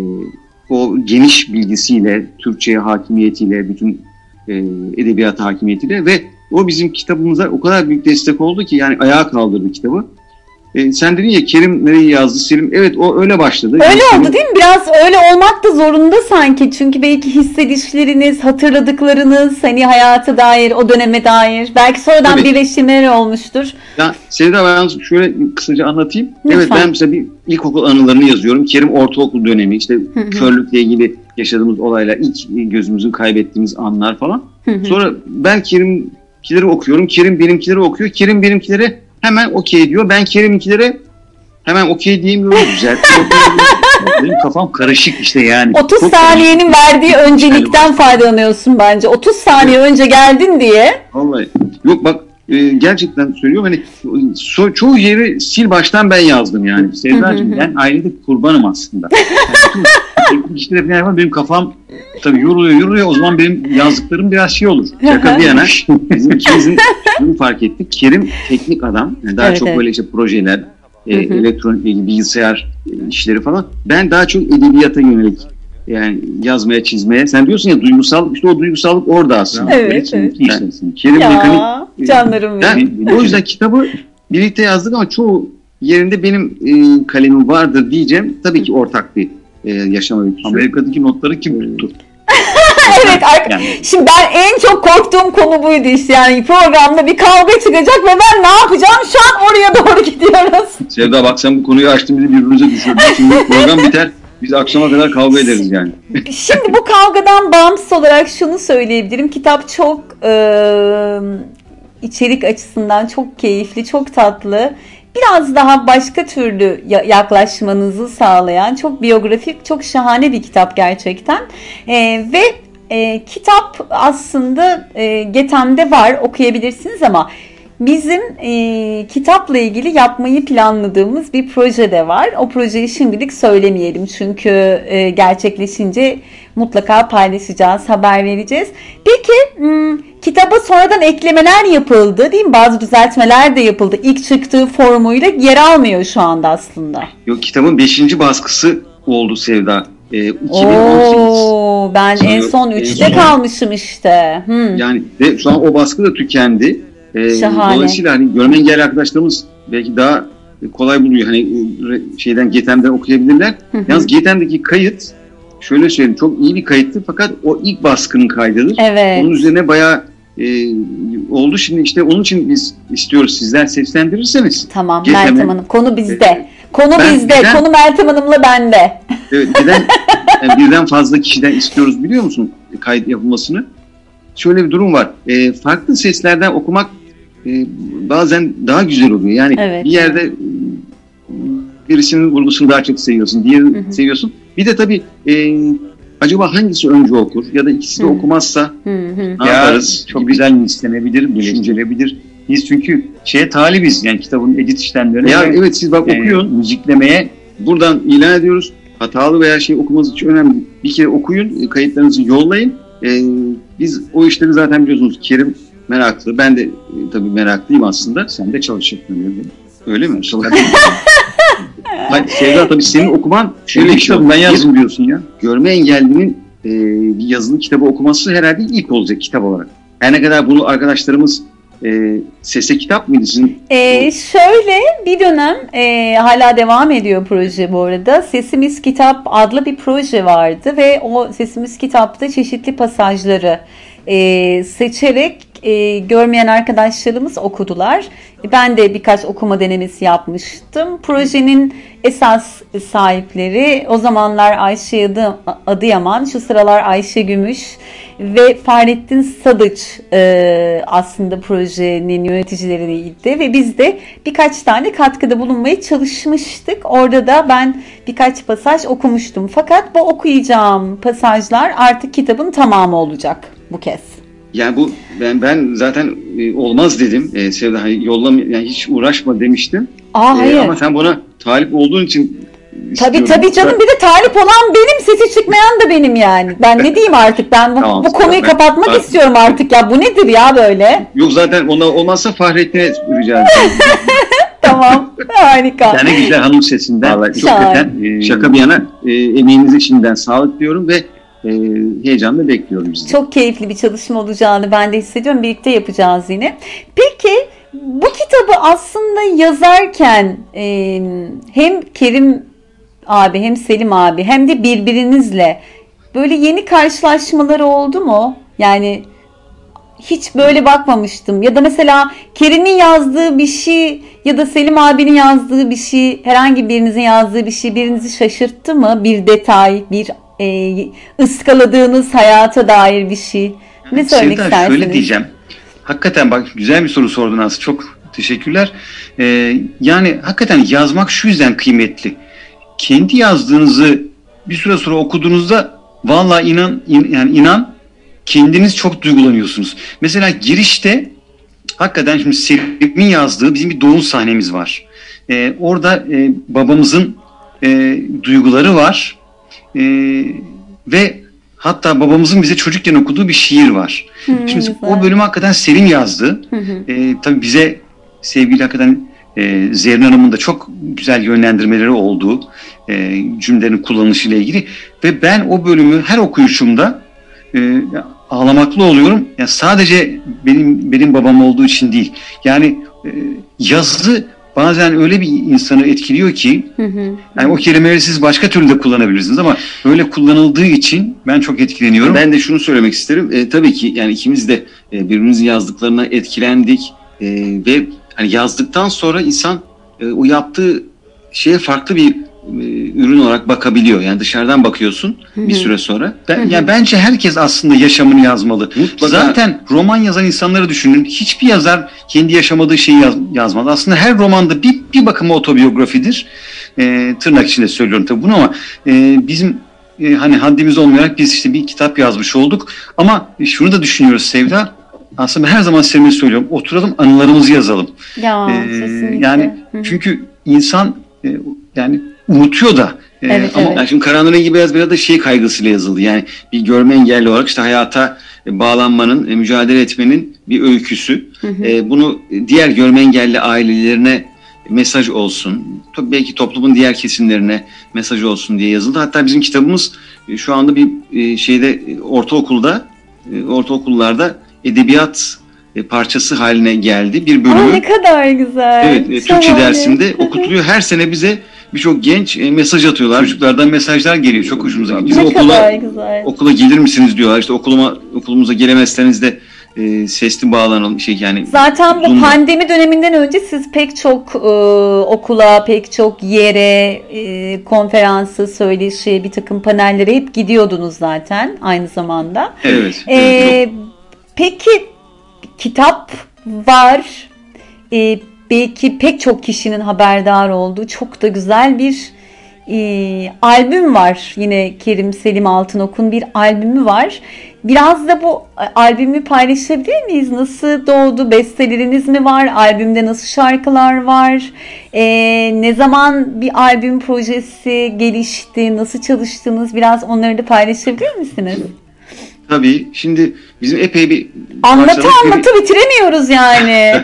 o geniş bilgisiyle, Türkçe'ye hakimiyetiyle, bütün e, edebiyat hakimiyetiyle ve o bizim kitabımıza o kadar büyük destek oldu ki yani ayağa kaldırdı kitabı. Ee, sen dedin ya Kerim nereyi yazdı, Selim. Evet, o öyle başladı. Öyle yani oldu Selim... değil mi? Biraz öyle olmak da zorunda sanki. Çünkü belki hissedişleriniz, hatırladıklarınız, hani hayata dair, o döneme dair. Belki sonradan evet. birleştirmeler olmuştur. Ya Sevda, ben şöyle kısaca anlatayım. Lütfen. Evet, ben mesela bir ilkokul anılarını yazıyorum. Kerim ortaokul dönemi, işte hı hı. körlükle ilgili yaşadığımız olaylar, ilk gözümüzü kaybettiğimiz anlar falan. Hı hı. Sonra ben Kerim'kileri okuyorum. Kerim benimkileri okuyor. Kerim benimkileri hemen okey diyor. Ben Kerim'inkilere hemen okey diyemiyorum. Güzel. Benim kafam karışık işte yani. otuz Çok saniyenin karışık. verdiği öncelikten faydalanıyorsun bence. otuz saniye önce geldin diye. Vallahi. Yok bak e, gerçekten söylüyorum hani so, çoğu yeri sil baştan ben yazdım yani. Sevdacığım ben ailede kurbanım aslında. Yani, teknik işleri falan yapar, benim kafam tabii yoruluyor yoruluyor o zaman benim yazdıklarım biraz şey olur. Şaka bir yana bizim ikimizin şunu fark ettik. Kerim teknik adam. Yani daha Evet, çok evet. böyle işte projeler, e, elektronik bilgi, bilgisayar e, işleri falan. Ben daha çok edebiyata yönelik yani yazmaya, çizmeye. Sen diyorsun ya duygusal, işte o duygusallık orada aslında. Evet, Öyle evet. iki işlersin. Kerim mekanik. Ya canlarım Ben, benim. o yüzden kitabı birlikte yazdık ama çoğu yerinde benim e, kalemim vardır diyeceğim. Tabii ki ortak bir e, yaşam öyküsü. Amerika'daki notları kim tuttu? Evet, ar- Yani. şimdi ben en çok korktuğum konu buydu işte, yani programda bir kavga çıkacak ve ben ne yapacağım, şu an oraya doğru gidiyoruz. Sevda bak sen bu konuyu açtın bizi birbirimize düşürdün. Şimdi program biter biz akşama kadar kavga ederiz yani. Şimdi bu kavgadan bağımsız olarak şunu söyleyebilirim, kitap çok e, içerik açısından çok keyifli, çok tatlı. Biraz daha başka türlü yaklaşmanızı sağlayan çok biyografik, çok şahane bir kitap gerçekten. Ee, ve e, kitap aslında e, Getem'de var, okuyabilirsiniz ama bizim e, kitapla ilgili yapmayı planladığımız bir proje de var. O projeyi şimdilik söylemeyelim çünkü e, gerçekleşince mutlaka paylaşacağız, haber vereceğiz. Peki hmm, kitaba sonradan eklemeler yapıldı değil mi? Bazı düzeltmeler de yapıldı. İlk çıktığı formuyla yer almıyor şu anda aslında. Yok kitabın beşinci baskısı oldu Sevda. Ee, iki bin on sekiz. Oo, ben en son üçte son. kalmışım işte. Hmm. Yani ve şu an o baskı da tükendi. Ee, Şahane. Dolayısıyla hani görme engelli arkadaşlarımız belki daha kolay buluyor. Hani e, şeyden Getem'den okuyabilirler. Hı hı. Yalnız Getem'deki kayıt şöyle söyleyeyim çok iyi bir kayıttı fakat o ilk baskının kaydıdır. Evet. Onun üzerine bayağı e, oldu. Şimdi işte onun için biz istiyoruz sizler seslendirirseniz. Tamam Getem'e- Meltem Hanım, konu bizde. Evet. Konu Ben bizde. birden- Konu Meltem Hanım'la bende. Evet, neden yani birden fazla kişiden istiyoruz biliyor musun kayıt yapılmasını? Şöyle bir durum var. E, farklı seslerden okumak e, bazen daha güzel oluyor. Yani Evet. bir yerde e, birisinin vurgusunu daha çok seviyorsun, diğerini Hı hı. seviyorsun. Bir de tabii e, acaba hangisi önce okur ya da ikisi de Hı. okumazsa Hı hı. ne yaparız? Çok gibi güzel istenebilir, düşüncelebilir. Biz çünkü şeye talibiz yani kitabın edit işlemlerine. Ya ve, evet siz bak e, okuyun. müziklemeye Buradan ilan ediyoruz. Hatalı veya şey okumanız için önemli. Bir kere okuyun, kayıtlarınızı yollayın. Ee, biz o işleri zaten biliyorsunuz. Kerim meraklı. Ben de e, tabii meraklıyım aslında. sen de çalışırsın. öyle mi? Öyle mi? Hayır, Sevda tabii senin okuman şöyle Şöyle bir şey. kitabı ben yazdım diyorsun ya. Görme engellinin e, bir yazılı kitabı okuması herhalde ilk olacak kitap olarak. Her ne kadar bunu arkadaşlarımız e, Sese Kitap mıydı sizin? Ee, şöyle bir dönem e, hala devam ediyor proje bu arada. Sesimiz Kitap adlı bir proje vardı ve o Sesimiz Kitap'ta çeşitli pasajları e, seçerek e, görmeyen arkadaşlarımız okudular. Ben de birkaç okuma denemesi yapmıştım. Projenin esas sahipleri o zamanlar Ayşe Adı, Adıyaman, şu sıralar Ayşe Gümüş ve Fahrettin Sadıç e, aslında projenin yöneticileriydi ve biz de birkaç tane katkıda bulunmaya çalışmıştık. Orada da ben birkaç pasaj okumuştum. Fakat bu okuyacağım pasajlar artık kitabın tamamı olacak bu kez. Yani bu ben ben zaten e, olmaz dedim. E, Sevda hani yollam yani hiç uğraşma demiştim. Aa, E, hayır. ama sen buna talip olduğun için Tabii istiyorum. tabii canım, bir de talip olan benim, sesi çıkmayan da benim yani. Ben ne diyeyim artık, ben bu, Tamam, bu konuyu ben- kapatmak ben- istiyorum artık ya. Bu nedir ya böyle? Yok zaten ona olmazsa Fahrettin'e rica edeceğim. Tamam, harika. Yani güzel hanım sesinden. Vallahi çok Şahane. hakikaten e, şaka bir yana e, emeğinize şimdiden sağlık diyorum ve e, heyecanla bekliyorum sizi. Çok keyifli bir çalışma olacağını ben de hissediyorum. Birlikte yapacağız yine. Peki bu kitabı aslında yazarken e, hem Kerim abi hem Selim abi hem de birbirinizle böyle yeni karşılaşmaları oldu mu? Yani hiç böyle bakmamıştım. Ya da mesela Kerim'in yazdığı bir şey ya da Selim abinin yazdığı bir şey, herhangi birinizin yazdığı bir şey birinizi şaşırttı mı? Bir detay, bir e, ıskaladığınız hayata dair bir şey. Ne söylemek Sevda, istersiniz? şöyle diyeceğim. Hakikaten bak güzel bir soru sordun aslında. Çok Teşekkürler. Ee, yani hakikaten yazmak şu yüzden kıymetli. Kendi yazdığınızı bir süre sonra okuduğunuzda vallahi inan, in, yani inan kendiniz çok duygulanıyorsunuz. Mesela girişte hakikaten şimdi Selim'in yazdığı bizim bir doğum sahnemiz var. Ee, orada e, babamızın e, duyguları var e, ve hatta babamızın bize çocukken okuduğu bir şiir var. Hı, Şimdi güzel. o bölümü hakikaten Selim yazdı. Hı hı. E, tabii bize sevgili hakikaten e, Zerrin Hanım'ın da çok güzel yönlendirmeleri oldu e, cümlelerin kullanışıyla ilgili ve ben o bölümü her okuyuşumda e, ağlamaklı oluyorum. Yani sadece benim benim babam olduğu için değil. Yani e, yazı bazen öyle bir insanı etkiliyor ki Hı hı. yani o kelimeleri siz başka türlü de kullanabilirsiniz ama böyle kullanıldığı için ben çok etkileniyorum. Ben de şunu söylemek isterim. E, tabii ki yani ikimiz de e, birbirimizin yazdıklarına etkilendik e, ve hani yazdıktan sonra insan e, o yaptığı şeye farklı bir e, ürün olarak bakabiliyor. Yani dışarıdan bakıyorsun Hı hı. bir süre sonra. Ben, yani bence herkes aslında yaşamını yazmalı. Mutlaka. Zaten roman yazan insanları düşünün. Hiçbir yazar kendi yaşamadığı şeyi yaz, yazmaz. Aslında her romanda bir, bir bakıma otobiyografidir. E, tırnak içinde söylüyorum tabii bunu ama e, bizim e, hani haddimiz olmayarak biz işte bir kitap yazmış olduk. Ama şunu da düşünüyoruz Sevda. Aslında ben her zaman size söylüyorum. Oturalım anılarımızı yazalım. Ya, Ee, kesinlikle. yani Hı hı. çünkü insan e, yani unutuyor da. E, Evet, ama evet. Yani şimdi Karanlık Rengi Beyaz Beyaz da şey kaygısıyla yazıldı. Yani bir görme engelli olarak işte hayata e, bağlanmanın, e, mücadele etmenin bir öyküsü. Hı hı. E, bunu diğer görme engelli ailelerine mesaj olsun. Tabii belki toplumun diğer kesimlerine mesaj olsun diye yazıldı. Hatta bizim kitabımız e, şu anda bir e, şeyde e, ortaokulda, e, ortaokullarda edebiyat e, parçası haline geldi. Bir bölümü. Aa, ne kadar güzel. Evet, e, Türkçe Şahane. dersinde okutuluyor. Her sene bize birçok genç e, mesaj atıyorlar. çocuklardan mesajlar geliyor. Çok hoşumuza gidiyor. Ne Bize kadar okula güzel. okula gelir misiniz diyorlar. İşte okuluma okulumuza gelemezseniz de e, sesli bağlanalım şey yani. Zaten bu Zoom'da. pandemi döneminden önce siz pek çok e, okula, pek çok yere, e, konferansı, söyleşi, bir takım panellere hep gidiyordunuz zaten aynı zamanda. Evet. E, evet, peki kitap var. E, belki pek çok kişinin haberdar olduğu çok da güzel bir e, albüm var. Yine Kerim Selim Altınok'un bir albümü var. Biraz da bu albümü paylaşabilir miyiz? Nasıl doğdu? Besteleriniz mi var? Albümde nasıl şarkılar var? E, ne zaman bir albüm projesi gelişti? Nasıl çalıştınız? Biraz onları da paylaşabilir misiniz? Tabii. Şimdi bizim epey bir Anlatı parçalarımız- anlatı bitiremiyoruz yani.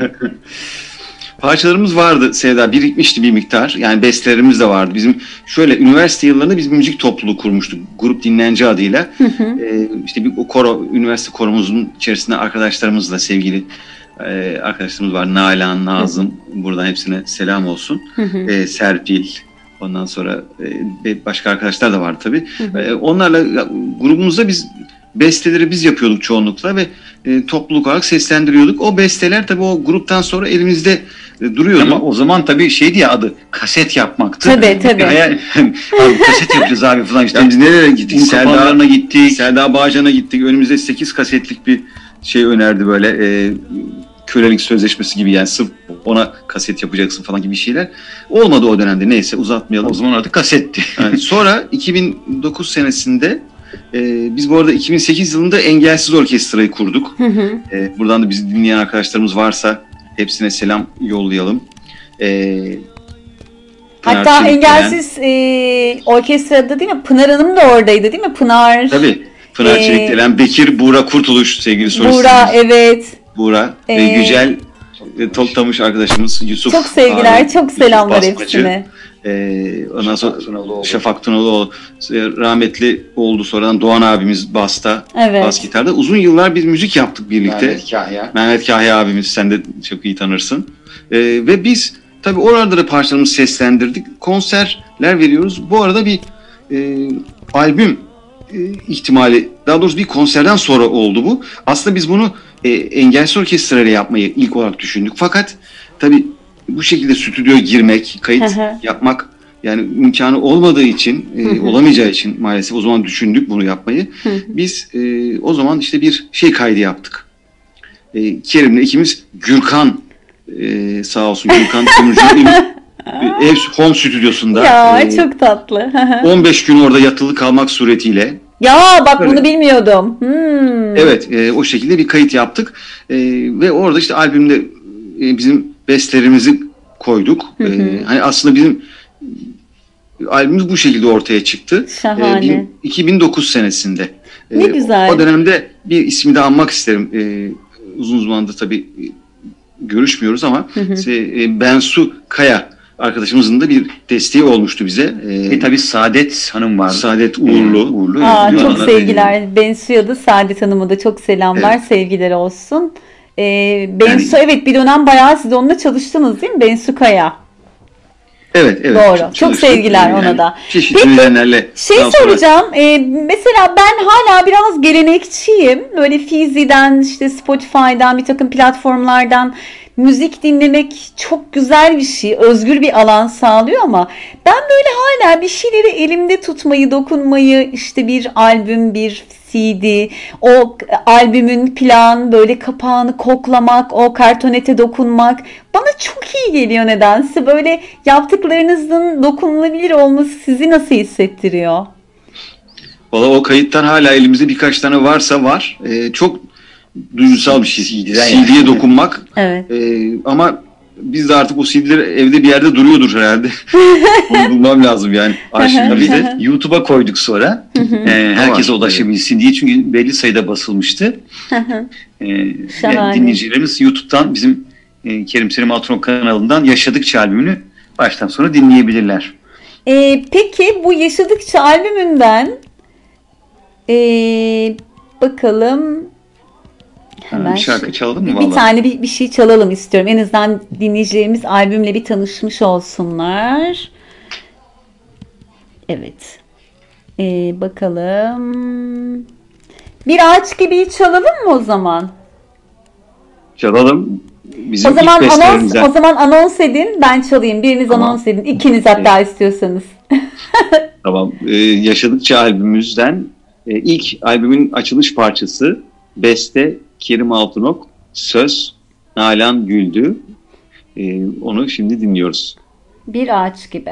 Parçalarımız vardı Sevda, birikmişti bir miktar. Yani bestelerimiz de vardı. Bizim şöyle üniversite yıllarında biz bir müzik topluluğu kurmuştuk. Grup Dinlenci adıyla. Ee, işte bir o koro, üniversite koromuzun içerisinde arkadaşlarımızla sevgili e, arkadaşlarımız var. Nalan, Nazım. Buradan hepsine selam olsun. Ee, Serpil. Ondan sonra e, başka arkadaşlar da vardı tabii. Ee, onlarla grubumuzda biz besteleri biz yapıyorduk çoğunlukla ve e, topluluk olarak seslendiriyorduk. O besteler tabii o gruptan sonra elimizde e, duruyordu. Ama o zaman tabii şeydi ya adı kaset yapmaktı. Tabii, tabii. Hayal, abi kaset yapacağız abi falan işte. Ya biz nerelere gittik? Un Selda, kapanlarına gittik. Selda Bağcan'a gittik. Önümüzde sekiz kasetlik bir şey önerdi böyle e, kölelik sözleşmesi gibi yani sırf ona kaset yapacaksın falan gibi şeyler. Olmadı o dönemde neyse uzatmayalım. O zaman adı kasetti. Yani sonra iki bin dokuz senesinde e, biz bu arada iki bin sekiz yılında Engelsiz Orkestra'yı kurduk. E, buradan da bizi dinleyen arkadaşlarımız varsa hepsine selam yollayalım. E, Pınar Hatta Çelik'ten- engelsiz e, orkestrada değil mi? Pınar Hanım da oradaydı değil mi? Pınar. Tabii. Pınar Ee, Çelik denen Bekir Buğra Kurtuluş sevgili solistimiz. Buğra, evet. Buğra ve Ee, Yücel e, Toltamış arkadaşımız Yusuf. Çok sevgiler, abi, çok Yusuf selamlar Basmacı. hepsine. Ee, ondan sonra Şafak Tunalıoğlu. Şafak Tunalıoğlu. E, rahmetli oldu sonradan Doğan abimiz basta, Evet. bas gitarda. Uzun yıllar biz müzik yaptık birlikte. Mehmet Kahya. Mehmet Kahya abimiz sen de çok iyi tanırsın. Ee, ve biz tabii oralarda da parçalarımızı seslendirdik. Konserler veriyoruz. Bu arada bir e, albüm e, ihtimali, daha doğrusu bir konserden sonra oldu bu. Aslında biz bunu e, engelsiz orkestrayla yapmayı ilk olarak düşündük. Fakat tabii bu şekilde stüdyoya girmek, kayıt Hı hı. yapmak yani imkanı olmadığı için, e, olamayacağı için maalesef o zaman düşündük bunu yapmayı. Biz e, o zaman işte bir şey kaydı yaptık. E, Kerim'le ikimiz Gürkan Ee, sağ olsun Gülkan Tunurcu'nun ev home stüdyosunda. Ya e, çok tatlı. on beş gün orada yatılı kalmak suretiyle. Ya bak Öyle. bunu bilmiyordum. Hmm. Evet, e, o şekilde bir kayıt yaptık. E, ve orada işte albümde e, bizim bestlerimizi koyduk. Hı hı. E, hani aslında bizim albümümüz bu şekilde ortaya çıktı. Şahane. E, bin- iki bin dokuz senesinde. Ne güzel. O dönemde bir ismi de anmak isterim. E, uzun zamandır tabii e, görüşmüyoruz ama Hı hı. işte, e, Bensu Kaya arkadaşımızın da bir desteği olmuştu bize. E, Ve tabii Saadet Hanım var. Saadet Uğurlu. Uğurlu Aa, evet, çok Onlar- sevgiler. Bensu'ya da Saadet Hanım'a da çok selamlar, Evet. sevgiler olsun. Ee, Bensu evet bir dönem bayağı siz onunla çalıştınız değil mi? Bensu Kaya. Evet, evet. Doğru. Çok Çok sevgiler ona da. Çeşitli Peki, nedenlerle. Şey daha sonra- soracağım. e, mesela ben hala biraz gelenekçiyim. Böyle Fizi'den, işte Spotify'dan, bir takım platformlardan müzik dinlemek çok güzel bir şey. Özgür bir alan sağlıyor ama ben böyle hala bir şeyleri elimde tutmayı, dokunmayı, işte bir albüm, bir C D, o albümün plan, böyle kapağını koklamak, o kartonete dokunmak bana çok iyi geliyor nedense. Böyle yaptıklarınızın dokunulabilir olması sizi nasıl hissettiriyor? Valla o kayıttan hala elimizde birkaç tane varsa var. Ee, çok duygusal bir şey. C D'ye dokunmak. Evet. Ee, ama biz de artık o C D'ler evde bir yerde duruyordur herhalde. Onu bulmam lazım yani. Arşivde Biz de. de YouTube'a koyduk sonra. Ee, herkese Tamam. ulaşabilsin diye. Çünkü belli sayıda basılmıştı. Ee, Şahane. dinleyicilerimiz YouTube'dan bizim e, Kerim Selim Altınok kanalından Yaşadıkça albümünü baştan sona dinleyebilirler. Ee, peki bu Yaşadıkça albümünden ee, bakalım hemen Bir şarkı şu- çalalım mı bir, bir vallahi? tane bir, bir şey çalalım istiyorum. En azından dinleyicilerimiz albümle bir tanışmış olsunlar. Evet. Ee, bakalım. Bir ağaç gibi çalalım mı o zaman? Çalalım. Bizim O zaman ilk anons bestlerimizden. o zaman anons edin, ben çalayım. Biriniz Tamam. anons edin. İkiniz hatta istiyorsanız. Tamam. Ee, Yaşadıkça albümümüzden e, ilk albümün açılış parçası beste Kerim Altınok, söz Nalan Güldü. Ee, onu şimdi dinliyoruz. Bir ağaç gibi.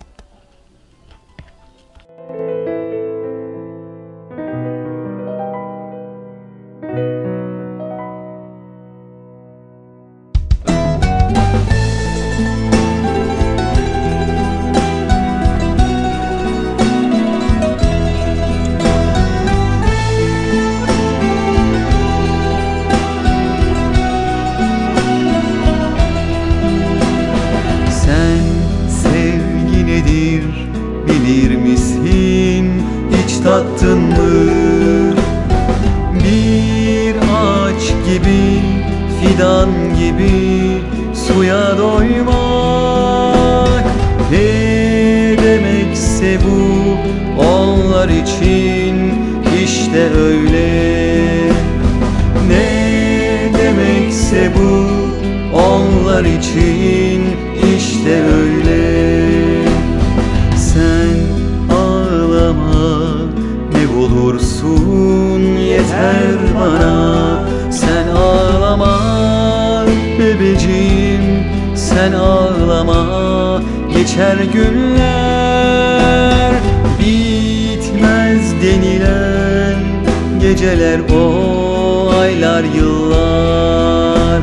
Sen sevgi nedir bilir misin, hiç tattın mı? Bir ağaç gibi, fidan gibi suya doymak, ne demekse bu onlar için işte öyle. Ne demekse bu onlar için işte öyle. Sen ağlama ne olursun yeter bana. Sen ağlama bebeciğim, sen ağlama, geçer günler. Bitmez denilen geceler, o aylar, yıllar.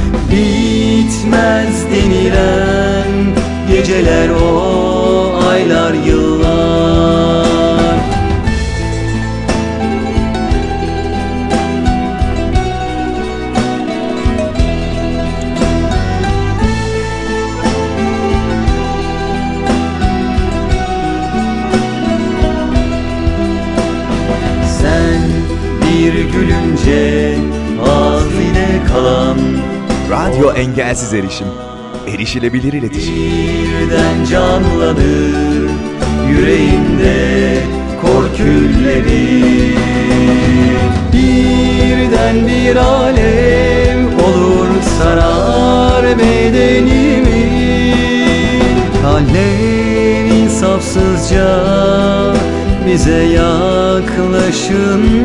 Bitmez denilen geceler, o aylar, yıllar. Sen bir gülünce hazine kalan, Radyo Engelsiz Erişim. Erişilebilir iletişim. birden canlanır yüreğimde kor külleri. Birden bir alev olur sarar bedenimi. Alev insafsızca bize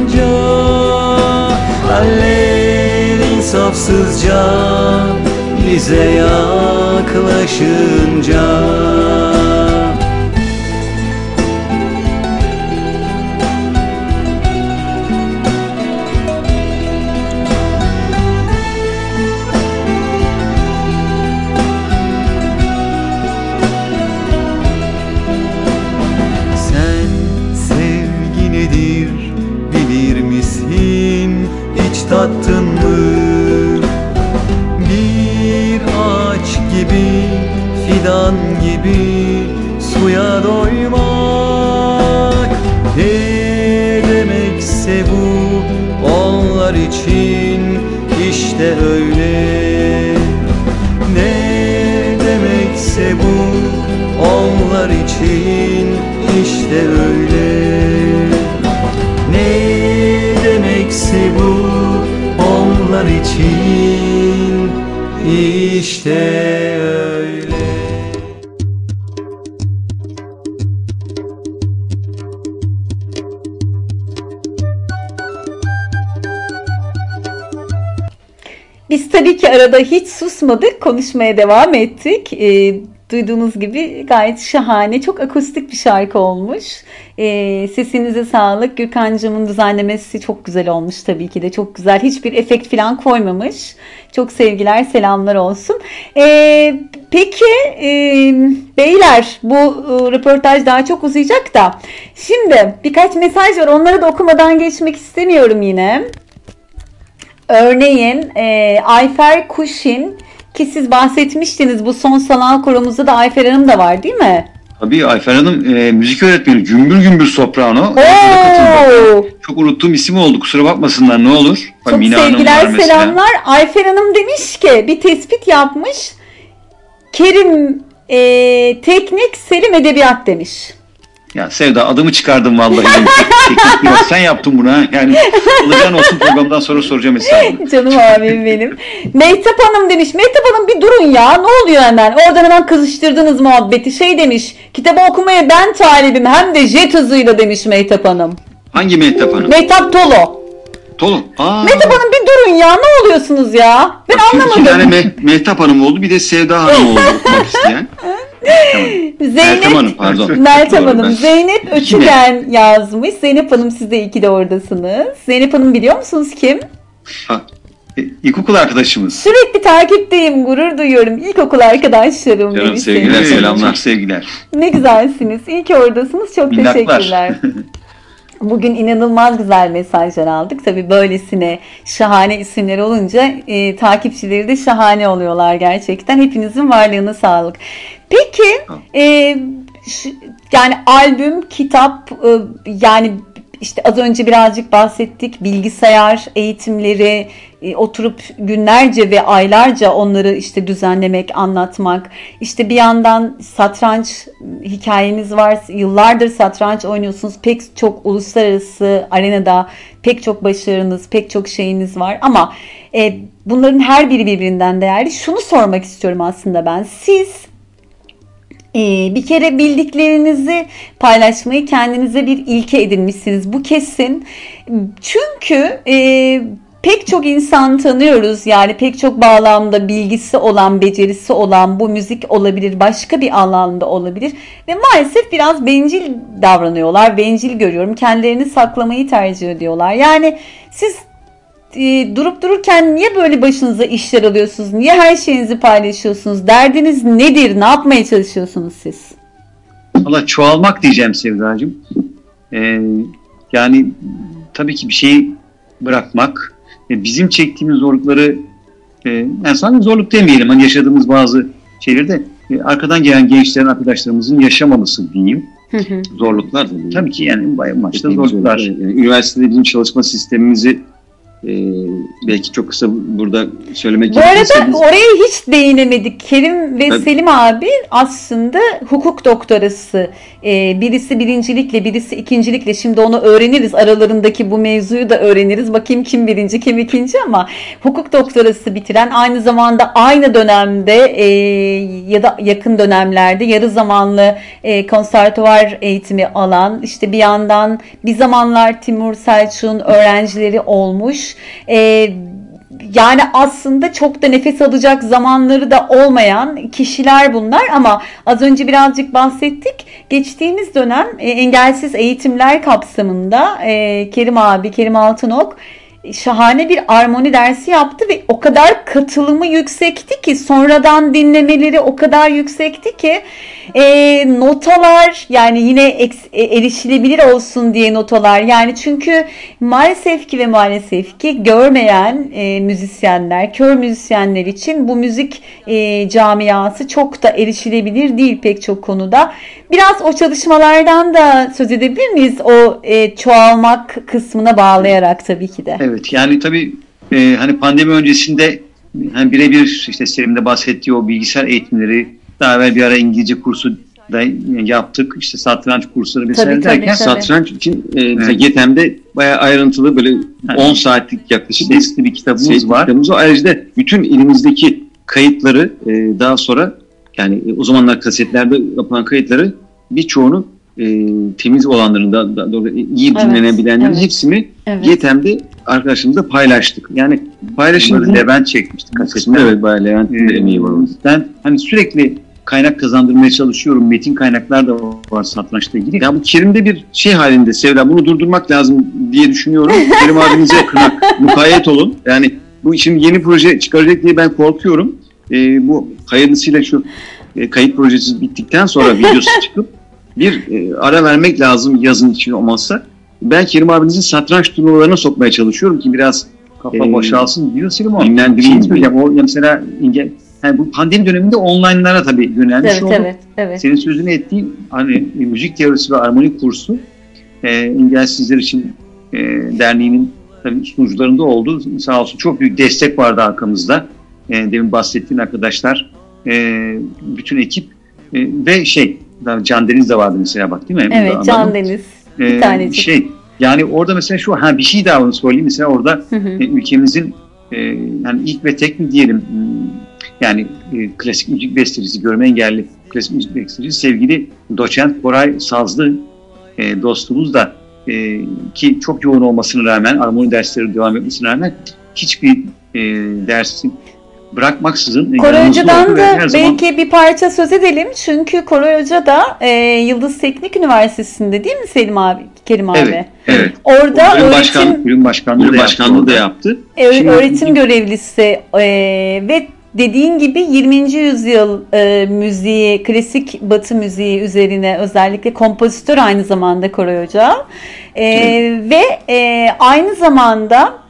yaklaşınca, alev insafsızca bize yaklaşınca. Tattın mı? Bir ağaç gibi, fidan gibi suya doymak. Ne demekse bu onlar için işte öyle. Ne demekse bu onlar için işte öyle. Ne demekse bu onlar için işte öyle. Biz tabii ki arada hiç susmadık, konuşmaya devam ettik. E, duyduğunuz gibi gayet şahane, çok akustik bir şarkı olmuş. E, sesinize sağlık. Gürkancığımın düzenlemesi çok güzel olmuş tabii ki de, çok güzel. Hiçbir efekt falan koymamış. Çok sevgiler, selamlar olsun. E, peki e, beyler, bu e, röportaj daha çok uzayacak da. Şimdi birkaç mesaj var, onları da okumadan geçmek istemiyorum yine. Örneğin e, Ayfer Kuşin, ki siz bahsetmiştiniz, bu son sanal koromuzda da Ayfer Hanım da var değil mi? Tabii Ayfer Hanım e, müzik öğretmeni, gümbür gümbür soprano. Çok unuttuğum isim oldu, kusura bakmasınlar ne olur. Çok Mina sevgiler, selamlar. Ayfer Hanım demiş ki, bir tespit yapmış. Kerim e, teknik, Selim edebiyat demiş. Ya Sevda, adımı çıkardım vallahi. Teknik biraz sen yaptın bunu ha. Yani olacağın olsun, programdan sonra soracağım hesabını. Canım abim benim. Mehtap Hanım demiş. Mehtap Hanım bir durun ya. Ne oluyor hemen? Oradan hemen kızıştırdınız muhabbeti. Şey demiş. Kitabı okumaya ben talibim. Hem de jet hızıyla demiş Mehtap Hanım. Hangi Mehtap Hanım? Mehtap Tolo. Tolo. Aa. Mehtap Hanım bir durun ya. Ne oluyorsunuz ya? Ben Bak, anlamadım. İki tane Me- Mehtap Hanım oldu. Bir de Sevda Hanım oldu okumak isteyen. Tamam. Zeynep, Meltem Hanım pardon. Meltem Doğru, Hanım. ben. Zeynep Ötügen yazmış. Zeynep Hanım, siz de iyi ki de oradasınız. Zeynep Hanım biliyor musunuz kim? Ha, e, ilkokul arkadaşımız. Sürekli takipteyim, gurur duyuyorum. İlkokul arkadaşlarım. Canım demiş sevgiler, Zeynep Hanım. selamlar, sevgiler. Ne güzelsiniz. İyi ki oradasınız. Çok Minnaklar. teşekkürler. Bugün inanılmaz güzel mesajlar aldık. Tabii böylesine şahane isimler olunca e, takipçileri de şahane oluyorlar gerçekten. Hepinizin varlığına sağlık. Peki e, şu, yani albüm, kitap, e, yani işte az önce birazcık bahsettik. Bilgisayar eğitimleri, e, oturup günlerce ve aylarca onları işte düzenlemek, anlatmak. İşte bir yandan satranç hikayeniz var. Yıllardır satranç oynuyorsunuz. Pek çok uluslararası arenada pek çok başarınız, pek çok şeyiniz var. Ama e, bunların her biri birbirinden değerli. Şunu sormak istiyorum aslında ben. Siz Ee, bir kere bildiklerinizi paylaşmayı kendinize bir ilke edinmişsiniz. Bu kesin. Çünkü e, pek çok insan tanıyoruz. Yani pek çok bağlamda bilgisi olan, becerisi olan, bu müzik olabilir, başka bir alanda olabilir. Ve maalesef biraz bencil davranıyorlar. Bencil görüyorum. Kendilerini saklamayı tercih ediyorlar. Yani siz e, durup dururken niye böyle başınıza işler alıyorsunuz? Niye her şeyinizi paylaşıyorsunuz? Derdiniz nedir? Ne yapmaya çalışıyorsunuz siz? Valla çoğalmak diyeceğim Sevdacığım. Ee, yani tabii ki bir şeyi bırakmak. E, bizim çektiğimiz zorlukları, e, yani sadece zorluk demeyelim. Hani yaşadığımız bazı şeyleri de e, arkadan gelen gençlerin, arkadaşlarımızın yaşamaması diyeyim. Hı hı. Zorluklar tabii, tabii ki yani bayağı başta zorluklar. Yani üniversitede bizim çalışma sistemimizi Ee, belki çok kısa burada söylemek Bu arada gerekirse oraya hiç değinemedik. Kerim ve Tabii. Selim abi aslında hukuk doktorası. Ee, birisi birincilikle, birisi ikincilikle. Şimdi onu öğreniriz. Aralarındaki bu mevzuyu da öğreniriz. Bakayım kim birinci, kim ikinci, ama hukuk doktorası bitiren, aynı zamanda aynı dönemde e, ya da yakın dönemlerde yarı zamanlı e, konservatuvar eğitimi alan, işte bir yandan bir zamanlar Timur Selçuk'un öğrencileri olmuş. E, yani aslında çok da nefes alacak zamanları da olmayan kişiler bunlar ama az önce birazcık bahsettik. Geçtiğimiz dönem e, engelsiz eğitimler kapsamında e, Kerim abi, Kerim Altınok şahane bir armoni dersi yaptı ve o kadar katılımı yüksekti ki, sonradan dinlemeleri o kadar yüksekti ki e, notalar, yani yine eks- erişilebilir olsun diye notalar, yani çünkü maalesef ki ve maalesef ki görmeyen e, müzisyenler, kör müzisyenler için bu müzik e, camiası çok da erişilebilir değil pek çok konuda. Biraz o çalışmalardan da söz edebilir miyiz? O e, çoğalmak kısmına bağlayarak tabii ki de. Evet, yani tabii e, hani pandemi öncesinde hani birebir işte Selim'de bahsettiği o bilgisayar eğitimleri, daha evvel bir ara İngilizce kursu da yaptık. İşte satranç kursları vesaire Tabii, tabii, derken tabii. Satranç için e, mesela Evet. Getem'de bayağı ayrıntılı böyle Evet. on saatlik yaklaşık Testli bir kitabımız testli var. kitabımız var. Ayrıca da bütün elimizdeki kayıtları e, daha sonra, yani e, o zamanlar kasetlerde yapılan kayıtları birçoğunu e, temiz olanların da, da doğru, iyi Evet, dinlenebilenlerin evet. hepsini Evet. Getem'de arkadaşlarımızla paylaştık. Yani paylaşımda Bunları Levent çekmişti kısmında kasetten. evet bayağı Levent'in de emeği var orada. Ben hani sürekli kaynak kazandırmaya çalışıyorum. Metin kaynaklar da var satrançla ilgili. Ya bu Kerim'de bir şey halinde Sevda, bunu durdurmak lazım diye düşünüyorum. Kerim abinize mukayyet olun. Yani bu için yeni proje çıkaracak diye ben korkuyorum. Ee, bu hayırlısıyla şu e, kayıt projesi bittikten sonra videosu çıkıp bir e, ara vermek lazım yazın için olmazsa. Ben Kerim abinizin satranç turnuvalarına sokmaya çalışıyorum ki biraz Kafa Ee, boşalsın diyor Selim o. dinlendireyim Şey diye. söyleyeceğim, o ya mesela inge, yani bu pandemi döneminde online'lara tabii yönelmiş Evet, olduk. evet, evet. Senin sözünü ettiğin hani e, müzik teorisi ve armoni kursu e, engelsizler için e, derneğinin tabii sunucularında oldu. Sağ olsun çok büyük destek vardı arkamızda. E, demin bahsettiğin arkadaşlar, e, bütün ekip e, ve şey Can Deniz de vardı mesela, bak değil mi? Evet, Burada Can anladım. Deniz. E, Bir tanecik. şey yani orada mesela şu ha bir şey daha onu söyleyeyim, mesela orada Hı hı. e, ülkemizin e, yani ilk ve tek mi diyelim, hmm, yani e, klasik müzik bestecisi, görme engelli klasik müzik bestecisi sevgili doçent Koray Sazlı e, dostumuz da e, ki çok yoğun olmasına rağmen, armoni dersleri devam etmesine rağmen hiçbir e, dersi bırakmaksızın Koray yanımızda Hoca'dan oldu ve da her zaman belki bir parça söz edelim. Çünkü Koray Hoca da e, Yıldız Teknik Üniversitesi'nde değil mi Selim abi, Kerim abi? evet, evet. Orada Bölüm öğretim başkan, bölüm başkanlığı Bölüm da başkanlığı yaptı da orada. yaptı. e, Şimdi- öğretim görevlisi e, ve dediğin gibi yirminci yüzyıl e, müziği, klasik Batı müziği üzerine özellikle kompozitör aynı zamanda Koray Hoca. E, ve e, aynı zamanda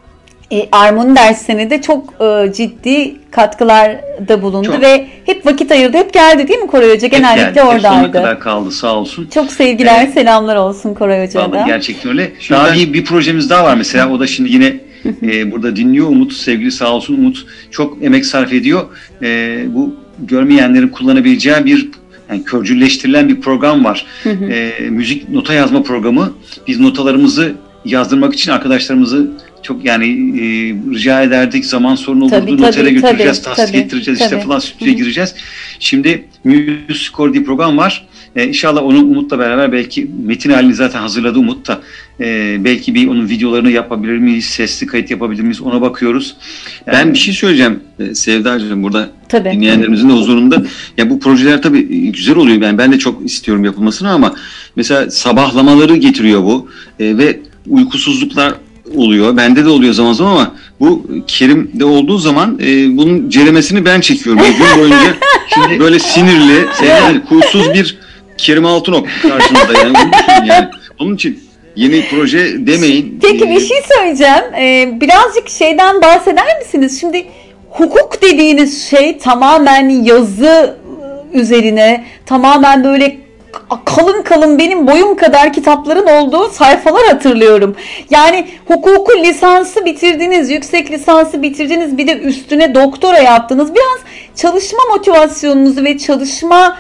E, armoni derslerine de çok e, ciddi katkılarda bulundu Çok. ve hep vakit ayırdı, hep geldi değil mi Koray Hoca? Hep Genellikle geldi, hep sonuna oradaydı. kadar kaldı sağ olsun. Çok sevgiler, Evet. selamlar olsun Koray Hoca'ya Vallahi da. gerçekten öyle. Şimdi Daha ben- bir, bir projemiz daha var mesela, o da şimdi yine e, burada dinliyor Umut, sevgili sağ olsun Umut çok emek sarf ediyor. E, bu görmeyenlerin kullanabileceği bir, yani körcülleştirilen bir program var. e, müzik nota yazma programı. Biz notalarımızı yazdırmak için arkadaşlarımızı çok yani e, rica ederdik. Zaman sorunu olurdu. Tabii, Notere tabii, götüreceğiz, tabii, tasdik tabii, ettireceğiz, işte tabii. falan stüdyoya gireceğiz. Şimdi MuseScore diye program var. E, inşallah onu Umut'la beraber, belki metin halini zaten hazırladı Umut da. E, belki bir onun videolarını yapabilir miyiz? Sesli kayıt yapabilir miyiz? Ona bakıyoruz. Ben Yani- bir şey söyleyeceğim e, Sevdacığım, burada Tabii. dinleyenlerimizin de huzurunda. Ya bu projeler tabii e, güzel oluyor. Ben ben de çok istiyorum yapılmasını ama mesela sabahlamaları getiriyor bu E, ve uykusuzluklar oluyor. Bende de oluyor zaman zaman ama bu Kerim'de olduğu zaman e, bunun ceremesini ben çekiyorum. Yani gün boyunca şimdi böyle sinirli, yani kuysuz bir Kerim Altınok karşınızda, yani onu düşünün yani. Onun için yeni proje demeyin. Peki E, bir şey söyleyeceğim. Ee, birazcık şeyden bahseder misiniz? Şimdi hukuk dediğiniz şey tamamen yazı üzerine, tamamen böyle kalın kalın, benim boyum kadar kitapların olduğu sayfalar hatırlıyorum. Yani hukuku lisansı bitirdiniz, yüksek lisansı bitirdiniz, bir de üstüne doktora yaptınız. Biraz çalışma motivasyonunuzu ve çalışma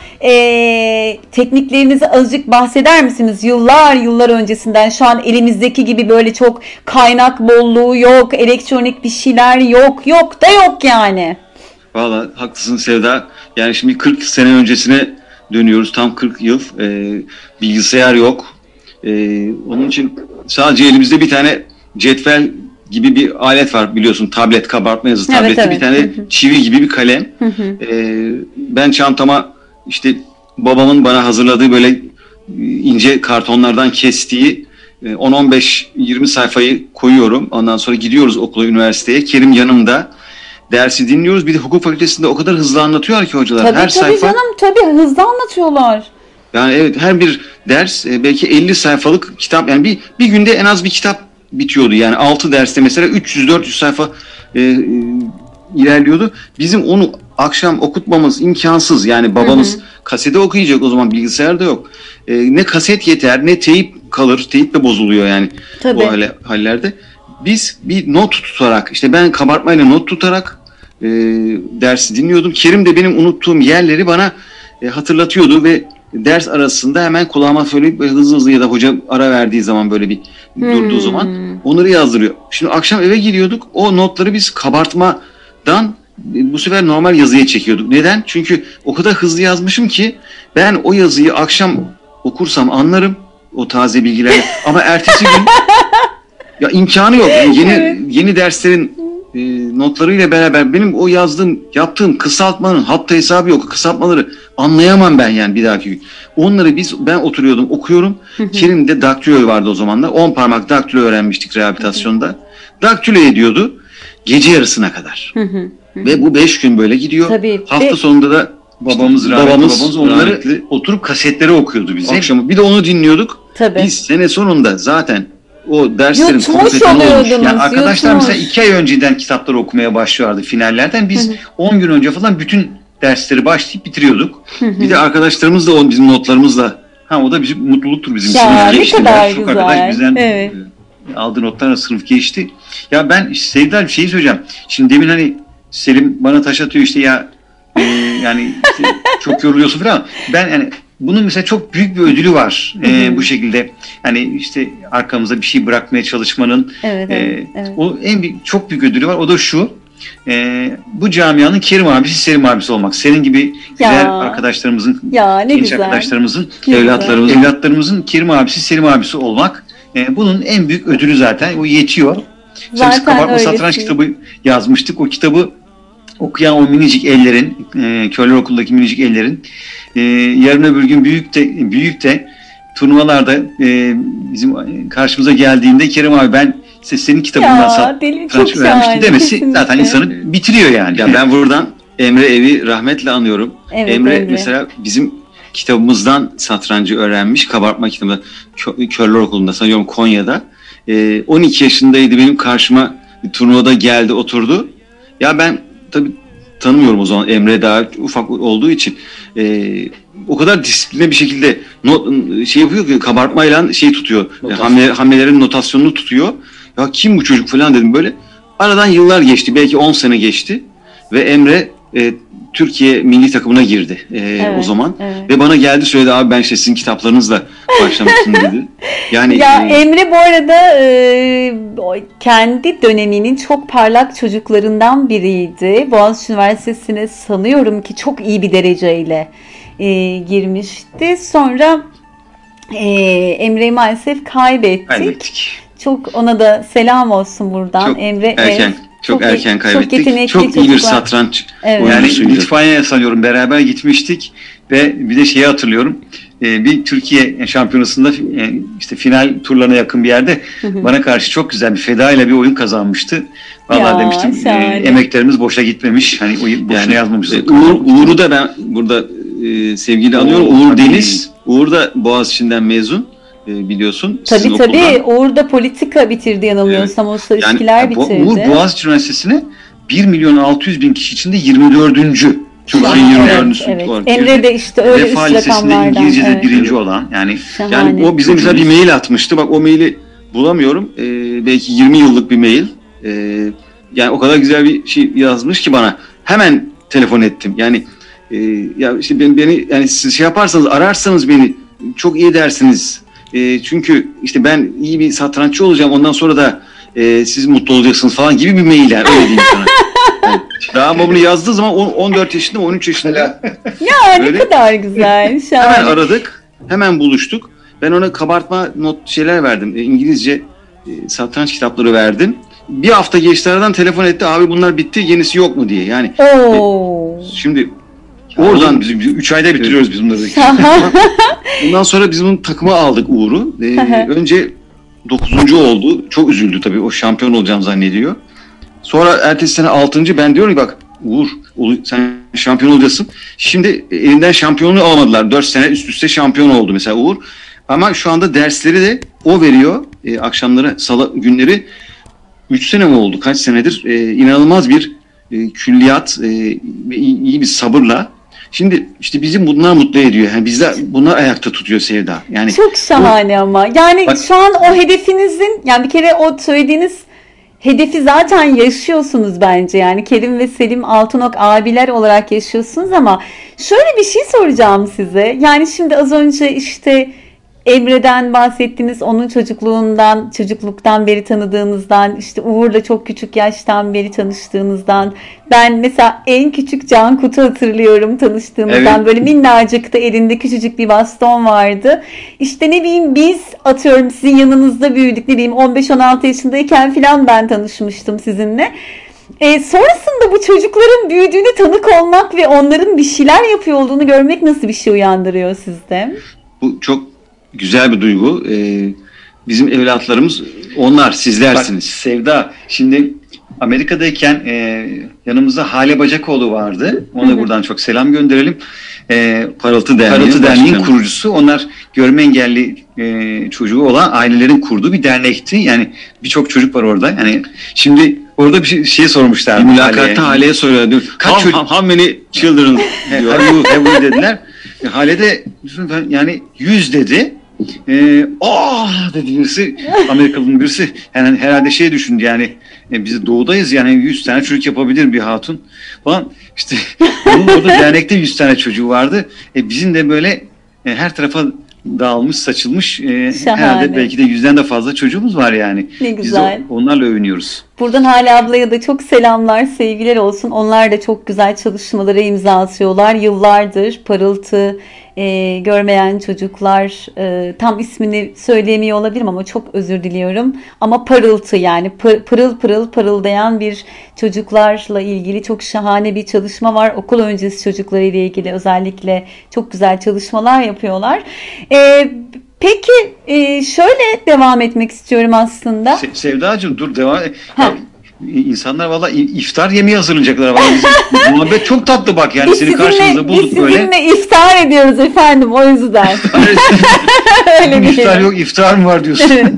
e, tekniklerinizi azıcık bahseder misiniz? Yıllar yıllar öncesinden, şu an elimizdeki gibi böyle çok kaynak bolluğu yok, elektronik bir şeyler yok, yok da yok yani. Valla haklısın Sevda. Yani şimdi kırk sene öncesine dönüyoruz. Tam kırk yıl. Ee, bilgisayar yok. Ee, onun için sadece elimizde bir tane cetvel gibi bir alet var biliyorsun, tablet, kabartma yazısı Evet, tablette evet. bir tane Hı hı. çivi gibi bir kalem. Hı hı. Ee, ben çantama işte babamın bana hazırladığı böyle ince kartonlardan kestiği e, on on beş yirmi sayfayı koyuyorum. Ondan sonra gidiyoruz okula, üniversiteye. Kerim yanımda. Dersi dinliyoruz. Bir de hukuk fakültesinde o kadar hızlı anlatıyor ki hocalar. Tabii her tabii sayfa, canım, tabii hızlı anlatıyorlar. yani evet, her bir ders e, belki elli sayfalık kitap. Yani bir bir günde en az bir kitap bitiyordu. Yani altı derste mesela üç yüz dört yüz sayfa e, e, ilerliyordu. Bizim onu akşam okutmamız imkansız. Yani babamız Hı hı. kasete okuyacak, o zaman bilgisayar da yok. E, ne kaset yeter, ne teyip kalır. Teyip de bozuluyor yani Tabii. bu hale, hallerde. Biz bir not tutarak, işte ben kabartmayla not tutarak e, dersi dinliyordum. Kerim de benim unuttuğum yerleri bana e, hatırlatıyordu ve ders arasında hemen kulağıma söyleyip böyle hızlı hızlı, ya da hoca ara verdiği zaman, böyle bir Hmm. durduğu zaman onları yazdırıyor. Şimdi akşam eve giriyorduk, o notları biz kabartmadan e, bu sefer normal yazıya çekiyorduk. Neden? Çünkü o kadar hızlı yazmışım ki ben o yazıyı akşam okursam anlarım, o taze bilgileri, ama ertesi gün ya imkanı yok. Yani yeni Evet. yeni derslerin e, notlarıyla beraber benim o yazdığım, yaptığım kısaltmanın hatta hesabı yok. Kısaltmaları anlayamam ben yani bir dahaki gün. Onları biz, ben oturuyordum, okuyorum. Kerim'de daktilo vardı o zamanlar. on parmak daktilo öğrenmiştik rehabilitasyonda. Daktilo ediyordu gece yarısına kadar. Hı hı. Ve bu beş gün böyle gidiyor. Tabii. Hafta Ve- sonunda da Babamız işte rahmetli, babamız, babamız onları rahmetli, oturup kasetleri okuyordu bize. akşamı bir de onu dinliyorduk. Tabii. Biz sene sonunda zaten o derslerin Yutmuş konfetini olmuş. oluyordunuz. Yani arkadaşlar yutmuş. mesela iki ay önceden kitapları okumaya başlıyorlardı finallerden. Biz on gün önce falan bütün dersleri başlayıp bitiriyorduk. Bir de arkadaşlarımız da o bizim notlarımızla. Ha, o da bizim mutluluktur bizim Ya, için. ne Geçtiler. kadar Çok güzel. arkadaş bizden Evet. e, aldığı notlarla sınıf geçti. Ya ben Sevda, bir şey söyleyeceğim. Şimdi demin hani Selim bana taş atıyor işte ya e, yani işte çok yoruluyorsun falan. Ben yani bunun mesela çok büyük bir ödülü var. E, bu şekilde hani işte arkamıza bir şey bırakmaya çalışmanın. Evet, e, evet, evet. O en büyük, çok büyük ödülü var. O da şu. E, bu camianın Kerim abisi, Selim abisi olmak. Senin gibi güzel Ya. arkadaşlarımızın, Ya ne genç güzel. arkadaşlarımızın, Ne evlatlarımızın, evlatlarımızın Kerim abisi, Selim abisi olmak. E, bunun en büyük ödülü zaten. O yetiyor. Mesela biz Zaten Kabartma Satranç öylesin. kitabı yazmıştık. O kitabı okuyan o minicik ellerin, e, Körler Okulu'ndaki minicik ellerin, e, yarın öbür gün büyük de, büyük de turnuvalarda e, bizim karşımıza geldiğinde Kerim abi ben işte senin kitabından Ya, sat, deli, çok satranç öğrenmiştim şahane, demesi kesinlikle. zaten insanı bitiriyor yani. Ya ben buradan Emre Evi rahmetle anıyorum. Evet, Emre, Emre. mesela bizim kitabımızdan satrancı öğrenmiş. Kabartma kitabında, Kö- Körler Okulu'nda sanıyorum Konya'da. Ee, on iki yaşındaydı, benim karşıma bir turnuvada geldi, oturdu. Ya ben tabii tanımıyorum o zaman, Emre daha ufak olduğu için. Ee, o kadar disipline bir şekilde not, şey yapıyor ki, kabartmayla şey tutuyor. Hamle, hamlelerin notasyonunu tutuyor. Ya kim bu çocuk falan dedim böyle. Aradan yıllar geçti. Belki on sene geçti. Ve Emre e, Türkiye milli takımına girdi e, Evet, o zaman. evet. Ve bana geldi, söyledi, abi ben işte sizin kitaplarınızla başlamıştım dedi. Yani Ya e, Emre bu arada e, o kendi döneminin çok parlak çocuklarından biriydi. Boğaziçi Üniversitesi'ne sanıyorum ki çok iyi bir dereceyle e, girmişti. Sonra e, Emre'yi maalesef kaybettik. Kaybettik. Çok, ona da selam olsun buradan. çok Emre erken, evet, çok, erken çok kaybettik. yetenekli Çok, iyi bir çocuklar. satranç Evet. Yani oyuncusuydu. Litvanya'ya sanıyorum beraber gitmiştik ve bir de şeyi hatırlıyorum. Ee, bir Türkiye şampiyonasında e, işte final turlarına yakın bir yerde bana karşı çok güzel bir feda ile bir oyun kazanmıştı. Vallahi Ya, demiştim e, şahane. emeklerimiz boşa gitmemiş. Hani oyun boşuna Yani, yazmamışız. e, Uğur, Uğur'u da ben burada e, sevgiyle anıyorum. Oo, Uğur tabii. Deniz. Uğur da Boğaziçi'nden mezun, e, biliyorsun. Tabii sizin tabii. okuldan. Uğur da politika bitirdi yanılmıyorsam. Uluslararası Yani, ilişkiler Yani, bitirdi. Uğur Boğaziçi Üniversitesi'ne bir milyon altı yüz bin kişi içinde yirmi dördüncü Türkiye Evet, yirmi evet, dördüncü evet. olarak Emre girdi. de işte öyle üst Vefa Lisesi'nde rakamlardan. İngilizce'de Evet. birinci olan yani Şahane. Yani o bize mesela bir mail atmıştı. Bak o maili bulamıyorum. E, belki yirmi yıllık bir mail. E, yani o kadar güzel bir şey yazmış ki bana. Hemen telefon ettim. Yani e, ya işte beni, beni yani siz şey yaparsanız, ararsanız beni çok iyi dersiniz. E, çünkü işte ben iyi bir satranççı olacağım. Ondan sonra da e, siz mutlu olacaksınız falan gibi bir mail yani. Öyle diyeyim sana. Yani, daha ama bunu yazdığı zaman on- on dört yaşında, on üç yaşında. Ya ne Böyle- kadar güzel. Şahane. Hemen aradık. Hemen buluştuk. Ben ona kabartma not şeyler verdim. E, İngilizce e, satranç kitapları verdim. bir hafta geçti aradan, telefon etti. Abi bunlar bitti, yenisi yok mu diye. Yani Oo. e, şimdi oradan bizim üç ayda bitiriyoruz biz bunları. Ondan sonra biz bunun takıma aldık Uğur'u. Ee, önce dokuzuncu oldu. Çok üzüldü tabii. O şampiyon olacağım zannediyor. Sonra ertesi sene altıncı. Ben diyorum ki bak Uğur sen şampiyon olacaksın. Şimdi elinden şampiyonluğu alamadılar. dört sene üst üste şampiyon oldu mesela Uğur. Ama şu anda dersleri de o veriyor. Ee, akşamları, salı günleri. üç sene mi oldu? Kaç senedir? Ee, inanılmaz bir e, külliyat, e, iyi, iyi bir sabırla. Şimdi işte bizi bunlar mutlu ediyor. Yani bizler bunlar ayakta tutuyor Sevda. Yani çok şahane bu, ama. Yani bak, şu an o hedefinizin, yani bir kere o söylediğiniz hedefi zaten yaşıyorsunuz bence. Yani Kerim ve Selim Altınok abiler olarak yaşıyorsunuz ama şöyle bir şey soracağım size. Yani şimdi az önce işte Emre'den bahsettiniz, onun çocukluğundan, çocukluktan beri tanıdığınızdan, işte Uğur'la çok küçük yaştan beri tanıştığınızdan. Ben mesela en küçük Can Kut'u hatırlıyorum tanıştığımızdan. Evet. Böyle minnacıkta, elinde küçücük bir baston vardı. İşte ne bileyim biz atıyorum sizin yanınızda büyüdük, ne bileyim on beş on altı yaşındayken falan ben tanışmıştım sizinle. E, sonrasında bu çocukların büyüdüğüne tanık olmak ve onların bir şeyler yapıyor olduğunu görmek nasıl bir şey uyandırıyor sizde? Bu çok güzel bir duygu. Ee, bizim evlatlarımız onlar, sizlersiniz. Bak, Sevda, şimdi Amerika'dayken e, yanımızda Hale Bacakoğlu vardı. Ona buradan çok selam gönderelim. E, Parıltı Derneği, Parıltı Derneği'nin kurucusu. Onlar görme engelli e, çocuğu olan ailelerin kurduğu bir dernekti. Yani birçok çocuk var orada. Yani şimdi orada bir şey, şey sormuşlar. Bir mülakatta Hale'ye soruyorlar. Kaç how, çocuk? How many children have you, have you dediler. E, Hale de yani yüz dedi. Ee, oh dedi birisi, Amerikalı'nın birisi, yani herhalde şey düşündü, yani e, biz doğudayız, yani yüz tane çocuk yapabilir bir hatun falan. İşte onun orada dernekte yüz tane çocuğu vardı. E, bizim de böyle e, her tarafa dağılmış, saçılmış, e, herhalde belki de yüzden de fazla çocuğumuz var yani. Ne güzel. Biz de onlarla övünüyoruz. Buradan Hale ablaya da çok selamlar, sevgiler olsun. Onlar da çok güzel çalışmalara imza atıyorlar. Yıllardır Parıltı, e, görmeyen çocuklar, e, tam ismini söyleyemiyor olabilirim ama çok özür diliyorum. Ama Parıltı, yani pır, pırıl pırıl parıldayan bir çocuklarla ilgili çok şahane bir çalışma var. Okul öncesi çocukları ile ilgili özellikle çok güzel çalışmalar yapıyorlar. E, Peki şöyle devam etmek istiyorum aslında. Se- Sevdacığım dur devam et. İnsanlar valla iftar yemeği hazırlayacaklar. Bizim muhabbet çok tatlı bak, yani biz seni sizinle, karşımıza bulduk biz böyle. Biz sizinle iftar ediyoruz efendim, o yüzden. Öyle bir iftar yok, iftar mı var diyorsun? Evet.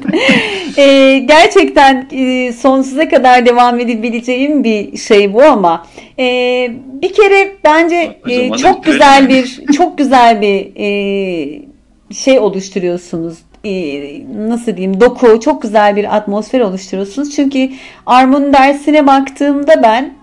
Ee, gerçekten e, sonsuza kadar devam edebileceğim bir şey bu ama e, bir kere bence e, çok güzel bir çok güzel bir e, şey oluşturuyorsunuz. Ee, nasıl diyeyim, doku, çok güzel bir atmosfer oluşturuyorsunuz. Çünkü armoni dersine baktığımda ben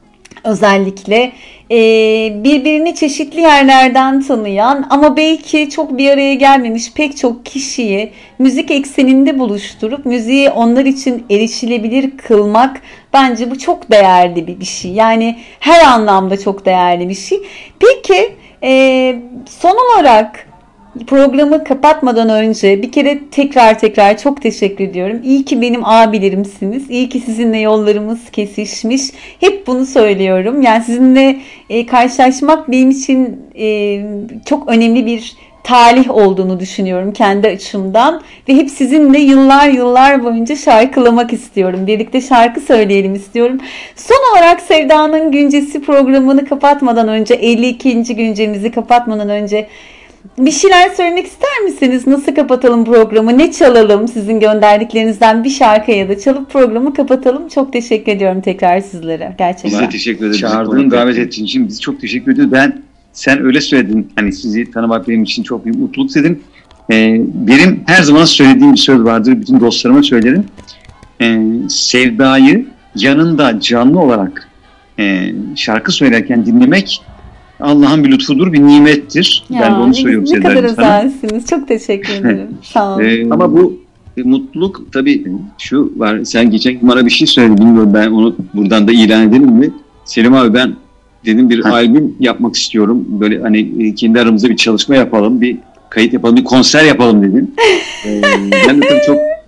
özellikle e, birbirini çeşitli yerlerden tanıyan ama belki çok bir araya gelmemiş pek çok kişiyi müzik ekseninde buluşturup müziği onlar için erişilebilir kılmak, bence bu çok değerli bir, bir şey. Yani her anlamda çok değerli bir şey. Peki e, son olarak programı kapatmadan önce bir kere tekrar tekrar çok teşekkür ediyorum. İyi ki benim abilerimsiniz. İyi ki sizinle yollarımız kesişmiş. Hep bunu söylüyorum. Yani sizinle e, karşılaşmak benim için e, çok önemli bir talih olduğunu düşünüyorum kendi açımdan. Ve hep sizinle yıllar yıllar boyunca şarkılamak istiyorum. Birlikte şarkı söyleyelim istiyorum. Son olarak Sevda'nın Güncesi programını kapatmadan önce, elli ikinci güncemizi kapatmadan önce bir şeyler söylemek ister misiniz? Nasıl kapatalım programı? Ne çalalım? Sizin gönderdiklerinizden bir şarkı ya da çalıp programı kapatalım. Çok teşekkür ediyorum tekrar sizlere. Gerçekten. Biz de teşekkür ederiz. Çağırdığın, davet ettiğin için biz çok teşekkür ediyoruz. Ben, sen öyle söyledin. Hani sizi tanımak benim için çok büyük mutluluk dedin. Ee, benim her zaman söylediğim bir söz vardır. Bütün dostlarıma söylerim. Ee, Sevda'yı yanında canlı olarak e, şarkı söylerken dinlemek Allah'ın bir lütfudur, bir nimettir. Ya, ben de onu söylüyorum. Ne kadar özelsiniz. Çok teşekkür ederim. Sağ olun. Ee, ama bu e, mutluluk tabii şu var. Sen geçen gün bana bir şey söyledin. Bilmiyorum, ben onu buradan da ilan edelim mi? Selim abi, ben dedim bir ha. albüm yapmak istiyorum. Böyle hani kendi aramızda bir çalışma yapalım, bir kayıt yapalım, bir konser yapalım dedim. ee, ben de tabii çok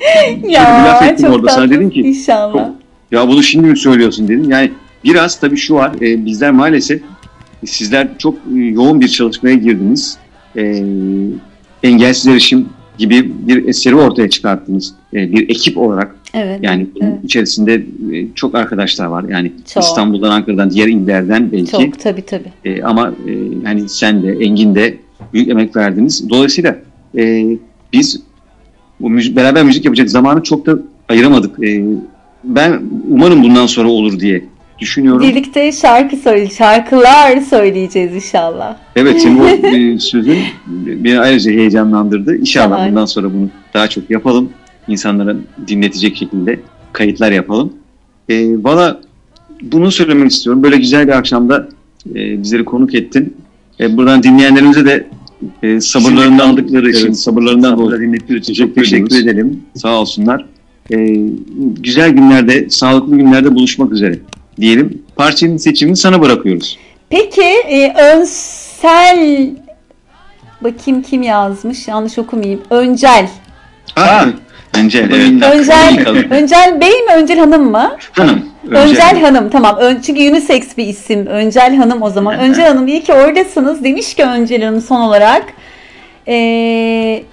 Ya, bir laf ettim çok orada. Sana tatlı. dedim ki İnşallah. çok- ya bunu şimdi mi söylüyorsun dedim. Yani biraz tabii şu var. E, bizler maalesef sizler çok e, yoğun bir çalışmaya girdiniz. E, engelsiz erişim gibi bir eseri ortaya çıkarttınız. E, bir ekip olarak. Evet. Yani bunun evet. içerisinde e, çok arkadaşlar var. Yani Çok. İstanbul'dan, Ankara'dan, diğer illerden belki. Çok tabii tabii. E, ama e, hani sen de, Engin de büyük emek verdiniz. Dolayısıyla e, biz bu müzik, beraber müzik yapacak zamanı çok da ayıramadık. E, ben umarım bundan sonra olur diye düşünüyorum. Birlikte şarkı söyle, şarkılar söyleyeceğiz inşallah. Evet, senin o e, sözün beni ayrıca heyecanlandırdı. İnşallah Tamam. bundan sonra bunu daha çok yapalım. İnsanlara dinletecek şekilde kayıtlar yapalım. E, Valla bunu söylemek istiyorum. Böyle güzel bir akşamda e, bizleri konuk ettin. E, buradan dinleyenlerimize de e, sabırlarından aldıkları için, Evet, sabırlarından dolayı dinlettikleri için çok teşekkür edelim. Sağ olsunlar. E, güzel günlerde, sağlıklı günlerde buluşmak üzere diyelim. Parçanın seçimini sana bırakıyoruz. Peki e, Önsel, bakayım kim yazmış, yanlış okumayayım. Öncel. Ha, Öncel, evet. Öncel, Öncel Bey mi, Öncel Hanım mı? Hanım. Öncel Hanım, tamam. Ön, çünkü unisex bir isim. Öncel Hanım o zaman. Öncel Hanım, iyi ki oradasınız. Demiş ki Öncel Hanım son olarak. Ee,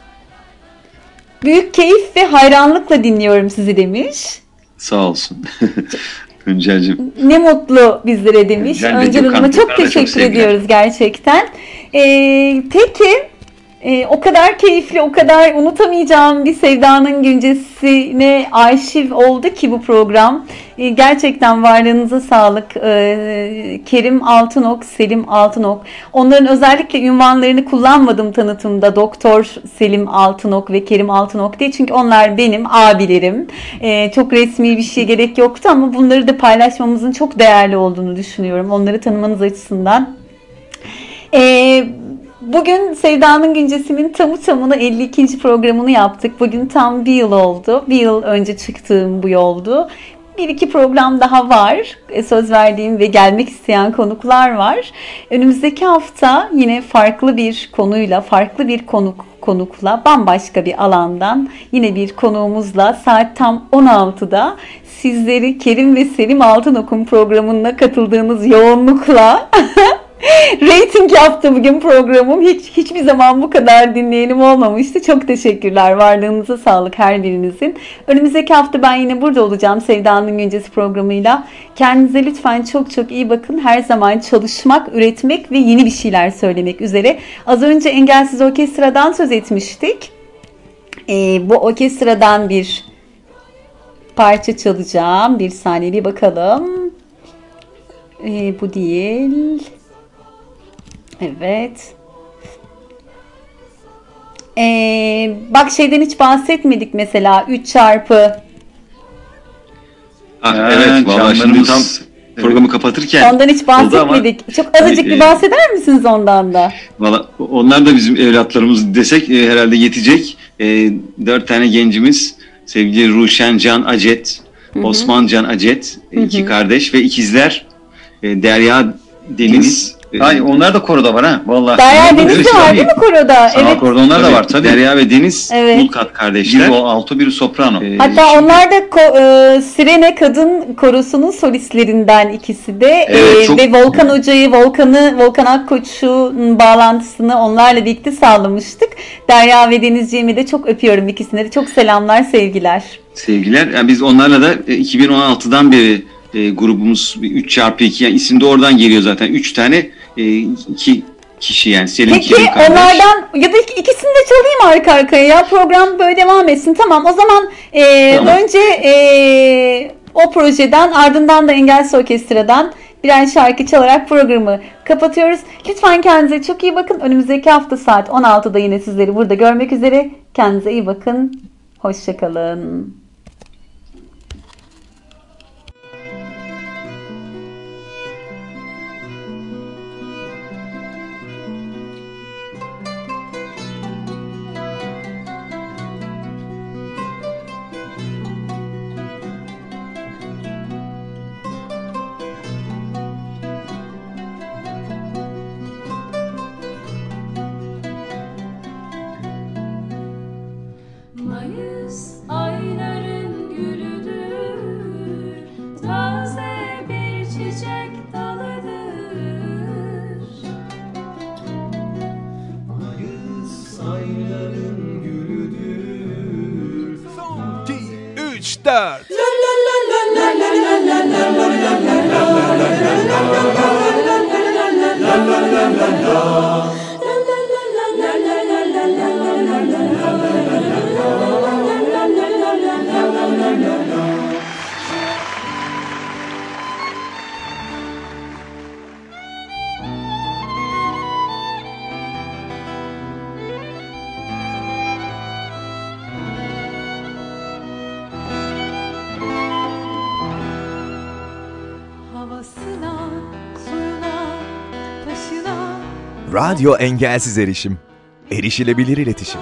büyük keyif ve hayranlıkla dinliyorum sizi demiş. Sağ olsun. Öncel'cim. Ne mutlu bizlere demiş. Öncel ve Öncel Hanım'a Gökhan, çok Gökhan'a teşekkür çok sevgiler. ediyoruz gerçekten. Ee, peki e, o kadar keyifli, o kadar unutamayacağım bir Sevda'nın Güncesi'ne arşiv oldu ki bu program. E, gerçekten varlığınıza sağlık. E, Kerim Altınok, Selim Altınok. Onların özellikle ünvanlarını kullanmadım tanıtımda. Doktor Selim Altınok ve Kerim Altınok diye. Çünkü onlar benim abilerim. E, çok resmi bir şey gerek yoktu ama bunları da paylaşmamızın çok değerli olduğunu düşünüyorum. Onları tanımanız açısından. Eee Bugün Sevda'nın Güncesi'nin tamı tamına elli ikinci programını yaptık. Bugün tam bir yıl oldu. Bir yıl önce çıktığım bu yoldu. Bir iki program daha var. Söz verdiğim ve gelmek isteyen konuklar var. Önümüzdeki hafta yine farklı bir konuyla, farklı bir konuk konukla, bambaşka bir alandan yine bir konuğumuzla saat tam on altıda sizleri Kerim ve Selim Altınok'un programına katıldığınız yoğunlukla rating yaptı bugün programım. Hiç hiçbir zaman bu kadar dinleyenim olmamıştı. Çok teşekkürler. Varlığınıza sağlık her birinizin. Önümüzdeki hafta ben yine burada olacağım Sevda'nın Güncesi programıyla. Kendinize lütfen çok çok iyi bakın. Her zaman çalışmak, üretmek ve yeni bir şeyler söylemek üzere. Az önce Engelsiz Orkestra'dan söz etmiştik. Ee, bu orkestradan bir parça çalacağım. Bir saniye bir bakalım. Ee, bu değil. Evet. Ee, bak şeyden hiç bahsetmedik mesela. üç çarpı. Ah, Ha, evet, vallahi şimdi tam canlarımız- programı kapatırken Ondan hiç oldu ama bahsetmedik. Çok azıcık hani, bir e, bahseder misiniz ondan da? valla onlar da bizim evlatlarımız desek e, herhalde yetecek. E, dört tane gencimiz, sevgili Ruşen Can Acet, Hı hı. Osman Can Acet, e, Hı iki hı. kardeş ve ikizler e, Derya Deniz. e, Ay onlar da koroda var ha vallahi. Derya Onlar da Deniz de birisi var değil mi koroda? Sanat Evet. koroda onlar da tabii, var tabii. Derya ve Deniz Evet. Ulkat kardeşler. Biri o alto biri soprano. E, Hatta şimdi- onlar da ko- e, Sirene Kadın Korosu'nun solistlerinden ikisi de. Evet, E, çok- ve Volkan Hoca'yı, Volkan'ı, Volkan Akkoç'un bağlantısını onlarla birlikte sağlamıştık. Derya ve Denizciğimi de çok öpüyorum, ikisine de çok selamlar, sevgiler. Sevgiler. Yani biz onlarla da e, iki bin on altıdan beri e, grubumuz üç çarpı iki, yani isim de oradan geliyor zaten. üç tane e, iki kişi yani. Selim Peki Kerim kardeş. onlardan ya da ik- ikisini de çalayım arka arkaya ya, program böyle devam etsin. Tamam o zaman e, Tamam. önce e, o projeden, ardından da Engelsiz Orkestra'dan birer şarkı çalarak programı kapatıyoruz. Lütfen kendinize çok iyi bakın. Önümüzdeki hafta saat on altıda yine sizleri burada görmek üzere. Kendinize iyi bakın. Hoşçakalın. Mayıs ayı dört. Radyo engelsiz erişim. Erişilebilir iletişim.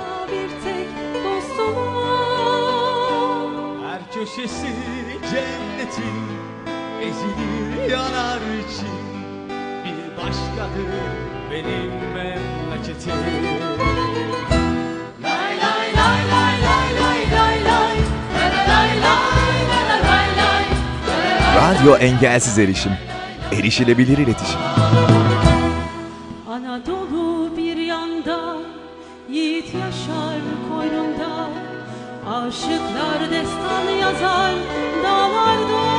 Her köşesi cennetin ezilir yanar için. Bir başkadır benim memleketim. Lay lay lay lay lay lay lay lay lay lay lay lay. Radyo engelsiz erişim. Erişilebilir iletişim. Anadolu bir yanda, yiğit yaşar koynunda, aşıklar destan yazar dağlarda.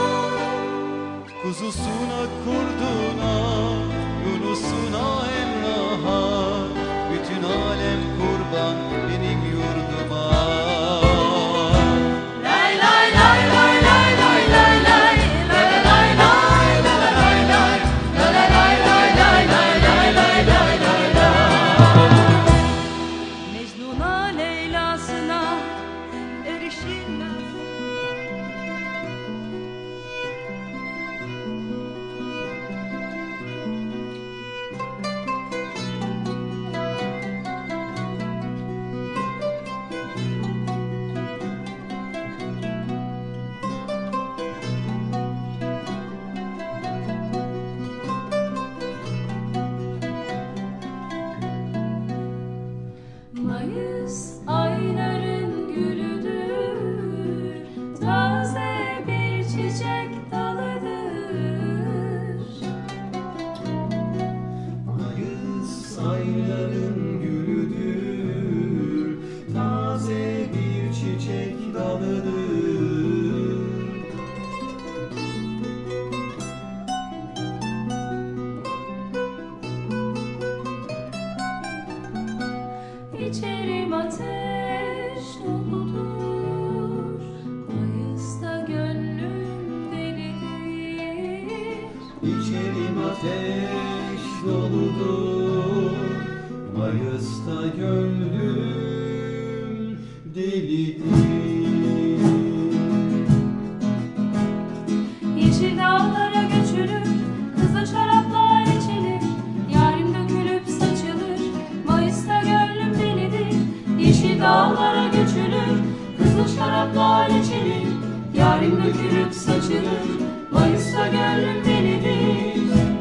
Kuzusuna kurduna, Yunus'una Emrah'a, bütün alem kurban benim yurduma. Lay lay lay lay lay lay lay lay lay lay lay lay lay lay. Mecnun'a Leyla'sına erişilmez. Mayıs ayların gülüdür, taze bir çiçek dalıdır. Mayıs ayların gülüdür, taze bir çiçek dalıdır. İçerim ateş doludur, Mayıs'ta gönlüm delidir. İçerim ateş doludur, Mayıs'ta gönlüm delidir. Yeşil dağlara göçülür, kızıl şaraplar içilir, yarim dökülüp saçılır, Mayıs'ta gönlüm delidir. Yeşil dağlara göçülür, kızıl şaraplar içilir, yarim dökülüp saçılır, Mayıs'ta gönlüm delidir.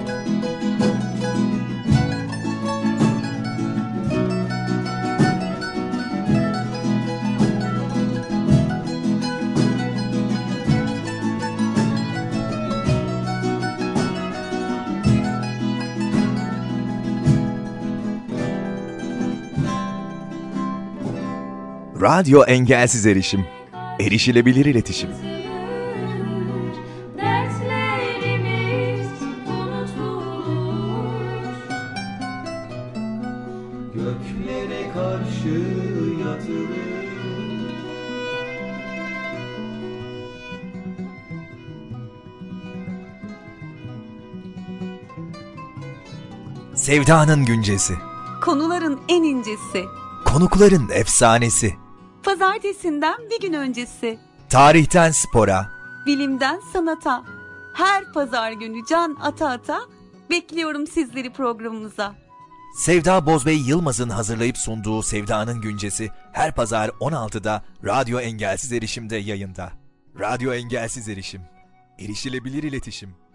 Radyo engelsiz erişim. Erişilebilir iletişim. Dertlerimiz unutulur. Göklere karşı yatılır. Sevdanın güncesi. Konuların en incesi. Konukların efsanesi. Pazartesinden bir gün öncesi. Tarihten spora. Bilimden sanata. Her pazar günü can ata ata bekliyorum sizleri programımıza. Sevda Bozbey Yılmaz'ın hazırlayıp sunduğu Sevdanın Güncesi her pazar on altıda Radyo Engelsiz Erişim'de yayında. Radyo Engelsiz Erişim. Erişilebilir iletişim.